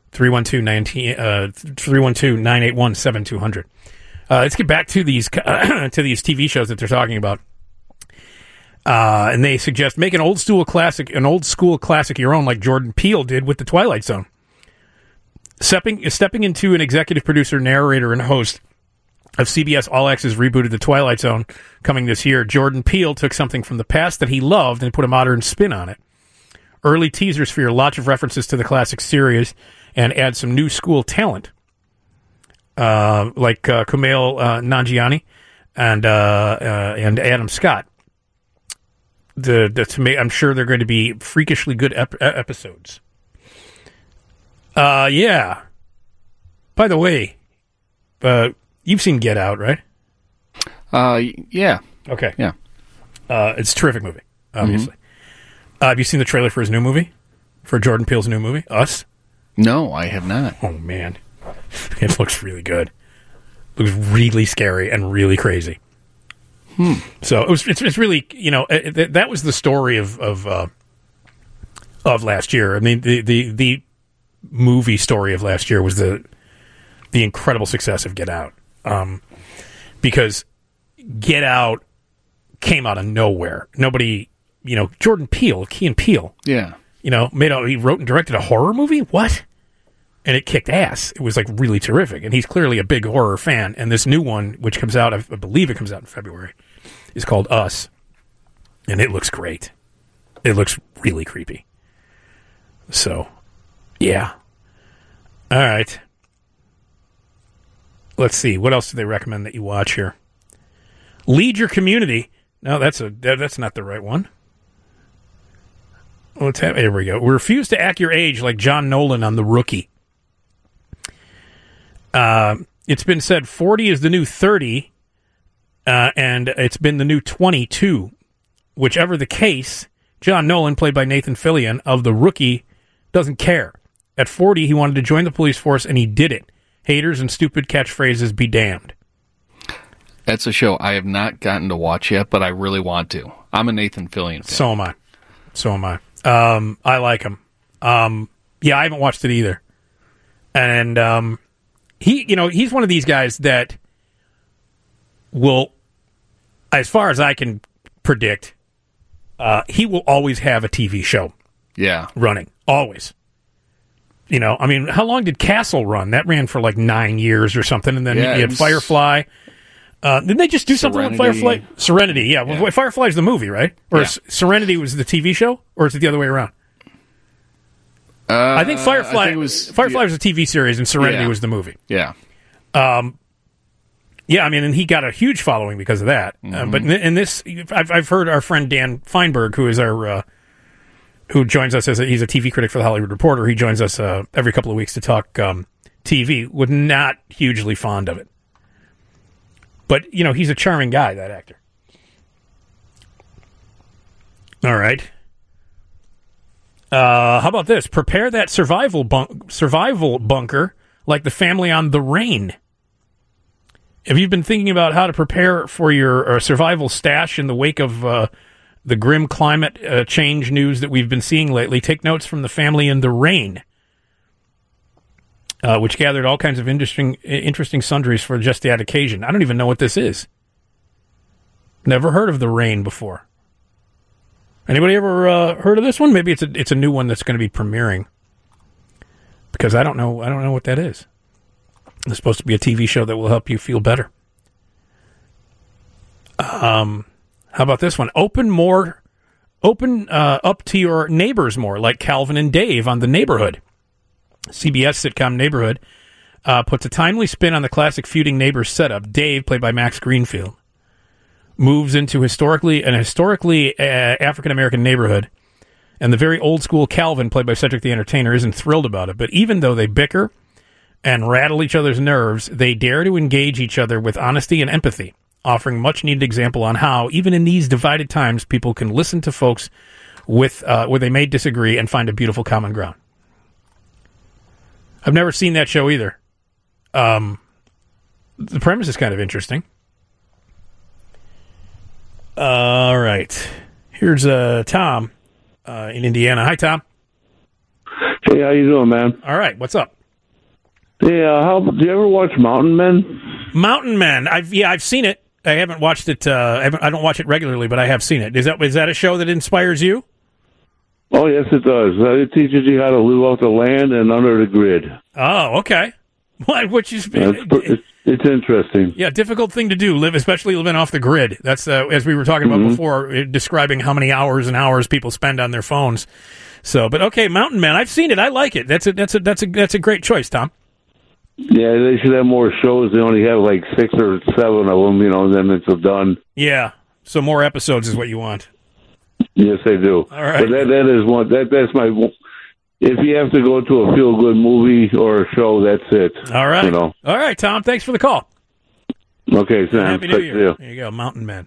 312-981-7200. Let's get back to these TV shows that they're talking about. And they suggest make an old school classic your own, like Jordan Peele did with The Twilight Zone. Stepping into an executive producer, narrator, and host of CBS All Access rebooted The Twilight Zone coming this year, Jordan Peele took something from the past that he loved and put a modern spin on it. Early teasers feature lots of references to the classic series and add some new school talent, like Kumail Nanjiani and Adam Scott. I'm sure they're going to be freakishly good episodes. Yeah. By the way, you've seen Get Out, right? Yeah. Okay. Yeah. It's a terrific movie, obviously. Mm-hmm. Have you seen the trailer for his new movie? For Jordan Peele's new movie, Us? No, I have not. Oh, man. It looks really good. It looks really scary and really crazy. So it's really, that was the story of last year. I mean, the movie story of last year was the incredible success of Get Out. Because Get Out came out of nowhere. Nobody, Jordan Peele, Key and Peele. Yeah. he wrote and directed a horror movie? What? And it kicked ass. It was like really terrific. And he's clearly a big horror fan. And this new one, which comes out, I believe it comes out in February, is called Us. And it looks great. It looks really creepy. So, yeah. All right. Let's see. What else do they recommend that you watch here? Lead Your Community. No, that's not the right one. Here we go. Refuse to act your age like John Nolan on The Rookie. It's been said 40 is the new 30, and it's been the new 22. Whichever the case, John Nolan, played by Nathan Fillion of The Rookie, doesn't care. At 40, he wanted to join the police force, and he did it. Haters and stupid catchphrases be damned. That's a show I have not gotten to watch yet, but I really want to. I'm a Nathan Fillion fan. So am I. I like him. Yeah, I haven't watched it either. And he's one of these guys that will, as far as I can predict, he will always have a TV show. Yeah. Running. Always. How long did Castle run? That ran for like 9 years or something, and then you had Firefly. Didn't they just do something with Firefly? Serenity, yeah. Well, Firefly's the movie, right? Or Serenity was the TV show? Or is it the other way around? I think Firefly was a TV series, and Serenity was the movie. Yeah. And he got a huge following because of that. Mm-hmm. But in this, I've heard our friend Dan Feinberg, who is who joins us he's a TV critic for the Hollywood Reporter. He joins us every couple of weeks to talk TV. Was not hugely fond of it. But, he's a charming guy, that actor. All right. How about this? Prepare that survival bunker like the family on The Rain. Have you been thinking about how to prepare for your survival stash in the wake of the grim climate change news that we've been seeing lately? Take notes from the family in The Rain, which gathered all kinds of interesting sundries for just that occasion. I don't even know what this is. Never heard of The Rain before. Anybody ever heard of this one? Maybe it's a new one that's going to be premiering. Because I don't know what that is. It's supposed to be a TV show that will help you feel better. How about this one? Open up to your neighbors more, like Calvin and Dave on The Neighborhood. CBS sitcom Neighborhood puts a timely spin on the classic feuding neighbors setup. Dave, played by Max Greenfield, moves into historically African-American neighborhood, and the very old-school Calvin, played by Cedric the Entertainer, isn't thrilled about it. But even though they bicker and rattle each other's nerves, they dare to engage each other with honesty and empathy, offering much-needed example on how, even in these divided times, people can listen to folks with where they may disagree and find a beautiful common ground. I've never seen that show either. The premise is kind of interesting. All right. Here's Tom in Indiana. Hi, Tom. Hey, how you doing, man? All right. What's up? Yeah, do you ever watch Mountain Men? Mountain Men. I've seen it. I haven't watched it. I don't watch it regularly, but I have seen it. Is that a show that inspires you? Oh, yes, it does. It teaches you how to live off the land and under the grid. Oh, okay. Which is it's interesting. Yeah, difficult thing to do. Especially living off the grid. That's as we were talking about before, describing how many hours and hours people spend on their phones. So, but okay, Mountain Men. I've seen it. I like it. That's a great choice, Tom. Yeah, they should have more shows. They only have like 6 or 7 of them, and then it's done. Yeah, so more episodes is what you want. Yes, they do. All right. But that is one. That's my. If you have to go to a feel-good movie or a show, that's it. All right. All right, Tom. Thanks for the call. Okay, Sam. Happy New Year. There you go, Mountain Men.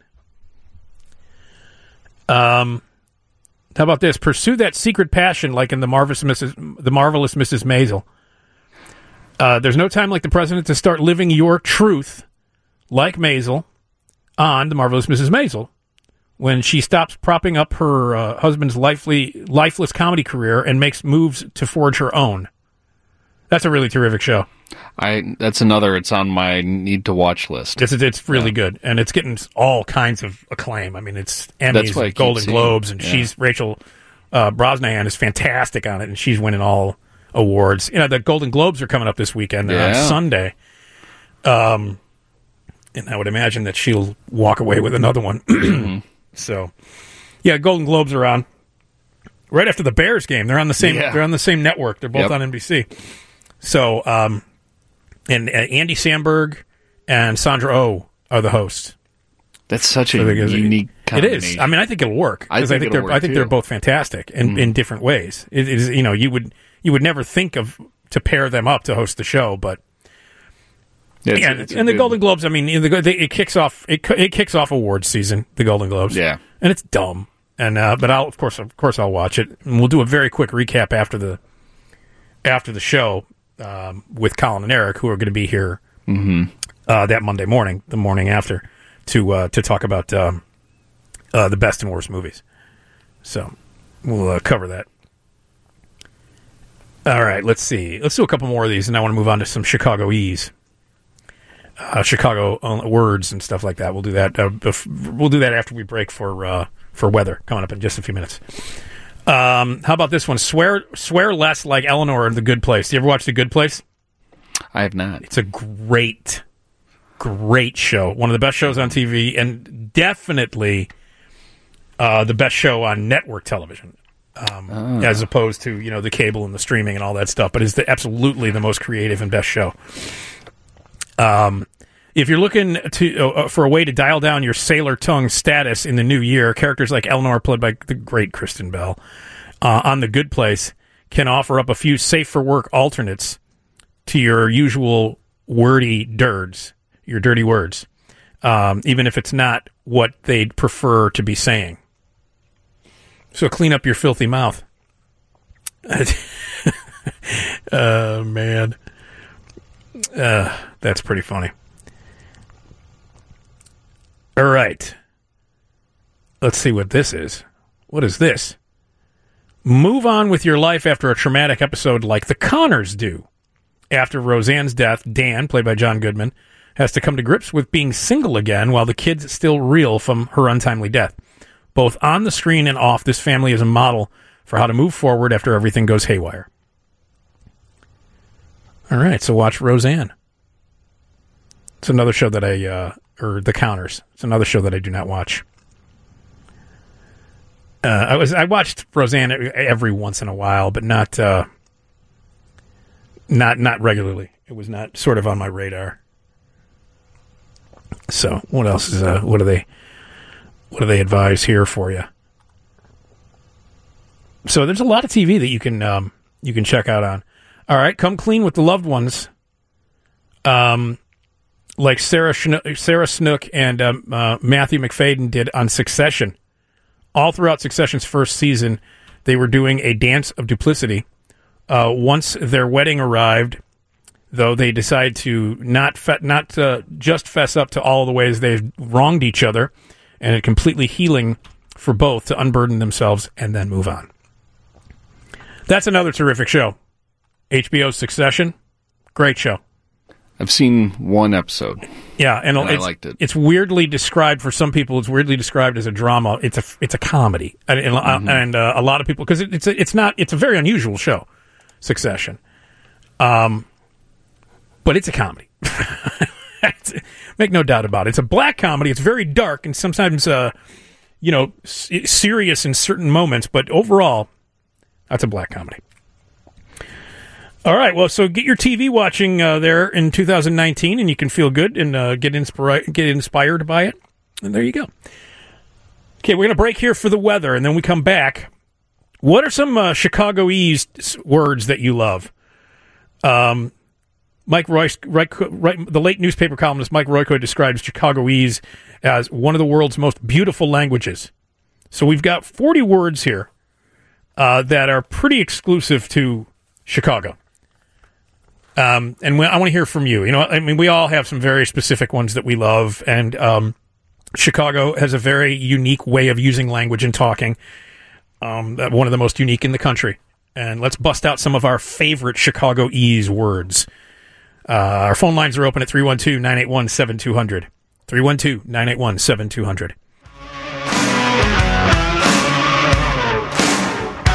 How about this? Pursue that secret passion like in the Marvelous Mrs. Maisel. There's no time like the present to start living your truth like Maisel on The Marvelous Mrs. Maisel when she stops propping up her husband's lifeless comedy career and makes moves to forge her own. That's a really terrific show. That's another. It's on my need-to-watch list. It's really good, and it's getting all kinds of acclaim. I mean, it's Emmys and Golden Globes, and she's Rachel Brosnahan is fantastic on it, and she's winning all awards. The Golden Globes are coming up this weekend. They're on Sunday. And I would imagine that she'll walk away with another one. So, yeah, Golden Globes are on right after the Bears game. They're on the same. They're on the same network. They're both on NBC. So, and Andy Samberg and Sandra Oh are the hosts. That's such a unique combination. It is. I mean, I think it'll work because I think they're both fantastic in different ways. It is, you would never think to pair them up to host the show, but the Golden Globes. I mean, it kicks off awards season. The Golden Globes, and it's dumb. And but I'll of course I'll watch it, and we'll do a very quick recap after the show with Colin and Eric, who are going to be here that Monday morning, the morning after, to talk about the best and worst movies. So we'll cover that. All right, let's see. Let's do a couple more of these, and I want to move on to some Chicagoese, Chicago words and stuff like that. We'll do that. We'll do that after we break for weather coming up in just a few minutes. How about this one? Swear less like Eleanor in The Good Place. Do you ever watch The Good Place? I have not. It's a great show. One of the best shows on TV, and definitely the best show on network television, as opposed to the cable and the streaming and all that stuff. But it's absolutely the most creative and best show. If you're looking for a way to dial down your sailor tongue status in the new year, characters like Eleanor, played by the great Kristen Bell, on The Good Place, can offer up a few safe-for-work alternates to your usual wordy dirds, your dirty words, even if it's not what they'd prefer to be saying. So clean up your filthy mouth. Oh, man. That's pretty funny. All right. Let's see what this is. What is this? Move on with your life after a traumatic episode like the Connors do. After Roseanne's death, Dan, played by John Goodman, has to come to grips with being single again while the kids still reel from her untimely death. Both on the screen and off, this family is a model for how to move forward after everything goes haywire. All right, so watch Roseanne. It's another show that or The Counters. It's another show that I do not watch. I watched Roseanne every once in a while, but not regularly. It was not sort of on my radar. So what else is what do they advise here for you? So there's a lot of TV that you can check out on. All right, come clean with the loved ones. Like Sarah Snook and Matthew McFadden did on Succession. All throughout Succession's first season, they were doing a dance of duplicity. Once their wedding arrived, though, they decided to not just fess up to all the ways they've wronged each other, and it completely healing for both to unburden themselves and then move on. That's another terrific show. HBO's Succession, great show. I've seen one episode. Yeah, and I liked it. It's weirdly described for some people. It's weirdly described as a drama. It's a comedy, and a lot of people, because it's a very unusual show, Succession. But it's a comedy. Make no doubt about it. It's a black comedy. It's very dark and sometimes serious in certain moments. But overall, that's a black comedy. All right, well, so get your TV watching there in 2019, and you can feel good and get inspired by it. And there you go. Okay, we're going to break here for the weather, and then we come back. What are some Chicagoese words that you love? Mike Royce, the late newspaper columnist Mike Royko describes Chicagoese as one of the world's most beautiful languages. So we've got 40 words here that are pretty exclusive to Chicago. And I want to hear from you. We all have some very specific ones that we love, and Chicago has a very unique way of using language and talking, one of the most unique in the country. And let's bust out some of our favorite Chicagoese words. Our phone lines are open at 312-981-7200. 312-981-7200.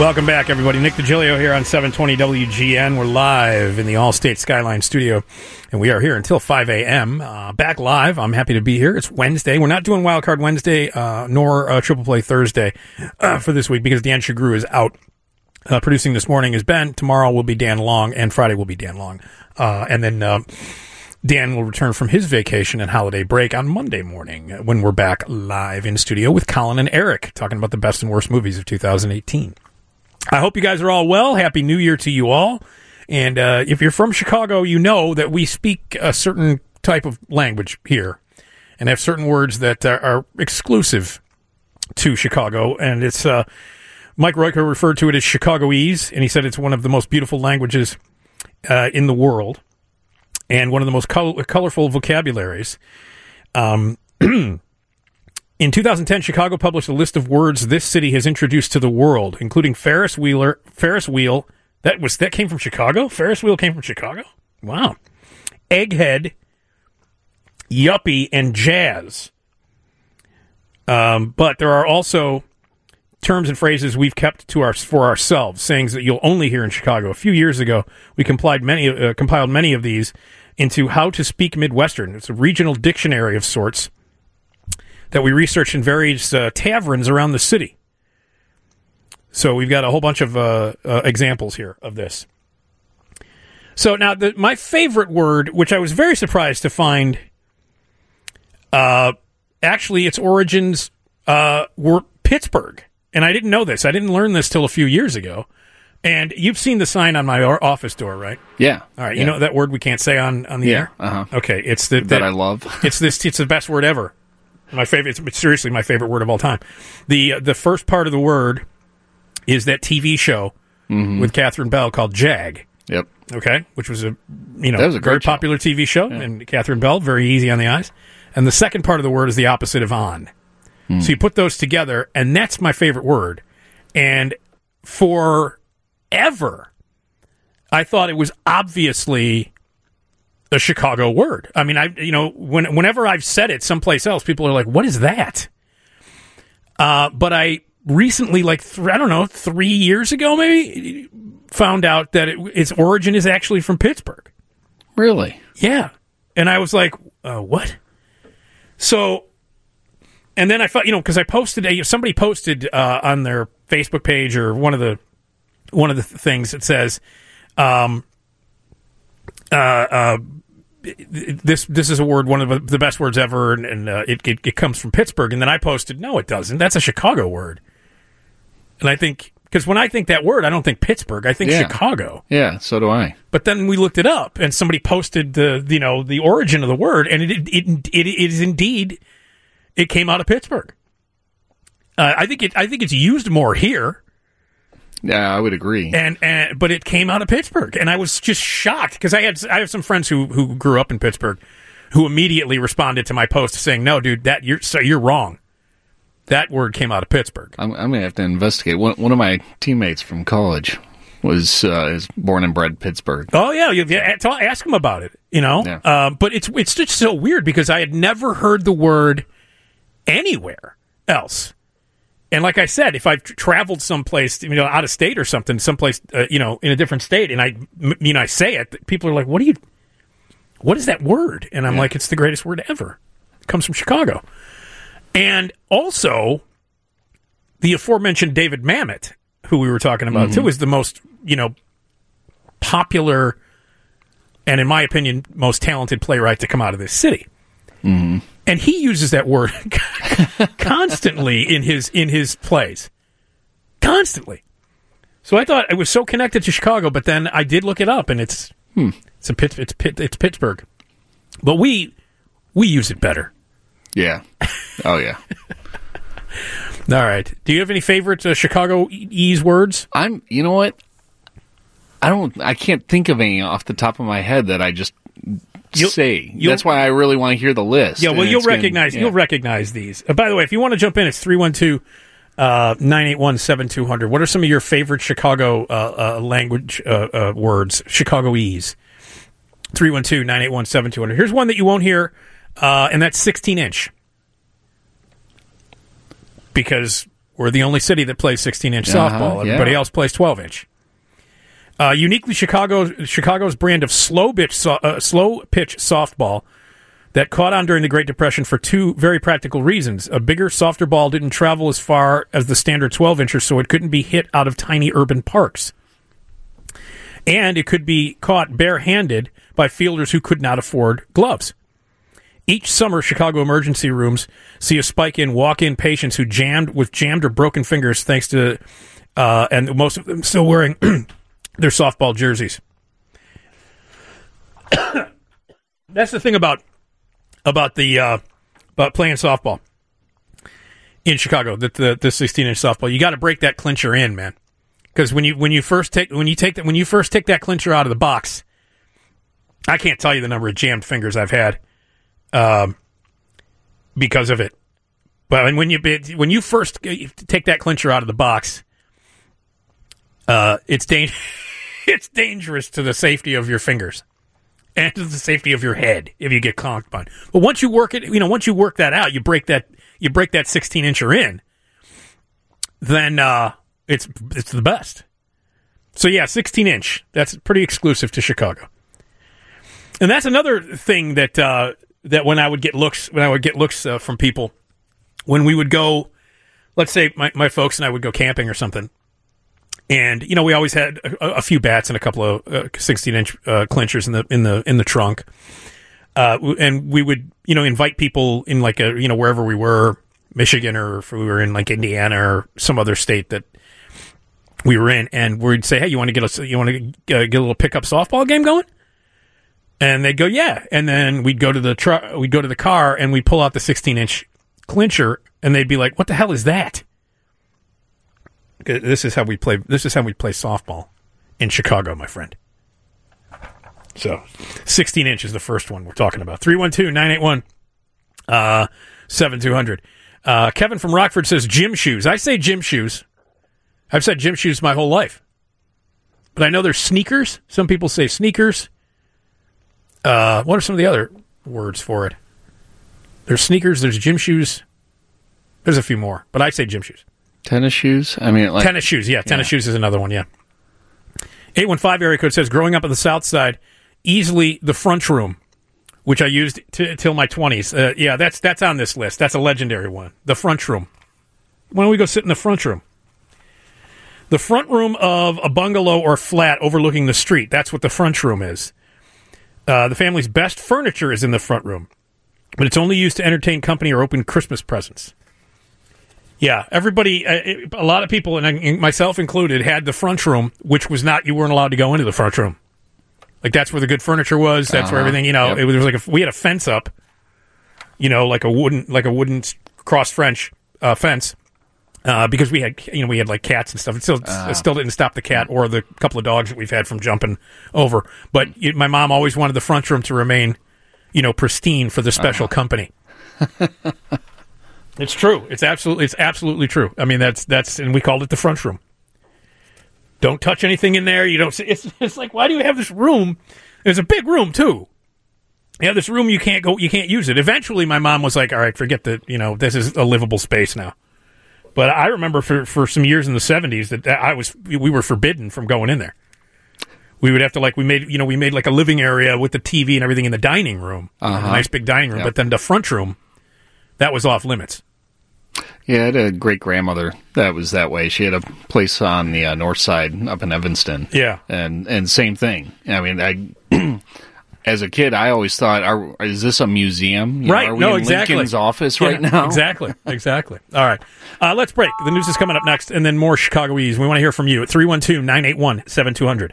Welcome back, everybody. Nick DiGilio here on 720 WGN. We're live in the Allstate Skyline studio, and we are here until 5 a.m. Back live. I'm happy to be here. It's Wednesday. We're not doing Wildcard Wednesday nor Triple Play Thursday for this week because Dan Shagru is out. Producing this morning is Ben. Tomorrow will be Dan Long, and Friday will be Dan Long. And then Dan will return from his vacation and holiday break on Monday morning when we're back live in studio with Colin and Eric talking about the best and worst movies of 2018. I hope you guys are all well. Happy New Year to you all. And if you're from Chicago, you know that we speak a certain type of language here and have certain words that are exclusive to Chicago. And it's Mike Royko referred to it as Chicagoese, and he said it's one of the most beautiful languages in the world and one of the most colorful vocabularies. In 2010, Chicago published a list of words this city has introduced to the world, including Ferris wheel. That came from Chicago? Ferris wheel came from Chicago? Wow. Egghead, yuppie, and jazz. But there are also terms and phrases we've kept for ourselves, sayings that you'll only hear in Chicago. A few years ago, we compiled many of these into How to Speak Midwestern. It's a regional dictionary of sorts that we researched in various taverns around the city. So we've got a whole bunch of examples here of this. So now, my favorite word, which I was very surprised to find, actually its origins were Pittsburgh. And I didn't know this. I didn't learn this till a few years ago. And you've seen the sign on my office door, right? Yeah. All right. Yeah. You know that word we can't say on the air? Uh-huh. Okay. It's that I love. It's the best word ever. My favorite. It's seriously my favorite word of all time. The first part of the word is that TV show with Catherine Bell called Jag. Yep. Okay. Which was a very popular TV show, and Catherine Bell, very easy on the eyes. And the second part of the word is the opposite of on. So you put those together, and that's my favorite word. And forever, I thought it was obviously a Chicago word. I mean, whenever I've said it someplace else, people are like, "What is that?" But I recently, 3 years ago, maybe, found out that its origin is actually from Pittsburgh. Really? Yeah. And I was like, "What?" So. And then I thought, because I posted, somebody posted on their Facebook page or one of the things that says, this is a word, one of the best words ever, and it comes from Pittsburgh. And then I posted, no, it doesn't. That's a Chicago word. And I think, because when I think that word, I don't think Pittsburgh. I think Chicago. Yeah, so do I. But then we looked it up, and somebody posted the origin of the word, and it is indeed. It came out of Pittsburgh. I think it's used more here. Yeah, I would agree. But it came out of Pittsburgh, and I was just shocked because I have some friends who grew up in Pittsburgh, who immediately responded to my post saying, "No, dude, you're wrong. That word came out of Pittsburgh." I'm gonna have to investigate. One of my teammates from college is born and bred Pittsburgh. Oh yeah, ask him about it. Yeah. But it's just so weird because I had never heard the word anywhere else. And like I said, if I've traveled someplace, out of state or something, someplace, in a different state, and I say it, people are like, what is that word? And I'm like, it's the greatest word ever. It comes from Chicago. And also, the aforementioned David Mamet, who we were talking about, too, is the most, popular and, in my opinion, most talented playwright to come out of this city. Mm-hmm. And he uses that word constantly in his plays. Constantly. So I thought it was so connected to Chicago, but then I did look it up, and it's Pittsburgh. But we use it better. Yeah. Oh, yeah. All right. Do you have any favorite Chicago-ese words? You know what? I can't think of any off the top of my head that I just say. That's why I really want to hear the list. Yeah, well, you'll recognize these. By the way, if you want to jump in, it's 312-981-7200. What are some of your favorite Chicago language words? Chicagoese. 312-981-7200. Here's one that you won't hear, and that's 16-inch. Because We're the only city that plays 16-inch softball. Everybody else plays 12-inch. Uniquely Chicago's brand of slow pitch softball that caught on during the Great Depression for two very practical reasons. A bigger, softer ball didn't travel as far as the standard 12-incher, so it couldn't be hit out of tiny urban parks. And it could be caught barehanded by fielders who could not afford gloves. Each summer, Chicago emergency rooms see a spike in walk-in patients who jammed or broken fingers thanks to, and most of them still wearing their softball jerseys. That's the thing about playing softball in Chicago. The 16-inch softball, you got to break that clincher in, man. Because when you first take that clincher out of the box, I can't tell you the number of jammed fingers I've had because of it. But when you first take that clincher out of the box, it's dangerous to the safety of your fingers and to the safety of your head if you get conked by it. But once you work that out, you break that 16-incher in, then it's the best. So yeah, 16-inch. That's pretty exclusive to Chicago. And that's another thing that when I would get looks from people when we would go, let's say my folks and I would go camping or something. And we always had a few bats and a couple of 16-inch clinchers in the trunk, and we would invite people in like wherever we were, Michigan, or if we were in like Indiana or some other state that we were in, and we'd say, hey, you want to get a little pickup softball game going? And they'd go, yeah, and then we'd go to the car and we'd pull out the 16-inch clincher, and they'd be like, what the hell is that? This is how we play softball in Chicago, my friend. So, 16-inch is the first one we're talking about. 312-981-7200. Kevin from Rockford says gym shoes. I say gym shoes. I've said gym shoes my whole life. But I know there's sneakers. Some people say sneakers. What are some of the other words for it? There's sneakers, there's gym shoes. There's a few more, but I say gym shoes. Tennis shoes? I mean, tennis shoes, yeah. Tennis shoes is another one, yeah. 815 area code says, growing up on the south side, easily the front room, which I used till my 20s. Yeah, that's on this list. That's a legendary one. The front room. Why don't we go sit in the front room? The front room of a bungalow or flat overlooking the street. That's what the front room is. The family's best furniture is in the front room, but it's only used to entertain company or open Christmas presents. Yeah, everybody, a lot of people, and myself included, had the front room, which was not, you weren't allowed to go into the front room. Like, that's where the good furniture was. That's where everything, yep. It was like, we had a fence up, like a wooden cross French fence, because we had like cats and stuff. It still didn't stop the cat or the couple of dogs that we've had from jumping over. But my mom always wanted the front room to remain, pristine for the special company. It's true. It's absolutely true. I mean, that's, and we called it the front room. Don't touch anything in there. You don't. It's like, why do you have this room? It's a big room too. You have this room, you can't use it. Eventually, my mom was like, all right, forget that. This is a livable space now. But I remember for some years in the 70s that we were forbidden from going in there. We would have to we made like a living area with the TV and everything in the dining room, a nice big dining room. Yep. But then the front room, that was off limits. Yeah, I had a great-grandmother that was that way. She had a place on the north side up in Evanston. Yeah. And same thing. I mean, as a kid, I always thought, is this a museum? Right. Are we in exactly. Lincoln's office right now? Exactly. All right. Let's break. The news is coming up next, and then more Chicagoese. We want to hear from you at 312-981-7200.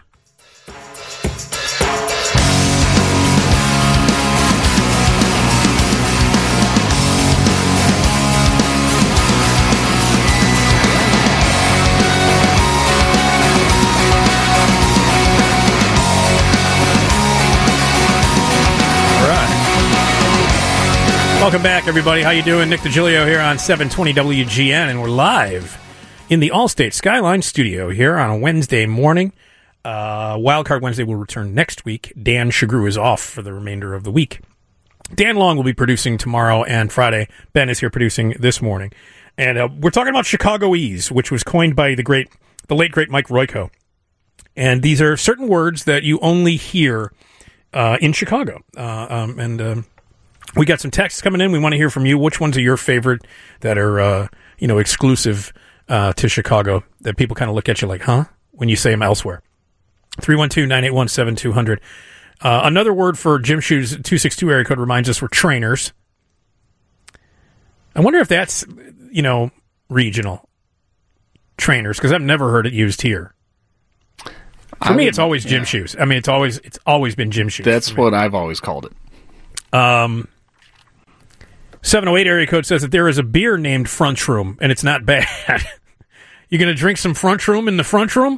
Welcome back, everybody. How you doing? Nick DiGilio here on 720 WGN, and we're live in the Allstate Skyline studio here on a Wednesday morning. Wildcard Wednesday will return next week. Dan Shagru is off for the remainder of the week. Dan Long will be producing tomorrow and Friday. Ben is here producing this morning. And we're talking about Chicagoese, which was coined by the late great Mike Royko. And these are certain words that you only hear in Chicago. We got some texts coming in. We want to hear from you. Which ones are your favorite that are exclusive to Chicago that people kind of look at you like, huh? When you say them elsewhere. 312-981-7200. Another word for Jim Shoe's 262 area code reminds us we're trainers. I wonder if that's, regional trainers, because I've never heard it used here. For me, it's always Jim Shoes. I mean, it's always been Jim Shoes. That's what I've always called it. 708 area code says that there is a beer named Front Room, and it's not bad. You going to drink some Front Room in the front room?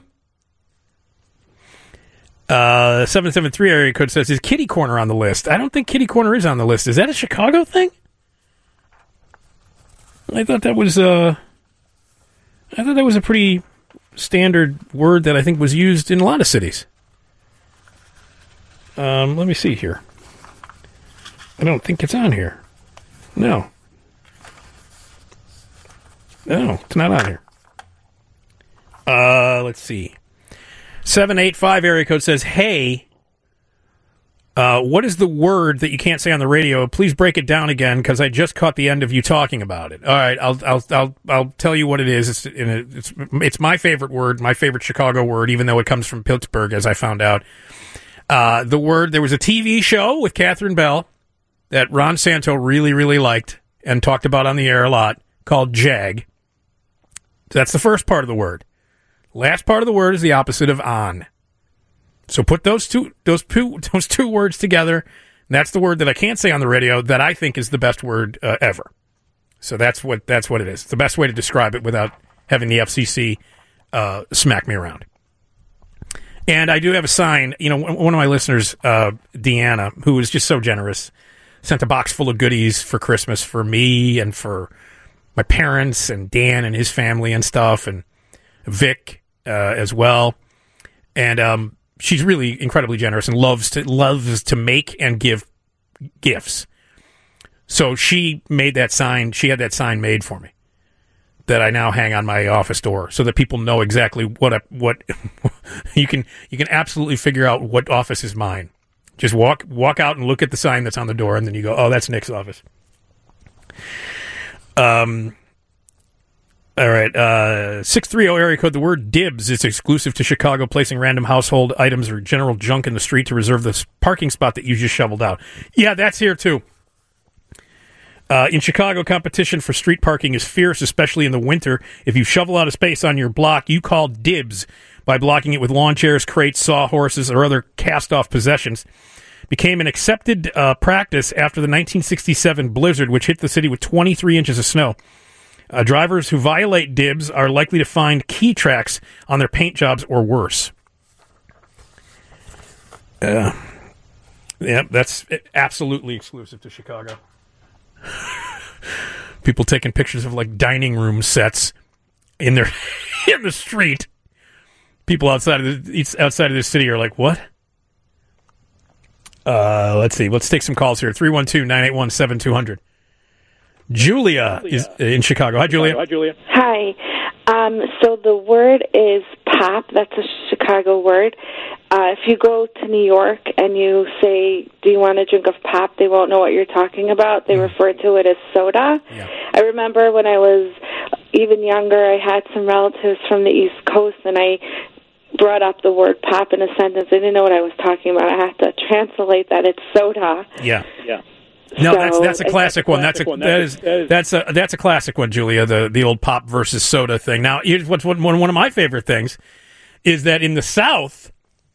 773 area code says, is Kitty Corner on the list? I don't think Kitty Corner is on the list. Is that a Chicago thing? I thought that was a pretty standard word that I think was used in a lot of cities. Let me see here. I don't think it's on here. No, it's not on here. Let's see. 785 area code says, hey, what is the word that you can't say on the radio? Please break it down again, because I just caught the end of you talking about it. All right, I'll tell you what it is. It's my favorite word, my favorite Chicago word, even though it comes from Pittsburgh, as I found out. The word, there was a TV show with Catherine Bell that Ron Santo really, really liked and talked about on the air a lot, called Jag. That's the first part of the word. Last part of the word is the opposite of on. So put those two words together, and that's the word that I can't say on the radio that I think is the best word ever. So that's what it is. It's the best way to describe it without having the FCC smack me around. And I do have a sign. One of my listeners, Deanna, who was just so generous, sent a box full of goodies for Christmas for me and for my parents and Dan and his family and stuff, and Vic as well. And she's really incredibly generous and loves to make and give gifts. So she made that sign. She had that sign made for me that I now hang on my office door, so that people know exactly what you can absolutely figure out what office is mine. Just walk out and look at the sign that's on the door, and then you go, oh, that's Nick's office. All right, 630 area code. The word dibs is exclusive to Chicago, placing random household items or general junk in the street to reserve the parking spot that you just shoveled out. Yeah, that's here too. In Chicago, competition for street parking is fierce, especially in the winter. If you shovel out a space on your block, you call dibs by blocking it with lawn chairs, crates, sawhorses, or other cast-off possessions. Became an accepted practice after the 1967 blizzard, which hit the city with 23 inches of snow. Drivers who violate dibs are likely to find key tracks on their paint jobs or worse. Yeah, that's absolutely exclusive to Chicago. People taking pictures of like dining room sets in the street. People outside of the city are like, what? Let's see. Let's take some calls here. 312-981-7200. Julia is in Chicago. Hi, Julia. Hi. So the word is pop. That's a Chicago word. If you go to New York and you say, do you want a drink of pop, they won't know what you're talking about. They refer to it as soda. Yeah. I remember when I was even younger, I had some relatives from the East Coast, and I brought up the word pop in a sentence. They didn't know what I was talking about. I had to translate that. It's soda. Yeah. No, that's a classic one. That's a classic one, Julia. The old pop versus soda thing. Now, here's what's one of my favorite things is that in the South,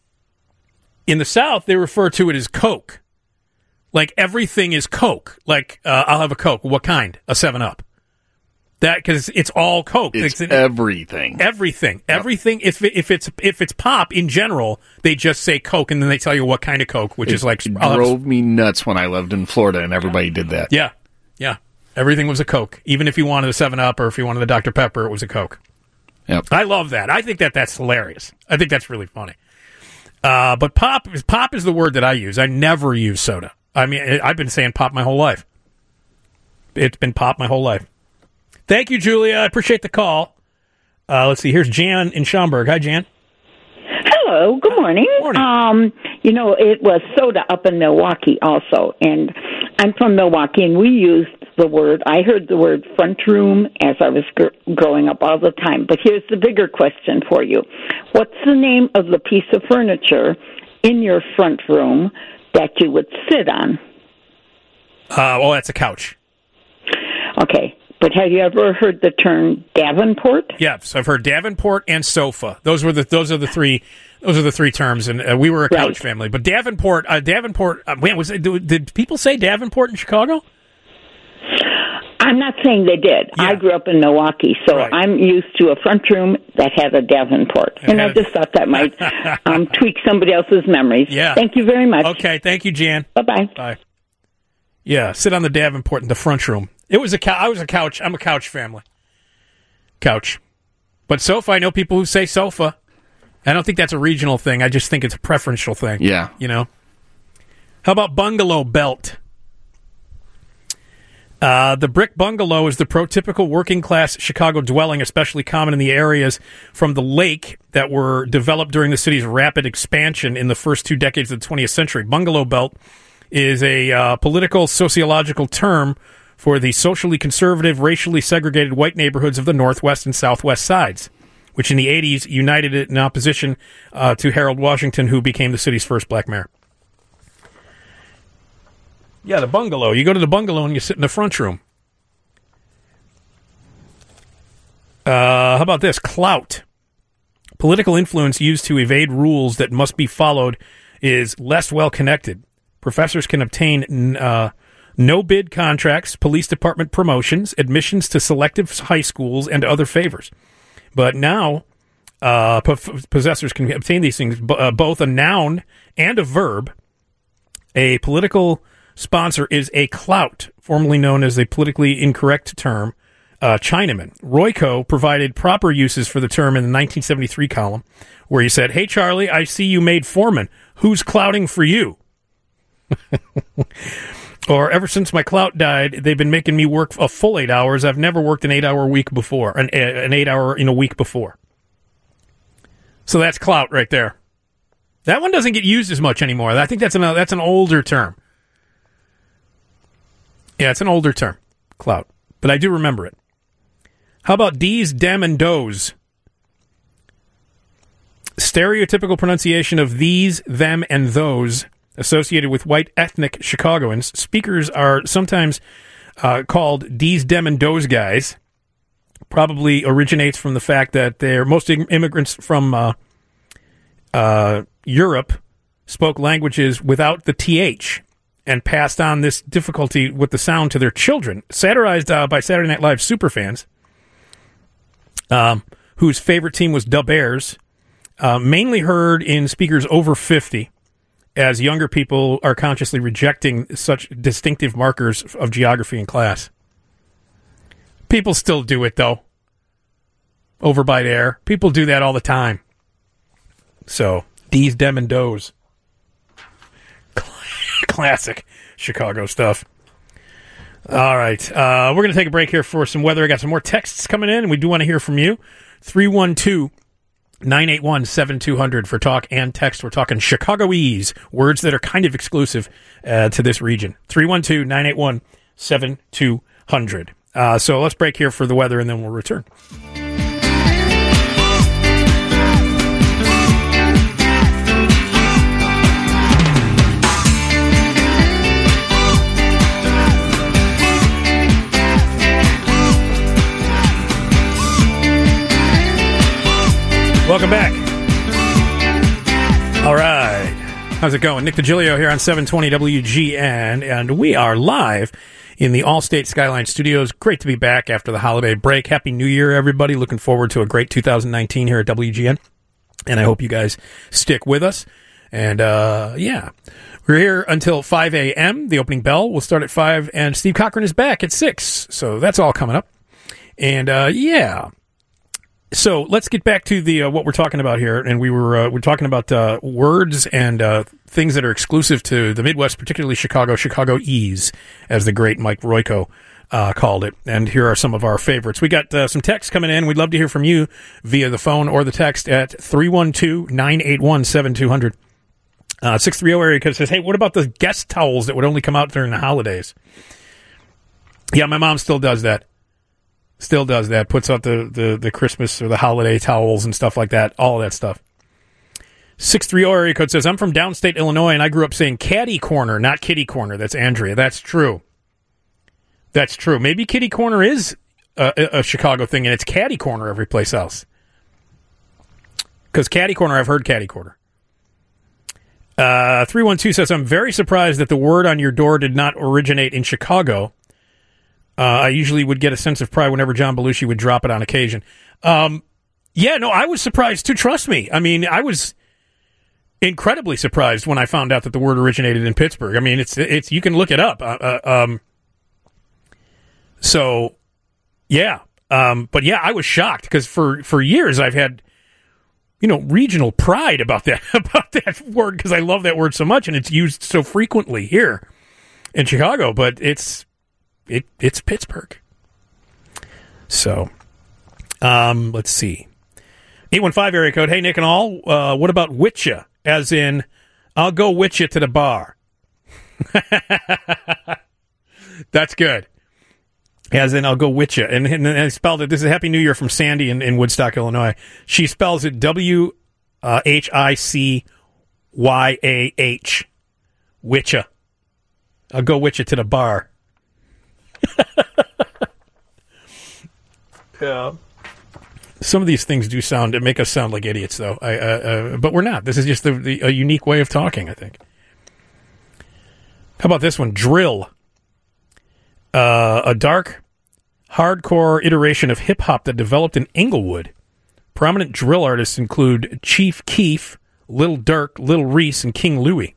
they refer to it as Coke. Like everything is Coke. Like I'll have a Coke. What kind? A 7-Up. That because it's all Coke. It's everything. Everything. Yep. Everything. If it's pop in general, they just say Coke, and then they tell you what kind of Coke, which is like. It drove me nuts when I lived in Florida, and everybody did that. Yeah. Everything was a Coke, even if you wanted a 7-Up or if you wanted a Dr. Pepper, it was a Coke. Yep. I love that. I think that's hilarious. I think that's really funny. But pop is the word that I use. I never use soda. I mean, I've been saying pop my whole life. It's been pop my whole life. Thank you, Julia. I appreciate the call. Let's see. Here's Jan in Schaumburg. Hi, Jan. Hello. Good morning. Morning. It was soda up in Milwaukee also, and I'm from Milwaukee, and we used I heard the word front room as I was growing up all the time. But here's the bigger question for you. What's the name of the piece of furniture in your front room that you would sit on? That's a couch. Okay. But have you ever heard the term Davenport? Yes, I've heard Davenport and sofa. Those are the three terms, and we were a couch family. But Davenport, did people say Davenport in Chicago? I'm not saying they did. Yeah. I grew up in Milwaukee, so I'm used to a front room that had a Davenport. And I just thought that might tweak somebody else's memories. Yeah. Thank you very much. Okay, thank you, Jan. Bye-bye. Bye. Yeah, sit on the Davenport in the front room. I was a couch. I'm a couch family. Couch. But sofa, I know people who say sofa. I don't think that's a regional thing. I just think it's a preferential thing. Yeah. How about bungalow belt? The brick bungalow is the prototypical working-class Chicago dwelling, especially common in the areas from the lake that were developed during the city's rapid expansion in the first 2 decades of the 20th century. Bungalow belt is a political, sociological term for the socially conservative, racially segregated white neighborhoods of the northwest and southwest sides, which in the 80s united it in opposition to Harold Washington, who became the city's first black mayor. Yeah, the bungalow. You go to the bungalow and you sit in the front room. How about this? Clout. Political influence used to evade rules that must be followed is less well-connected. Professors can obtain no-bid contracts, police department promotions, admissions to selective high schools, and other favors. But now, possessors can obtain these things, both a noun and a verb. A political sponsor is a clout, formerly known as a politically incorrect term, Chinaman. Royko provided proper uses for the term in the 1973 column, where he said, "Hey, Charlie, I see you made foreman. Who's clouting for you?" Or, "Ever since my clout died, they've been making me work a full 8 hours. I've never worked an 8-hour week before, an 8 hour in a week before." So that's clout right there. That one doesn't get used as much anymore. I think that's an older term. Yeah, it's an older term, clout. But I do remember it. How about D's, dem, and does? Stereotypical pronunciation of these, them, and those associated with white ethnic Chicagoans. Speakers are sometimes called D's, dem, and does guys. Probably originates from the fact that most immigrants from Europe spoke languages without the TH and passed on this difficulty with the sound to their children. Satirized by Saturday Night Live superfans, whose favorite team was Dub Airs, mainly heard in speakers over 50, as younger people are consciously rejecting such distinctive markers of geography and class. People still do it, though. Over by there. People do that all the time. So, D's, dem, and does. Classic Chicago stuff. All right. We're going to take a break here for some weather. I got some more texts coming in, and we do want to hear from you. 312-981-7200 for talk and text. We're talking Chicagoese, words that are kind of exclusive to this region. 312-981-7200. So let's break here for the weather, and then we'll return. Welcome back. All right. How's it going? Nick DiGilio here on 720 WGN, and we are live in the Allstate Skyline Studios. Great to be back after the holiday break. Happy New Year, everybody. Looking forward to a great 2019 here at WGN, and I hope you guys stick with us. And, yeah, we're here until 5 a.m. The opening bell will start at 5, and Steve Cochran is back at 6, so that's all coming up. And, yeah. So let's get back to the what we're talking about here, and we're talking about words and things that are exclusive to the Midwest, particularly Chicago, Chicagoese, as the great Mike Royko called it. And here are some of our favorites. We got some texts coming in. We'd love to hear from you via the phone or the text at 312-981-7200. 630 area code says, hey, what about the guest towels that would only come out during the holidays? Yeah, my mom still does that. Puts out the Christmas or the holiday towels and stuff like that. All of that stuff. 630 area code says, I'm from downstate Illinois, and I grew up saying catty corner, not kitty corner. That's Andrea. That's true. Maybe kitty corner is a Chicago thing, and it's catty corner every place else. Because catty corner, I've heard catty corner. 312 says, I'm very surprised that the word on your door did not originate in Chicago. I usually would get a sense of pride whenever John Belushi would drop it on occasion. I was surprised too. Trust me. I mean, I was incredibly surprised when I found out that the word originated in Pittsburgh. I mean, it's you can look it up. But yeah, I was shocked because for years I've had, regional pride about that word because I love that word so much and it's used so frequently here in Chicago, but it's Pittsburgh. So, let's see. 815 area code. Hey, Nick and all. What about witcha? As in, I'll go witcha to the bar. That's good. As in, I'll go witcha. And I spelled it. This is a Happy New Year from Sandy in Woodstock, Illinois. She spells it WHICYAH. Witcha. I'll go witcha to the bar. Yeah. Some of these things do make us sound like idiots, though. But we're not. This is just a unique way of talking, I think. How about this one? Drill. A dark, hardcore iteration of hip-hop that developed in Inglewood. Prominent drill artists include Chief Keef, Lil Durk, Lil Reese, and King Louie.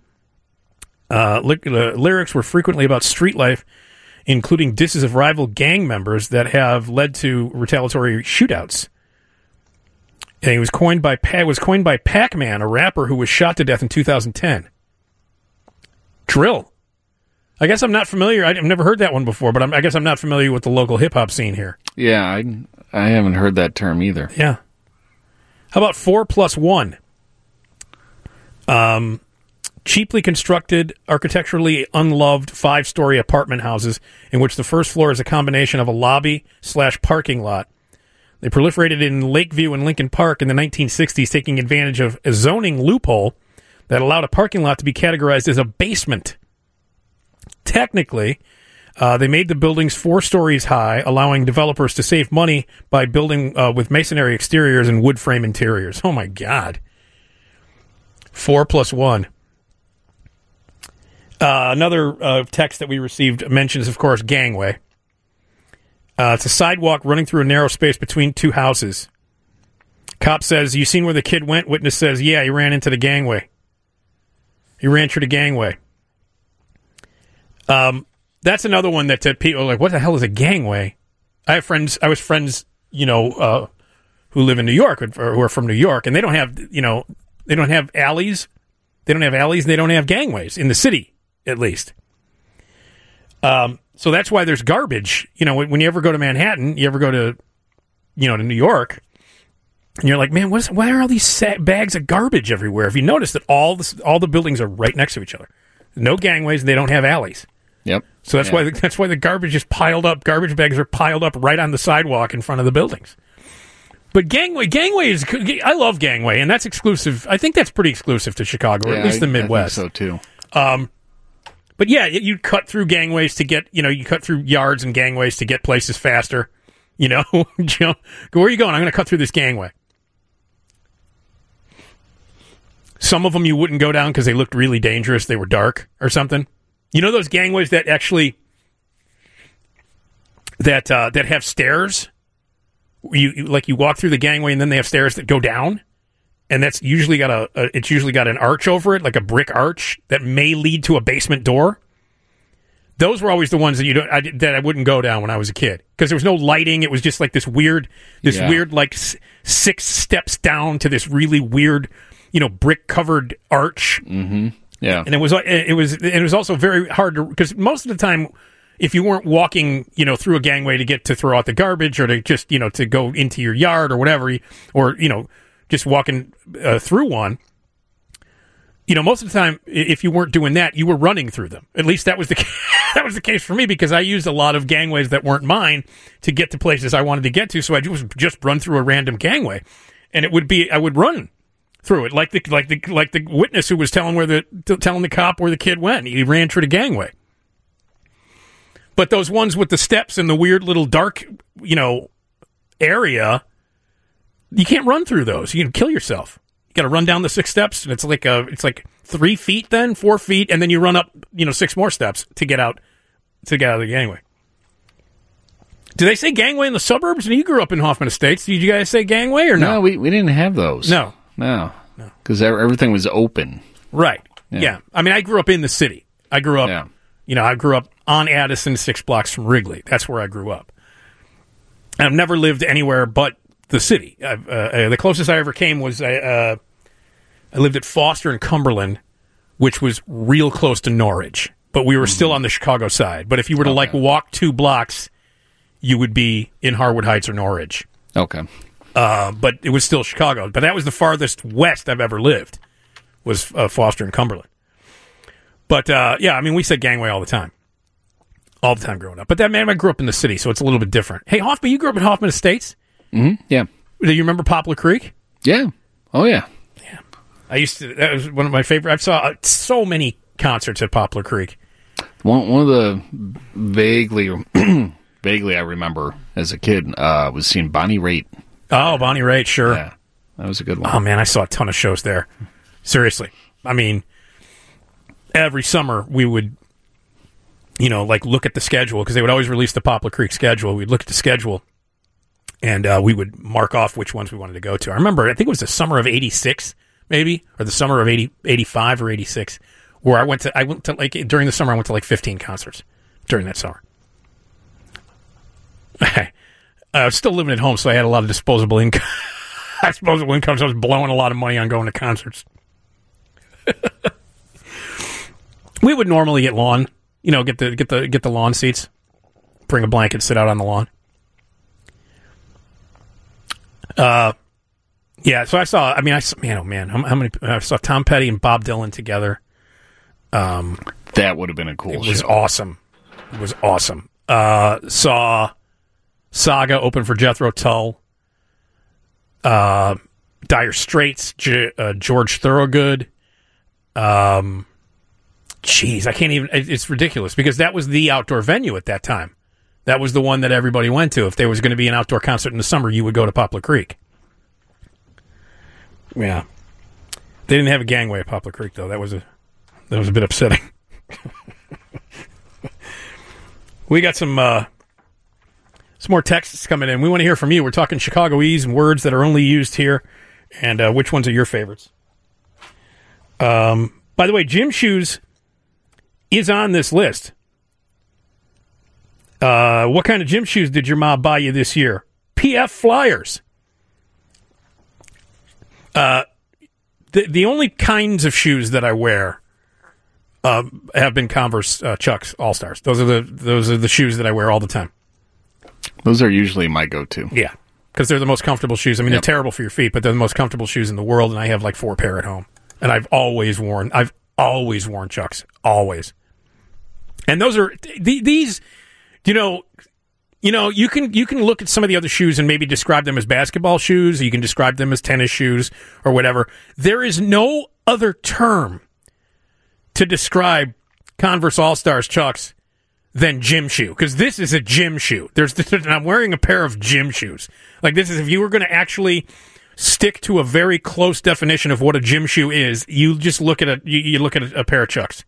Lyrics were frequently about street life, including disses of rival gang members that have led to retaliatory shootouts. And it was coined by Pac-Man, a rapper who was shot to death in 2010. Drill. I guess I'm not familiar. I've never heard that one before, but I guess I'm not familiar with the local hip-hop scene here. Yeah, I haven't heard that term either. Yeah. How about 4+1? Cheaply constructed, architecturally unloved 5-story apartment houses in which the first floor is a combination of a lobby/parking lot. They proliferated in Lakeview and Lincoln Park in the 1960s, taking advantage of a zoning loophole that allowed a parking lot to be categorized as a basement. Technically, they made the buildings 4 stories high, allowing developers to save money by building with masonry exteriors and wood frame interiors. Oh, my God. 4+1. Another text that we received mentions, of course, gangway. It's a sidewalk running through a narrow space between 2 houses. Cop says, you seen where the kid went? Witness says, yeah, he ran into the gangway. He ran through the gangway. That's another one that people are like, what the hell is a gangway? I was friends, who live in New York, or who are from New York, and they don't have, they don't have alleys. They don't have alleys, and they don't have gangways in the city, at least. So that's why there's garbage. When you ever go to Manhattan, you ever go to, to New York, and you're like, man, why are all these bags of garbage everywhere? Have you noticed that all the buildings are right next to each other? No gangways, and they don't have alleys. Yep. So that's why the garbage is piled up. Garbage bags are piled up right on the sidewalk in front of the buildings. But gangway is. I love gangway, and that's exclusive. I think that's pretty exclusive to Chicago, or at least the Midwest. I think so too. But yeah, you cut through gangways to get, you cut through yards and gangways to get places faster. Where are you going? I'm going to cut through this gangway. Some of them you wouldn't go down because they looked really dangerous. They were dark or something. Those gangways that actually that have stairs. You walk through the gangway and then they have stairs that go down, and that's usually got an arch over it, like a brick arch that may lead to a basement door. Those were always the ones that I wouldn't go down when I was a kid because there was no lighting. It was just like this weird like 6 steps down to this really weird, brick covered arch. Mm-hmm. Yeah, and it was also very hard to, because most of the time if you weren't walking, through a gangway to throw out the garbage or to just, to go into your yard or whatever, or, just walking through one, most of the time, if you weren't doing that, you were running through them. At least that was the that was the case for me, because I used a lot of gangways that weren't mine to get to places I wanted to get to. So I just run through a random gangway, and I would run through it like the witness who was telling the cop where the kid went. He ran through the gangway. But those ones with the steps and the weird little dark, area, you can't run through those. You can kill yourself. You got to run down the 6 steps, and it's like 3 feet, then 4 feet, and then you run up, 6 more steps to get out of the gangway. Do they say gangway in the suburbs? You grew up in Hoffman Estates. Did you guys say gangway or no? No, we didn't have those. No, because everything was open. Right. Yeah. I mean, I grew up in the city. I grew up, I grew up on Addison, 6 blocks from Wrigley. That's where I grew up. And I've never lived anywhere but the city. The closest I ever came was I lived at Foster and Cumberland, which was real close to Norwich, but we were still on the Chicago side. But if you were to walk 2 blocks, you would be in Harwood Heights or Norwich. Okay. But it was still Chicago. But that was the farthest west I've ever lived, was Foster and Cumberland. But we said gangway all the time growing up. But I grew up in the city, so it's a little bit different. Hey, Hoffman, you grew up in Hoffman Estates? Mm-hmm. Yeah. Do you remember Poplar Creek? Yeah. Oh, yeah. Yeah. That was one of my favorite. I saw so many concerts at Poplar Creek. One of the vaguely I remember as a kid was seeing Bonnie Raitt. Oh, Bonnie Raitt, sure. Yeah. That was a good one. Oh, man, I saw a ton of shows there. Seriously. I mean, every summer we would, look at the schedule, because they would always release the Poplar Creek schedule. We'd look at the schedule, and we would mark off which ones we wanted to go to. I remember, I think it was the summer of 86, maybe, or the summer of 85 or 86, where I went to during the summer, I went to 15 concerts during that summer. I was still living at home, so I had a lot of disposable income. So I was blowing a lot of money on going to concerts. We would normally get lawn, get the lawn seats, bring a blanket, sit out on the lawn. So I saw. I saw Tom Petty and Bob Dylan together. That would have been a cool show. It was awesome. Saw Saga open for Jethro Tull. Dire Straits, George Thorogood. Jeez, I can't even. It's ridiculous, because that was the outdoor venue at that time. That was the one that everybody went to. If there was going to be an outdoor concert in the summer, you would go to Poplar Creek. Yeah, they didn't have a gangway at Poplar Creek, though. That was a bit upsetting. We got some more texts coming in. We want to hear from you. We're talking Chicagoese and words that are only used here, and which ones are your favorites. By the way, gym shoes is on this list. What kind of gym shoes did your mom buy you this year? PF Flyers. The only kinds of shoes that I wear have been Converse Chucks All-Stars. Those are the shoes that I wear all the time. Those are usually my go-to. Yeah, because they're the most comfortable shoes. I mean, They're terrible for your feet, but they're the most comfortable shoes in the world, and I have 4 pair at home. And I've always worn Chucks. Always. And those are these, you can look at some of the other shoes and maybe describe them as basketball shoes, or you can describe them as tennis shoes or whatever. There is no other term to describe Converse All-Stars Chucks than gym shoe, because this is a gym shoe. I'm wearing a pair of gym shoes. This is, if you were going to actually stick to a very close definition of what a gym shoe is, you just look at a pair of Chucks.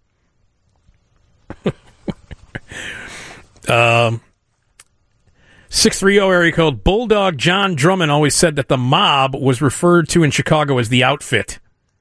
630 area code. Bulldog John Drummond always said that the mob was referred to in Chicago as the outfit.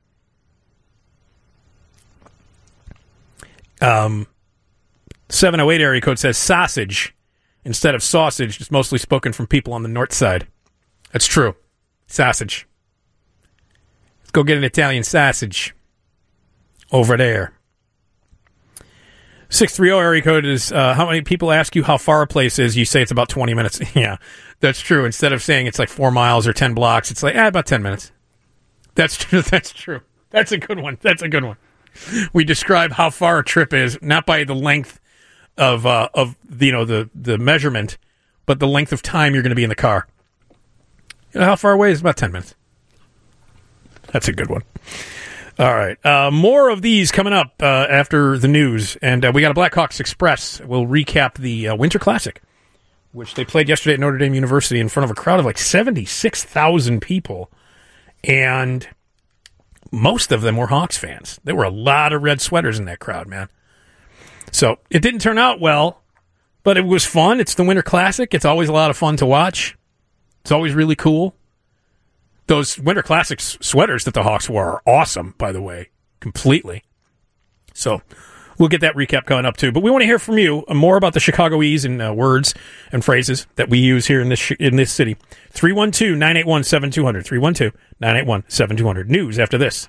708 area code says sausage instead of sausage. It's mostly spoken from people on the north side. That's true. Sausage. Let's go get an Italian sausage over there. 630 area code is how many people ask you how far a place is, you say it's about 20 minutes. Yeah, that's true. Instead of saying it's like 4 miles or 10 blocks, it's like, about 10 minutes. That's true. That's true. That's a good one. That's a good one. We describe how far a trip is, not by the length of the measurement, but the length of time you're going to be in the car. You know, how far away is about 10 minutes. That's a good one. All right. More of these coming up after the news. And we got a Blackhawks Express. We'll recap the Winter Classic, which they played yesterday at Notre Dame University in front of a crowd of like 76,000 people. And most of them were Hawks fans. There were a lot of red sweaters in that crowd, man. So it didn't turn out well, but it was fun. It's the Winter Classic. It's always a lot of fun to watch. It's always really cool. Those Winter Classic sweaters that the Hawks wore are awesome, by the way, completely. So we'll get that recap coming up, too. But we want to hear from you more about the Chicagoese and words and phrases that we use here in this city. 312-981-7200. 312-981-7200. News after this.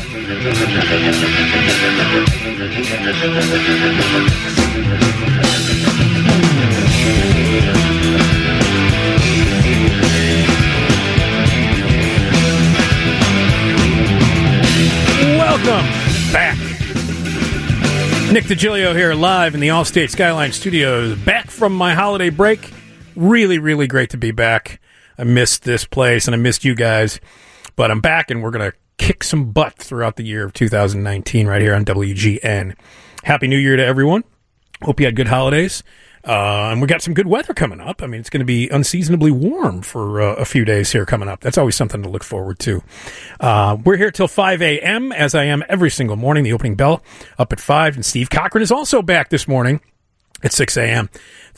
Welcome back. Nick DiGilio here live in the Allstate Skyline Studios, back from my holiday break. Really, really great to be back. I missed this place and I missed you guys, but I'm back and we're going to kick some butt throughout the year of 2019 right here on WGN. Happy New Year to everyone. Hope you had good holidays. And we got some good weather coming up. I mean, it's going to be unseasonably warm for a few days here coming up. That's always something to look forward to. We're here till 5 a.m., as I am every single morning. The opening bell up at 5. And Steve Cochran is also back this morning at 6 a.m.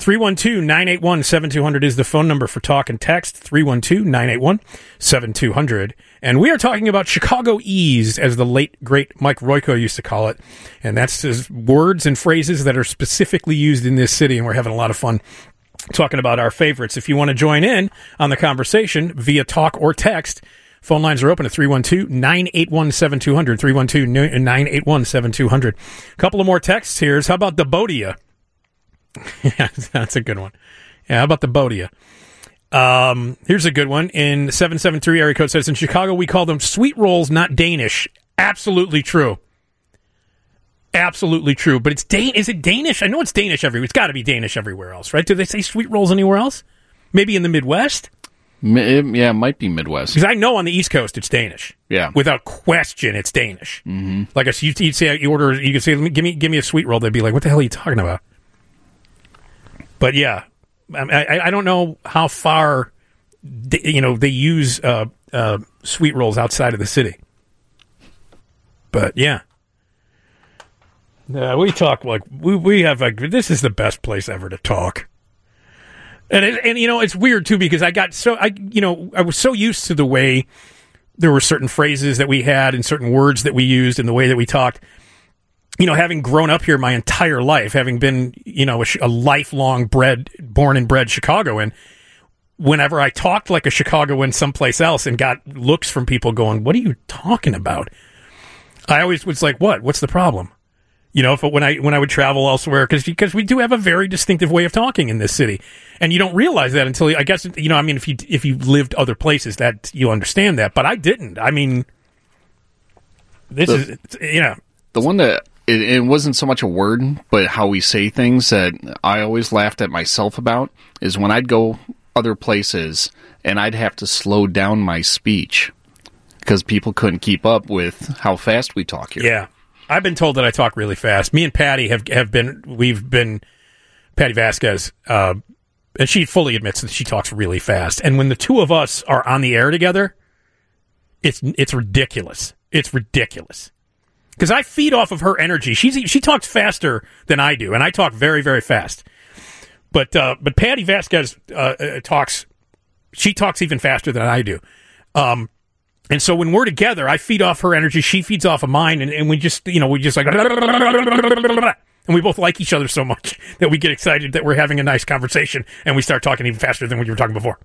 312-981-7200 is the phone number for talk and text. 312-981-7200. And we are talking about Chicagoese, as the late, great Mike Royko used to call it. And that's his words and phrases that are specifically used in this city. And we're having a lot of fun talking about our favorites. If you want to join in on the conversation via talk or text, phone lines are open at 312-981-7200. 312-981-7200. A couple of more texts here. How about the Bodia? Yeah, that's a good one. Yeah, how about the Bodia? Here's a good one. In 773 area code says, in Chicago, we call them sweet rolls, not Danish. Absolutely true. Absolutely true. But is it Danish? I know it's Danish everywhere. It's got to be Danish everywhere else, right? Do they say sweet rolls anywhere else? Maybe in the Midwest? Yeah, it might be Midwest. Because I know on the East Coast it's Danish. Yeah, without question, it's Danish. Mm-hmm. Like you'd say, you could say, give me a sweet roll. They'd be like, what the hell are you talking about? But yeah, I don't know how far they use sweet rolls outside of the city. But yeah, we talk like we have like, this is the best place ever to talk. And it's weird too, because I was so used to the way there were certain phrases that we had and certain words that we used and the way that we talked. Having grown up here my entire life, having been, a lifelong born and bred Chicagoan, whenever I talked like a Chicagoan someplace else and got looks from people going, what are you talking about? I always was like, what's the problem? When I would travel elsewhere, because we do have a very distinctive way of talking in this city, and you don't realize that until, I guess, if you lived other places, that you'll understand that, but I didn't. I mean, the one that it wasn't so much a word, but how we say things that I always laughed at myself about is when I'd go other places and I'd have to slow down my speech because people couldn't keep up with how fast we talk here. Yeah. I've been told that I talk really fast. Me and Patty we've been Patty Vasquez, and she fully admits that she talks really fast. And when the two of us are on the air together, it's ridiculous. It's ridiculous. Because I feed off of her energy. She talks faster than I do, and I talk very, very fast. But Patty Vasquez talks even faster than I do. And so when we're together, I feed off her energy, she feeds off of mine, and we just like, and we both like each other so much that we get excited that we're having a nice conversation, and we start talking even faster than we were talking before.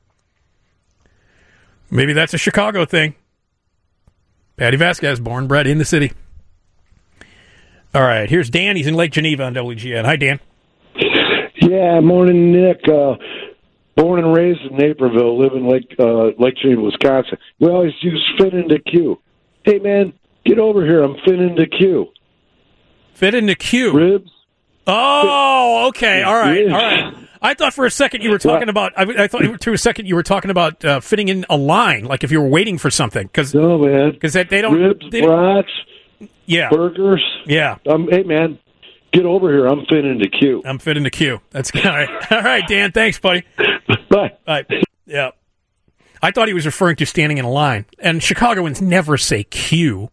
Maybe that's a Chicago thing. Patty Vasquez, born and bred in the city. All right, here's Dan. He's in Lake Geneva on WGN. Hi, Dan. Yeah, morning, Nick. Born and raised in Naperville, live in Lake Geneva, Wisconsin. We always use fit into queue. Hey, man, get over here. I'm fit into queue. Fit into queue. Ribs. Oh, okay. All right. Ribs. All right. I thought for a second you were talking about. I thought for a second you were talking about fitting in a line, like if you were waiting for something. No, man. Because they don't. Ribs, brats, yeah, burgers. Yeah. Hey, man, get over here. I'm fit into queue. I'm fit into queue. That's all right. All right, Dan. Thanks, buddy. Bye. Bye. Yeah. I thought he was referring to standing in a line, and Chicagoans never say queue.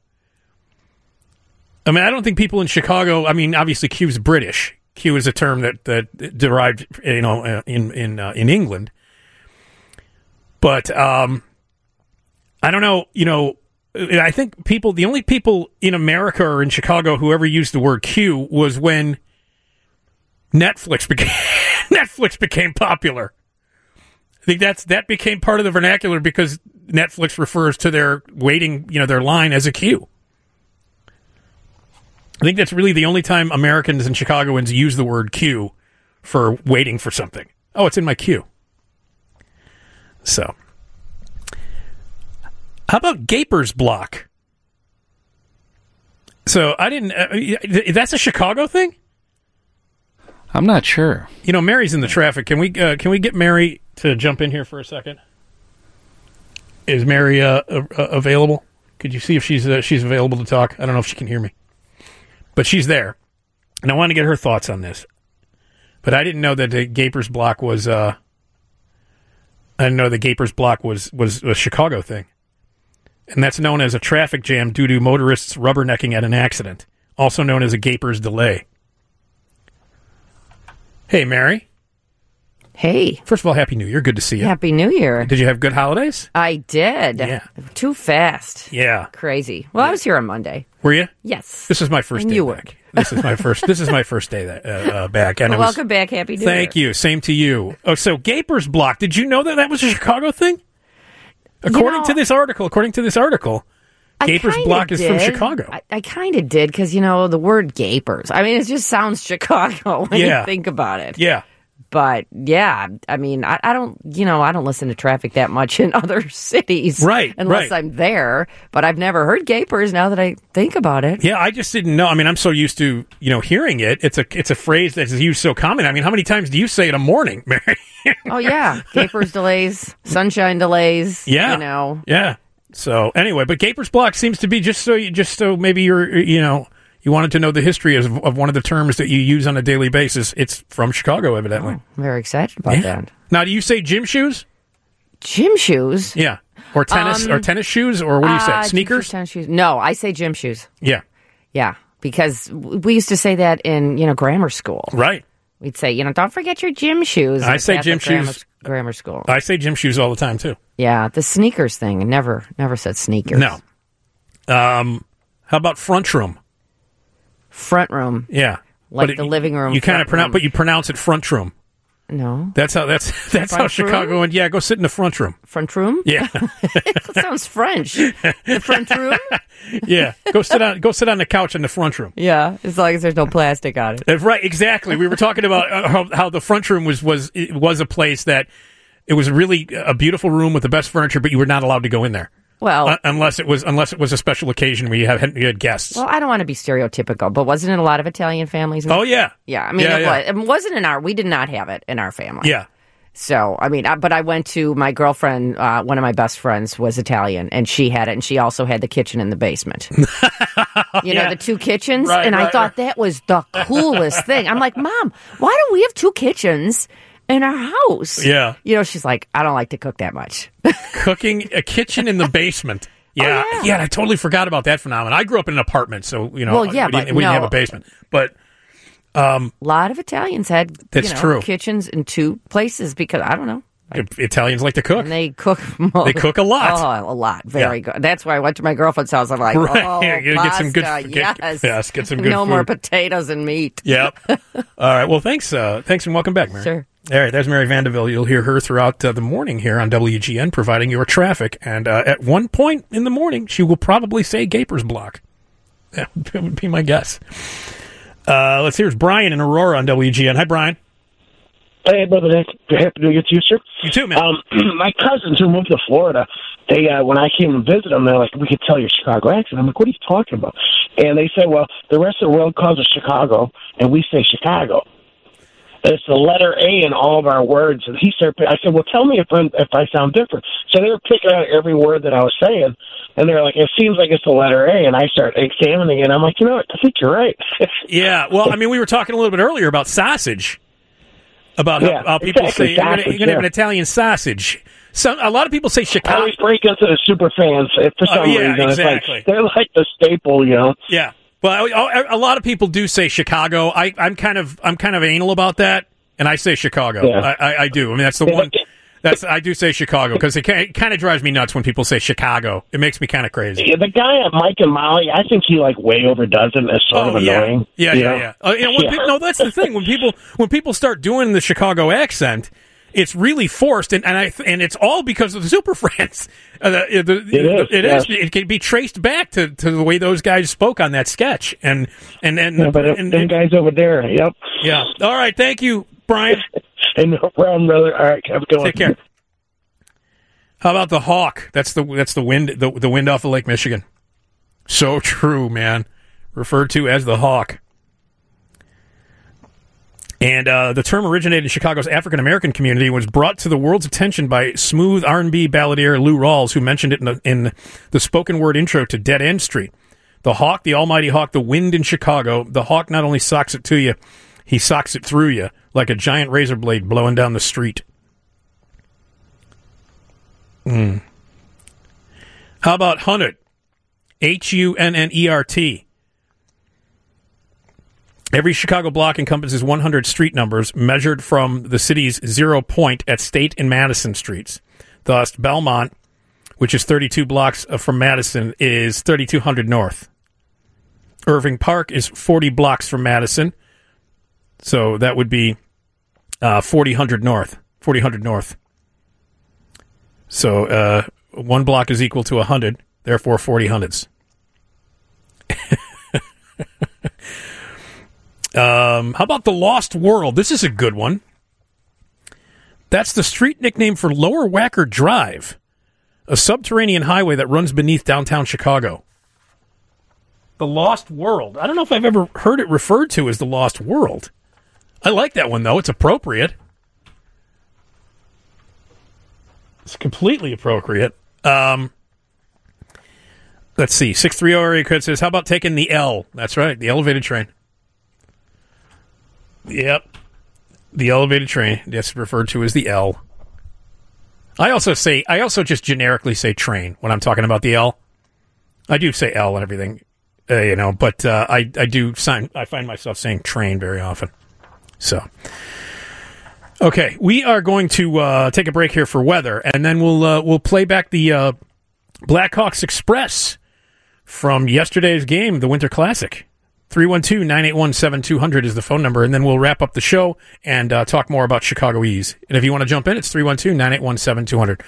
I mean, I don't think people in Chicago. I mean, obviously, queue's British. Queue is a term that derived, in England. But I don't know. I think the only people in America or in Chicago who ever used the word queue was when Netflix became popular. I think that became part of the vernacular because Netflix refers to their waiting, their line as a queue. I think that's really the only time Americans and Chicagoans use the word queue for waiting for something. Oh, it's in my queue. So, how about Gaper's Block? So I didn't. That's a Chicago thing? I'm not sure. Mary's in the traffic. Can we get Mary to jump in here for a second? Is Mary available? Could you see if she's available to talk? I don't know if she can hear me. But she's there, and I want to get her thoughts on this. But I didn't know that the Gaper's Block was. I didn't know the Gaper's Block was a Chicago thing, and that's known as a traffic jam due to motorists rubbernecking at an accident, also known as a Gaper's delay. Hey, Mary. Hey. First of all, Happy New Year. Good to see you. Happy New Year. Did you have good holidays? I did. Yeah. Too fast. Yeah. Crazy. Well, I was here on Monday. Were you? Yes. This is my first day back. This is my first day back. And welcome back. Happy New Year. Thank you. Same to you. Oh, so Gaper's Block. Did you know that was a Chicago thing? According to this article, Gaper's Block is from Chicago. I kind of did because, the word gapers. I mean, it just sounds Chicago when you think about it. Yeah. But yeah, I mean, I don't listen to traffic that much in other cities, right? Unless I'm there. But I've never heard gapers. Now that I think about it, yeah, I just didn't know. I mean, I'm so used to hearing it. It's a phrase that's used so common. I mean, how many times do you say it a morning, Mary? Oh yeah, gapers delays, sunshine delays. Yeah, yeah. So anyway, but Gaper's Block seems to be just so maybe you're you wanted to know the history of one of the terms that you use on a daily basis. It's from Chicago, evidently. Oh, I'm very excited about that. Now, do you say gym shoes? Gym shoes? Yeah. Or tennis shoes? Or what do you say? Sneakers? Tennis shoes. No, I say gym shoes. Yeah. Yeah, because we used to say that in, grammar school. Right. We'd say, don't forget your gym shoes. I say gym shoes. Grammar school. I say gym shoes all the time, too. Yeah, the sneakers thing. Never said sneakers. No. How about front room? Front room. Yeah. Like the living room. You kind of pronounce, but you pronounce it front room. No. That's how Chicago and go sit in the front room. Front room? Yeah. It sounds French. The front room? Yeah. Go sit on the couch in the front room. Yeah, as long as there's no plastic on it. Right, exactly. We were talking about how the front room was a place that it was really a beautiful room with the best furniture, but you were not allowed to go in there. Well, unless it was a special occasion where you had guests. Well, I don't want to be stereotypical, but wasn't it a lot of Italian families? Oh yeah, yeah. I mean, it wasn't we did not have it in our family. Yeah. So I mean, but I went to my girlfriend. One of my best friends was Italian, and she had it, and she also had the kitchen in the basement. The two kitchens, right, and I thought that was the coolest thing. I'm like, Mom, why don't we have two kitchens in our house? Yeah. She's like, I don't like to cook that much. Cooking a kitchen in the basement. Yeah. Oh, yeah. I totally forgot about that phenomenon. I grew up in an apartment, so, we didn't have a basement. But a lot of Italians had true. kitchens in two places because, I don't know. Italians like to cook. And they cook. They cook a lot. Oh, a lot. Very good. That's why I went to my girlfriend's house. I'm like, pasta, get some good. Yes, get some good. No food. more potatoes and meat. Yep. All right. Well, thanks and welcome back, Mary. Sure. All right. There's Mary Vandeville. You'll hear her throughout the morning here on WGN, providing your traffic. And at one point in the morning, she will probably say Gaper's Block. That would be my guess. Let's hear it's Brian in Aurora on WGN. Hi, Brian. Hey, Brother Nick. Happy New Year to you, sir. You too, man. My cousins who moved to Florida, they when I came and visit them, they're like, we could tell your Chicago accent. I'm like, what are you talking about? And they said, well, the rest of the world calls it Chicago, and we say Chicago. It's the letter A in all of our words. And I said, well, tell me if I sound different. So they were picking out every word that I was saying, and they're like, it seems like it's the letter A. And I start examining it, and I'm like, you know what? I think you're right. Yeah, well, I mean, we were talking a little bit earlier about sausage, about how people say, you're going to have an Italian sausage. A lot of people say Chicago. I always break into the super fans for some reason. Exactly. It's like, they're like the staple, you know? Yeah. Well, a lot of people do say Chicago. I'm kind of anal about that, and I say Chicago. Yeah. I do. I mean, that's the one. I do say Chicago because it kind of drives me nuts when people say Chicago. It makes me kind of crazy. Yeah, the guy at Mike and Molly, I think he way overdoes it. It's sort of annoying. Yeah. No, that's the thing. When people start doing the Chicago accent, it's really forced, and it's all because of the Super Friends. It is. It can be traced back to the way those guys spoke on that sketch, and them guys over there. Yep. Yeah. All right. Thank you, Brian. And no problem, brother. All right. Have a good one. Take care. How about the Hawk? That's the wind. The wind off of Lake Michigan. So true, man. Referred to as the Hawk. And the term originated in Chicago's African-American community, was brought to the world's attention by smooth R&B balladeer Lou Rawls, who mentioned it in the spoken word intro to Dead End Street. The Hawk, the almighty Hawk, the wind in Chicago. The Hawk not only socks it to you, he socks it through you like a giant razor blade blowing down the street. How about Hunnert? Hunnert. Every Chicago block encompasses 100 street numbers measured from the city's 0 point at State and Madison streets. Thus, Belmont, which is 32 blocks from Madison, is 3200 north. Irving Park is 40 blocks from Madison, so that would be 4000 north. 4000 north. So 1 block is equal to 100, therefore 40 hundreds. How about the Lost World? This is a good one. That's the street nickname for Lower Wacker Drive, a subterranean highway that runs beneath downtown Chicago. The Lost World. I don't know if I've ever heard it referred to as the Lost World. I like that one, though. It's appropriate. It's completely appropriate. Let's see. 630 area code says, how about taking the L? That's right, the elevated train. Yep. The elevated train. That's referred to as the L. I also just generically say train when I'm talking about the L. I do say L and everything, but I find myself saying train very often. So, okay, we are going to take a break here for weather, and then we'll play back the Blackhawks Express from yesterday's game, the Winter Classic. 312-981-7200 is the phone number, and then we'll wrap up the show and talk more about Chicago Ease. And if you want to jump in, it's 312-981-7200.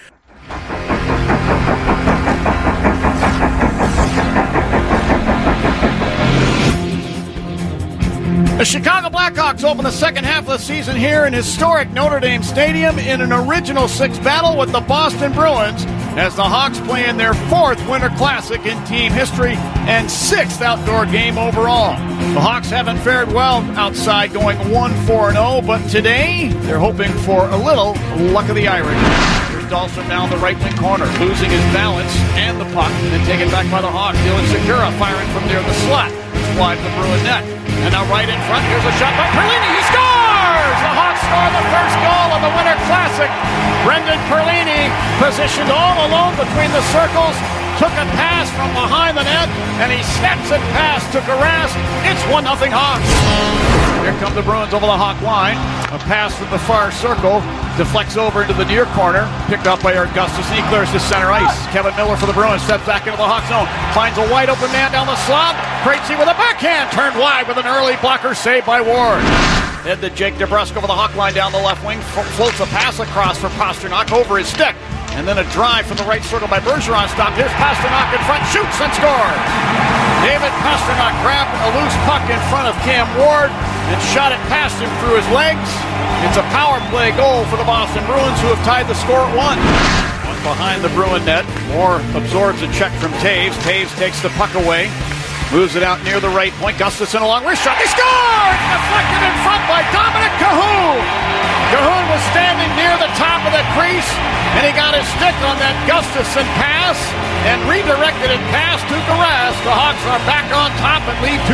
The Chicago Blackhawks open the second half of the season here in historic Notre Dame Stadium in an original six battle with the Boston Bruins as the Hawks play in their fourth Winter Classic in team history and sixth outdoor game overall. The Hawks haven't fared well outside, going 1-4-0, but today they're hoping for a little luck of the Irish. Here's Dahlstrom down the right wing corner, losing his balance and the puck, then taken back by the Hawks. Dylan Segura firing from near the slot. It's wide of the Bruin net. And now right in front, here's a shot by Perlini. He scores! The Hawks score the first goal of the Winter Classic. Brendan Perlini, positioned all alone between the circles, took a pass from behind the net, and he snaps it past to Garas. It's 1-0 Hawks. Here come the Bruins over the Hawk line. A pass from the far circle, deflects over into the near corner, picked up by Augustus, and he clears to center ice. Kevin Miller for the Bruins steps back into the Hawk zone, finds a wide open man down the slot. Krejci with a backhand, turned wide with an early blocker save by Ward. Head to Jake DeBrusk over the Hawk line down the left wing, floats a pass across for Pasternak over his stick. And then a drive from the right circle by Bergeron stopped. Here's Pasternak in front, shoots and scores. David Pastrnak grabbed a loose puck in front of Cam Ward and shot it past him through his legs. It's a power play goal for the Boston Bruins, who have tied the score at 1. One behind the Bruin net. Moore absorbs a check from Taves. Taves takes the puck away. Moves it out near the right point. Gustafsson along wrist shot. They scored! Deflected in front by Dominic Cahoon. Cahoon was standing near the top of the crease, and he got his stick on that Gustafsson pass and redirected it past Tuukka Rask. The Hawks are back on top and lead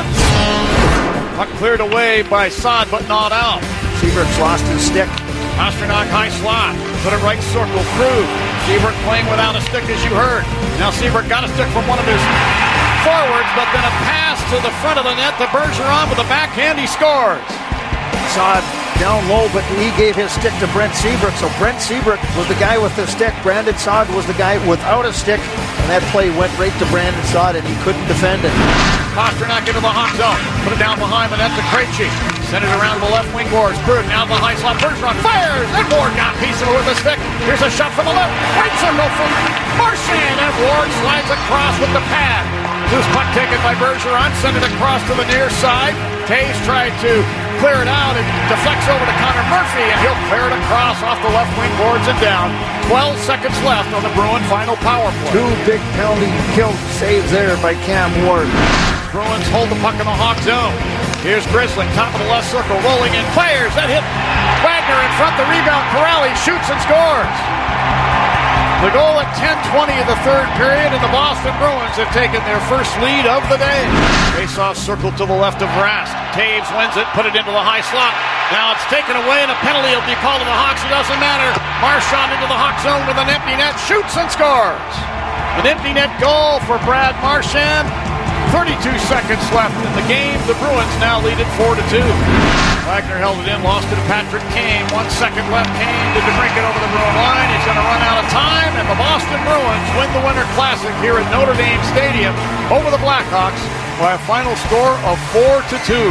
2-1. Puck cleared away by Saad, but not out. Seabrook's lost his stick. Pastrnak high slot. Put it right circle through. Seabrook playing without a stick, as you heard. Now Seabrook got a stick from one of his forwards, but then a pass to the front of the net to Bergeron with a backhand. He scores. Saad down low, but he gave his stick to Brent Seabrook. So Brent Seabrook was the guy with the stick. Brandon Saad was the guy without a stick. And that play went right to Brandon Saad, and he couldn't defend it. Pastrnak into the hot zone. Put it down behind the net to Krejci. Send it around the left wing boards. Pruden now the high slot. Bergeron fires. And Ward got a piece of it with a stick. Here's a shot from the left. Right circle from Marchand. And Ward slides across with the pad. Loose puck taken by Bergeron. Send it across to the near side. Taves tried to clear it out and deflects over to Connor Murphy, and he'll clear it across off the left wing boards and down. 12 seconds left on the Bruin final power play. 2 big penalty kill saves there by Cam Ward. Bruins hold the puck in the Hawk zone. Here's Grizzly, top of the left circle, rolling in, fires. That hit Wagner in front. The rebound, Corrali shoots and scores. The goal at 10:20 of the third period, and the Boston Bruins have taken their first lead of the day. Face-off circle to the left of Rask. Taves wins it, put it into the high slot. Now it's taken away, and a penalty will be called to the Hawks. It doesn't matter. Marchand into the Hawk zone with an empty net, shoots and scores. An empty net goal for Brad Marchand. 32 seconds left in the game. The Bruins now lead it 4-2. Wagner held it in, lost it to Patrick Kane. 1 second left. Kane did the drink it over the Bruin line. He's going to run out of time, and the Boston Bruins win the Winter Classic here at Notre Dame Stadium over the Blackhawks by a final score of 4-2.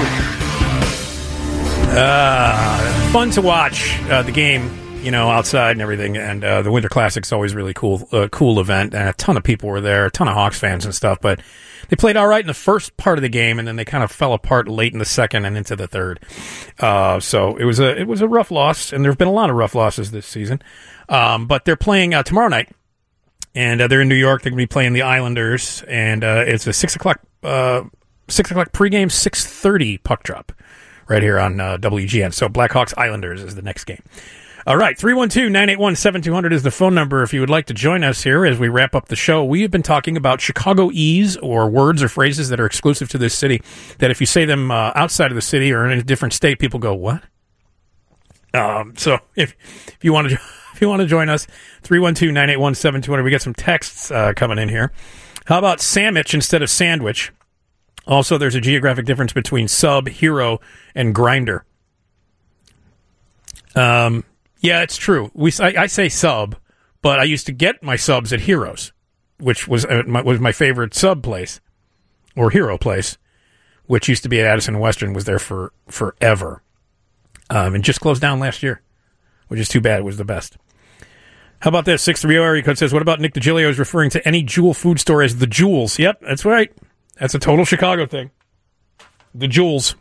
Fun to watch the game, outside and everything. And the Winter Classic's always really cool event. And a ton of people were there, a ton of Hawks fans and stuff. But they played all right in the first part of the game, and then they kind of fell apart late in the second and into the third. So it was a rough loss, and there have been a lot of rough losses this season. But they're playing tomorrow night, and they're in New York. They're going to be playing the Islanders, and it's a 6 o'clock pregame, 6:30 puck drop right here on WGN. So Blackhawks Islanders is the next game. All right, 312-981-7200 is the phone number if you would like to join us here as we wrap up the show. We have been talking about Chicagoese, or words or phrases that are exclusive to this city, that if you say them outside of the city or in a different state, people go, what? So if you want to join us, 312-981-7200. We got some texts coming in here. How about sandwich instead of sandwich? Also, there's a geographic difference between sub, hero, and grinder. Yeah, it's true. I say sub, but I used to get my subs at Heroes, which was my favorite sub place, or hero place, which used to be at Addison Western, was there for forever, and just closed down last year, which is too bad. It was the best. How about this? 630 area code says, what about Nick DiGilio is referring to any Jewel food store as the Jewels? Yep, that's right. That's a total Chicago thing. The Jewels.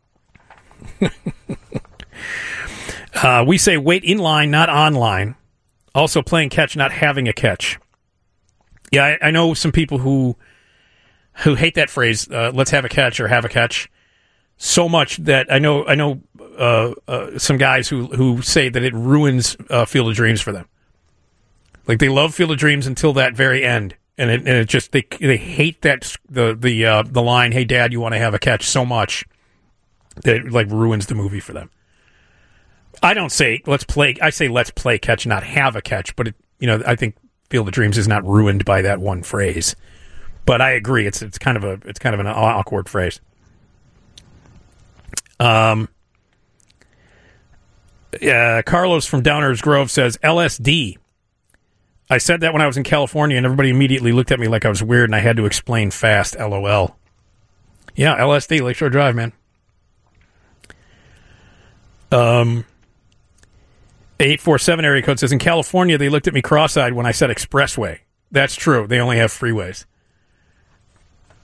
We say wait in line, not online. Also playing catch, not having a catch. Yeah, I know some people who hate that phrase, let's have a catch or have a catch, so much that I know some guys who say that it ruins Field of Dreams for them. Like, they love Field of Dreams until that very end. And it just, they hate that, the line, hey, Dad, you want to have a catch, so much that it, like, ruins the movie for them. I don't say let's play. I say let's play catch, not have a catch. But I think Field of Dreams is not ruined by that one phrase. But I agree, it's kind of an awkward phrase. Carlos from Downers Grove says LSD. I said that when I was in California, and everybody immediately looked at me like I was weird, and I had to explain fast. LOL. Yeah, LSD, Lakeshore Drive, man. 847 area code says, in California, they looked at me cross-eyed when I said expressway. That's true. They only have freeways.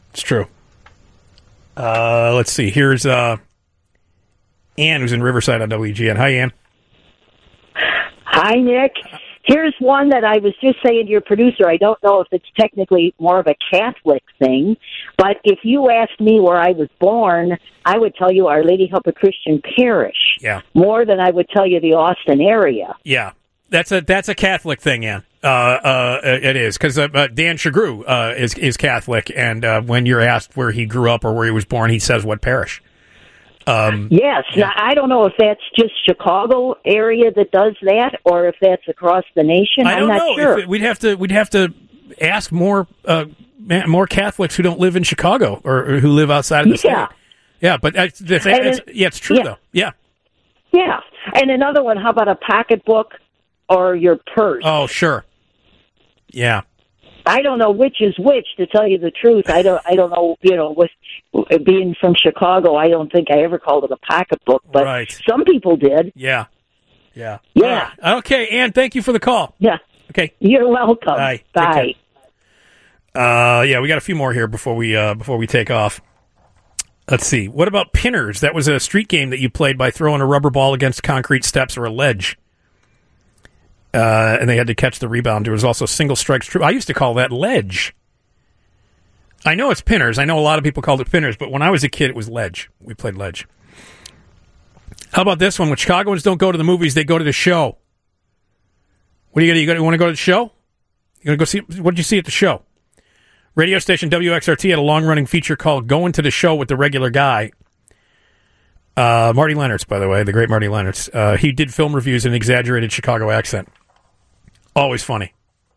It's true. Let's see. Here's Ann, who's in Riverside on WGN. Hi, Ann. Hi, Nick. Here's one that I was just saying to your producer. I don't know if it's technically more of a Catholic thing, but if you asked me where I was born, I would tell you Our Lady Help a Christian Parish. Yeah. More than I would tell you the Austin area. Yeah. That's a Catholic thing, Ann. It is, because Dan Shagru is Catholic, and when you're asked where he grew up or where he was born, he says what parish. Yes. Yeah. Now, I don't know if that's just Chicago area that does that, or if that's across the nation. I don't I'm not know. sure. We'd have to ask more Catholics who don't live in Chicago or who live outside of the state. Yeah, but it's true though. Yeah. Yeah. And another one. How about a pocketbook or your purse? Oh, sure. Yeah. I don't know which is which, to tell you the truth. I don't know, with being from Chicago, I don't think I ever called it a pocketbook, but some people did. Yeah. Yeah. Yeah. Right. Okay, Ann, thank you for the call. Yeah. Okay. You're welcome. Bye. Bye. Yeah, we got a few more here before we take off. Let's see. What about pinners? That was a street game that you played by throwing a rubber ball against concrete steps or a ledge. And they had to catch the rebound. There was also single strikes. True. I used to call that ledge. I know it's pinners. I know a lot of people called it pinners, but when I was a kid, it was ledge. We played ledge. How about this one? When Chicagoans don't go to the movies, they go to the show. What are you going to want to go to the show? You going to go see? What did you see at the show? Radio station WXRT had a long-running feature called "Going to the Show with the Regular Guy." Marty Lennertz, by the way, the great Marty Lennertz. He did film reviews in an exaggerated Chicago accent. Always funny.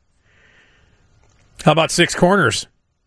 How about Six Corners?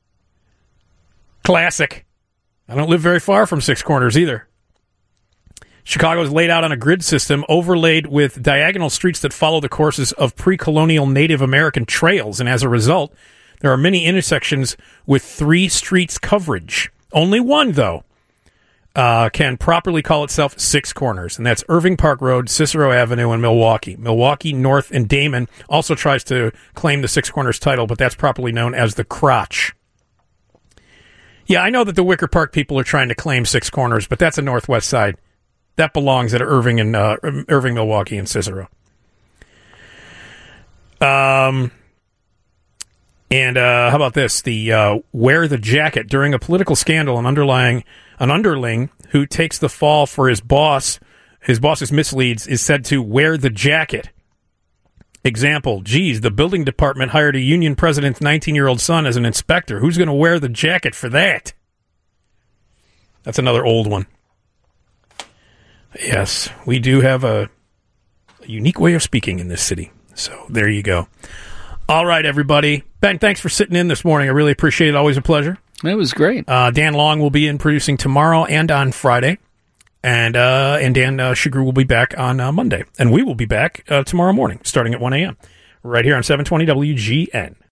Classic. I don't live very far from Six Corners either. Chicago is laid out on a grid system overlaid with diagonal streets that follow the courses of pre-colonial Native American trails, and as a result, there are many intersections with 3 streets coverage. Only one, though, can properly call itself Six Corners, and that's Irving Park Road, Cicero Avenue, and Milwaukee. Milwaukee, North, and Damon also tries to claim the Six Corners title, but that's properly known as the Crotch. Yeah, I know that the Wicker Park people are trying to claim Six Corners, but that's a Northwest Side. That belongs at Irving, Milwaukee, and Cicero. And how about this? The wear the jacket. During a political scandal, an underling who takes the fall for his boss's misleads is said to wear the jacket. Example, geez, the building department hired a union president's 19-year-old son as an inspector. Who's going to wear the jacket for that? That's another old one. Yes, we do have a unique way of speaking in this city. So there you go. All right, everybody. Ben, thanks for sitting in this morning. I really appreciate it. Always a pleasure. It was great. Dan Long will be in producing tomorrow and on Friday. And Dan Shagru will be back on Monday. And we will be back tomorrow morning, starting at 1 a.m. right here on 720 WGN.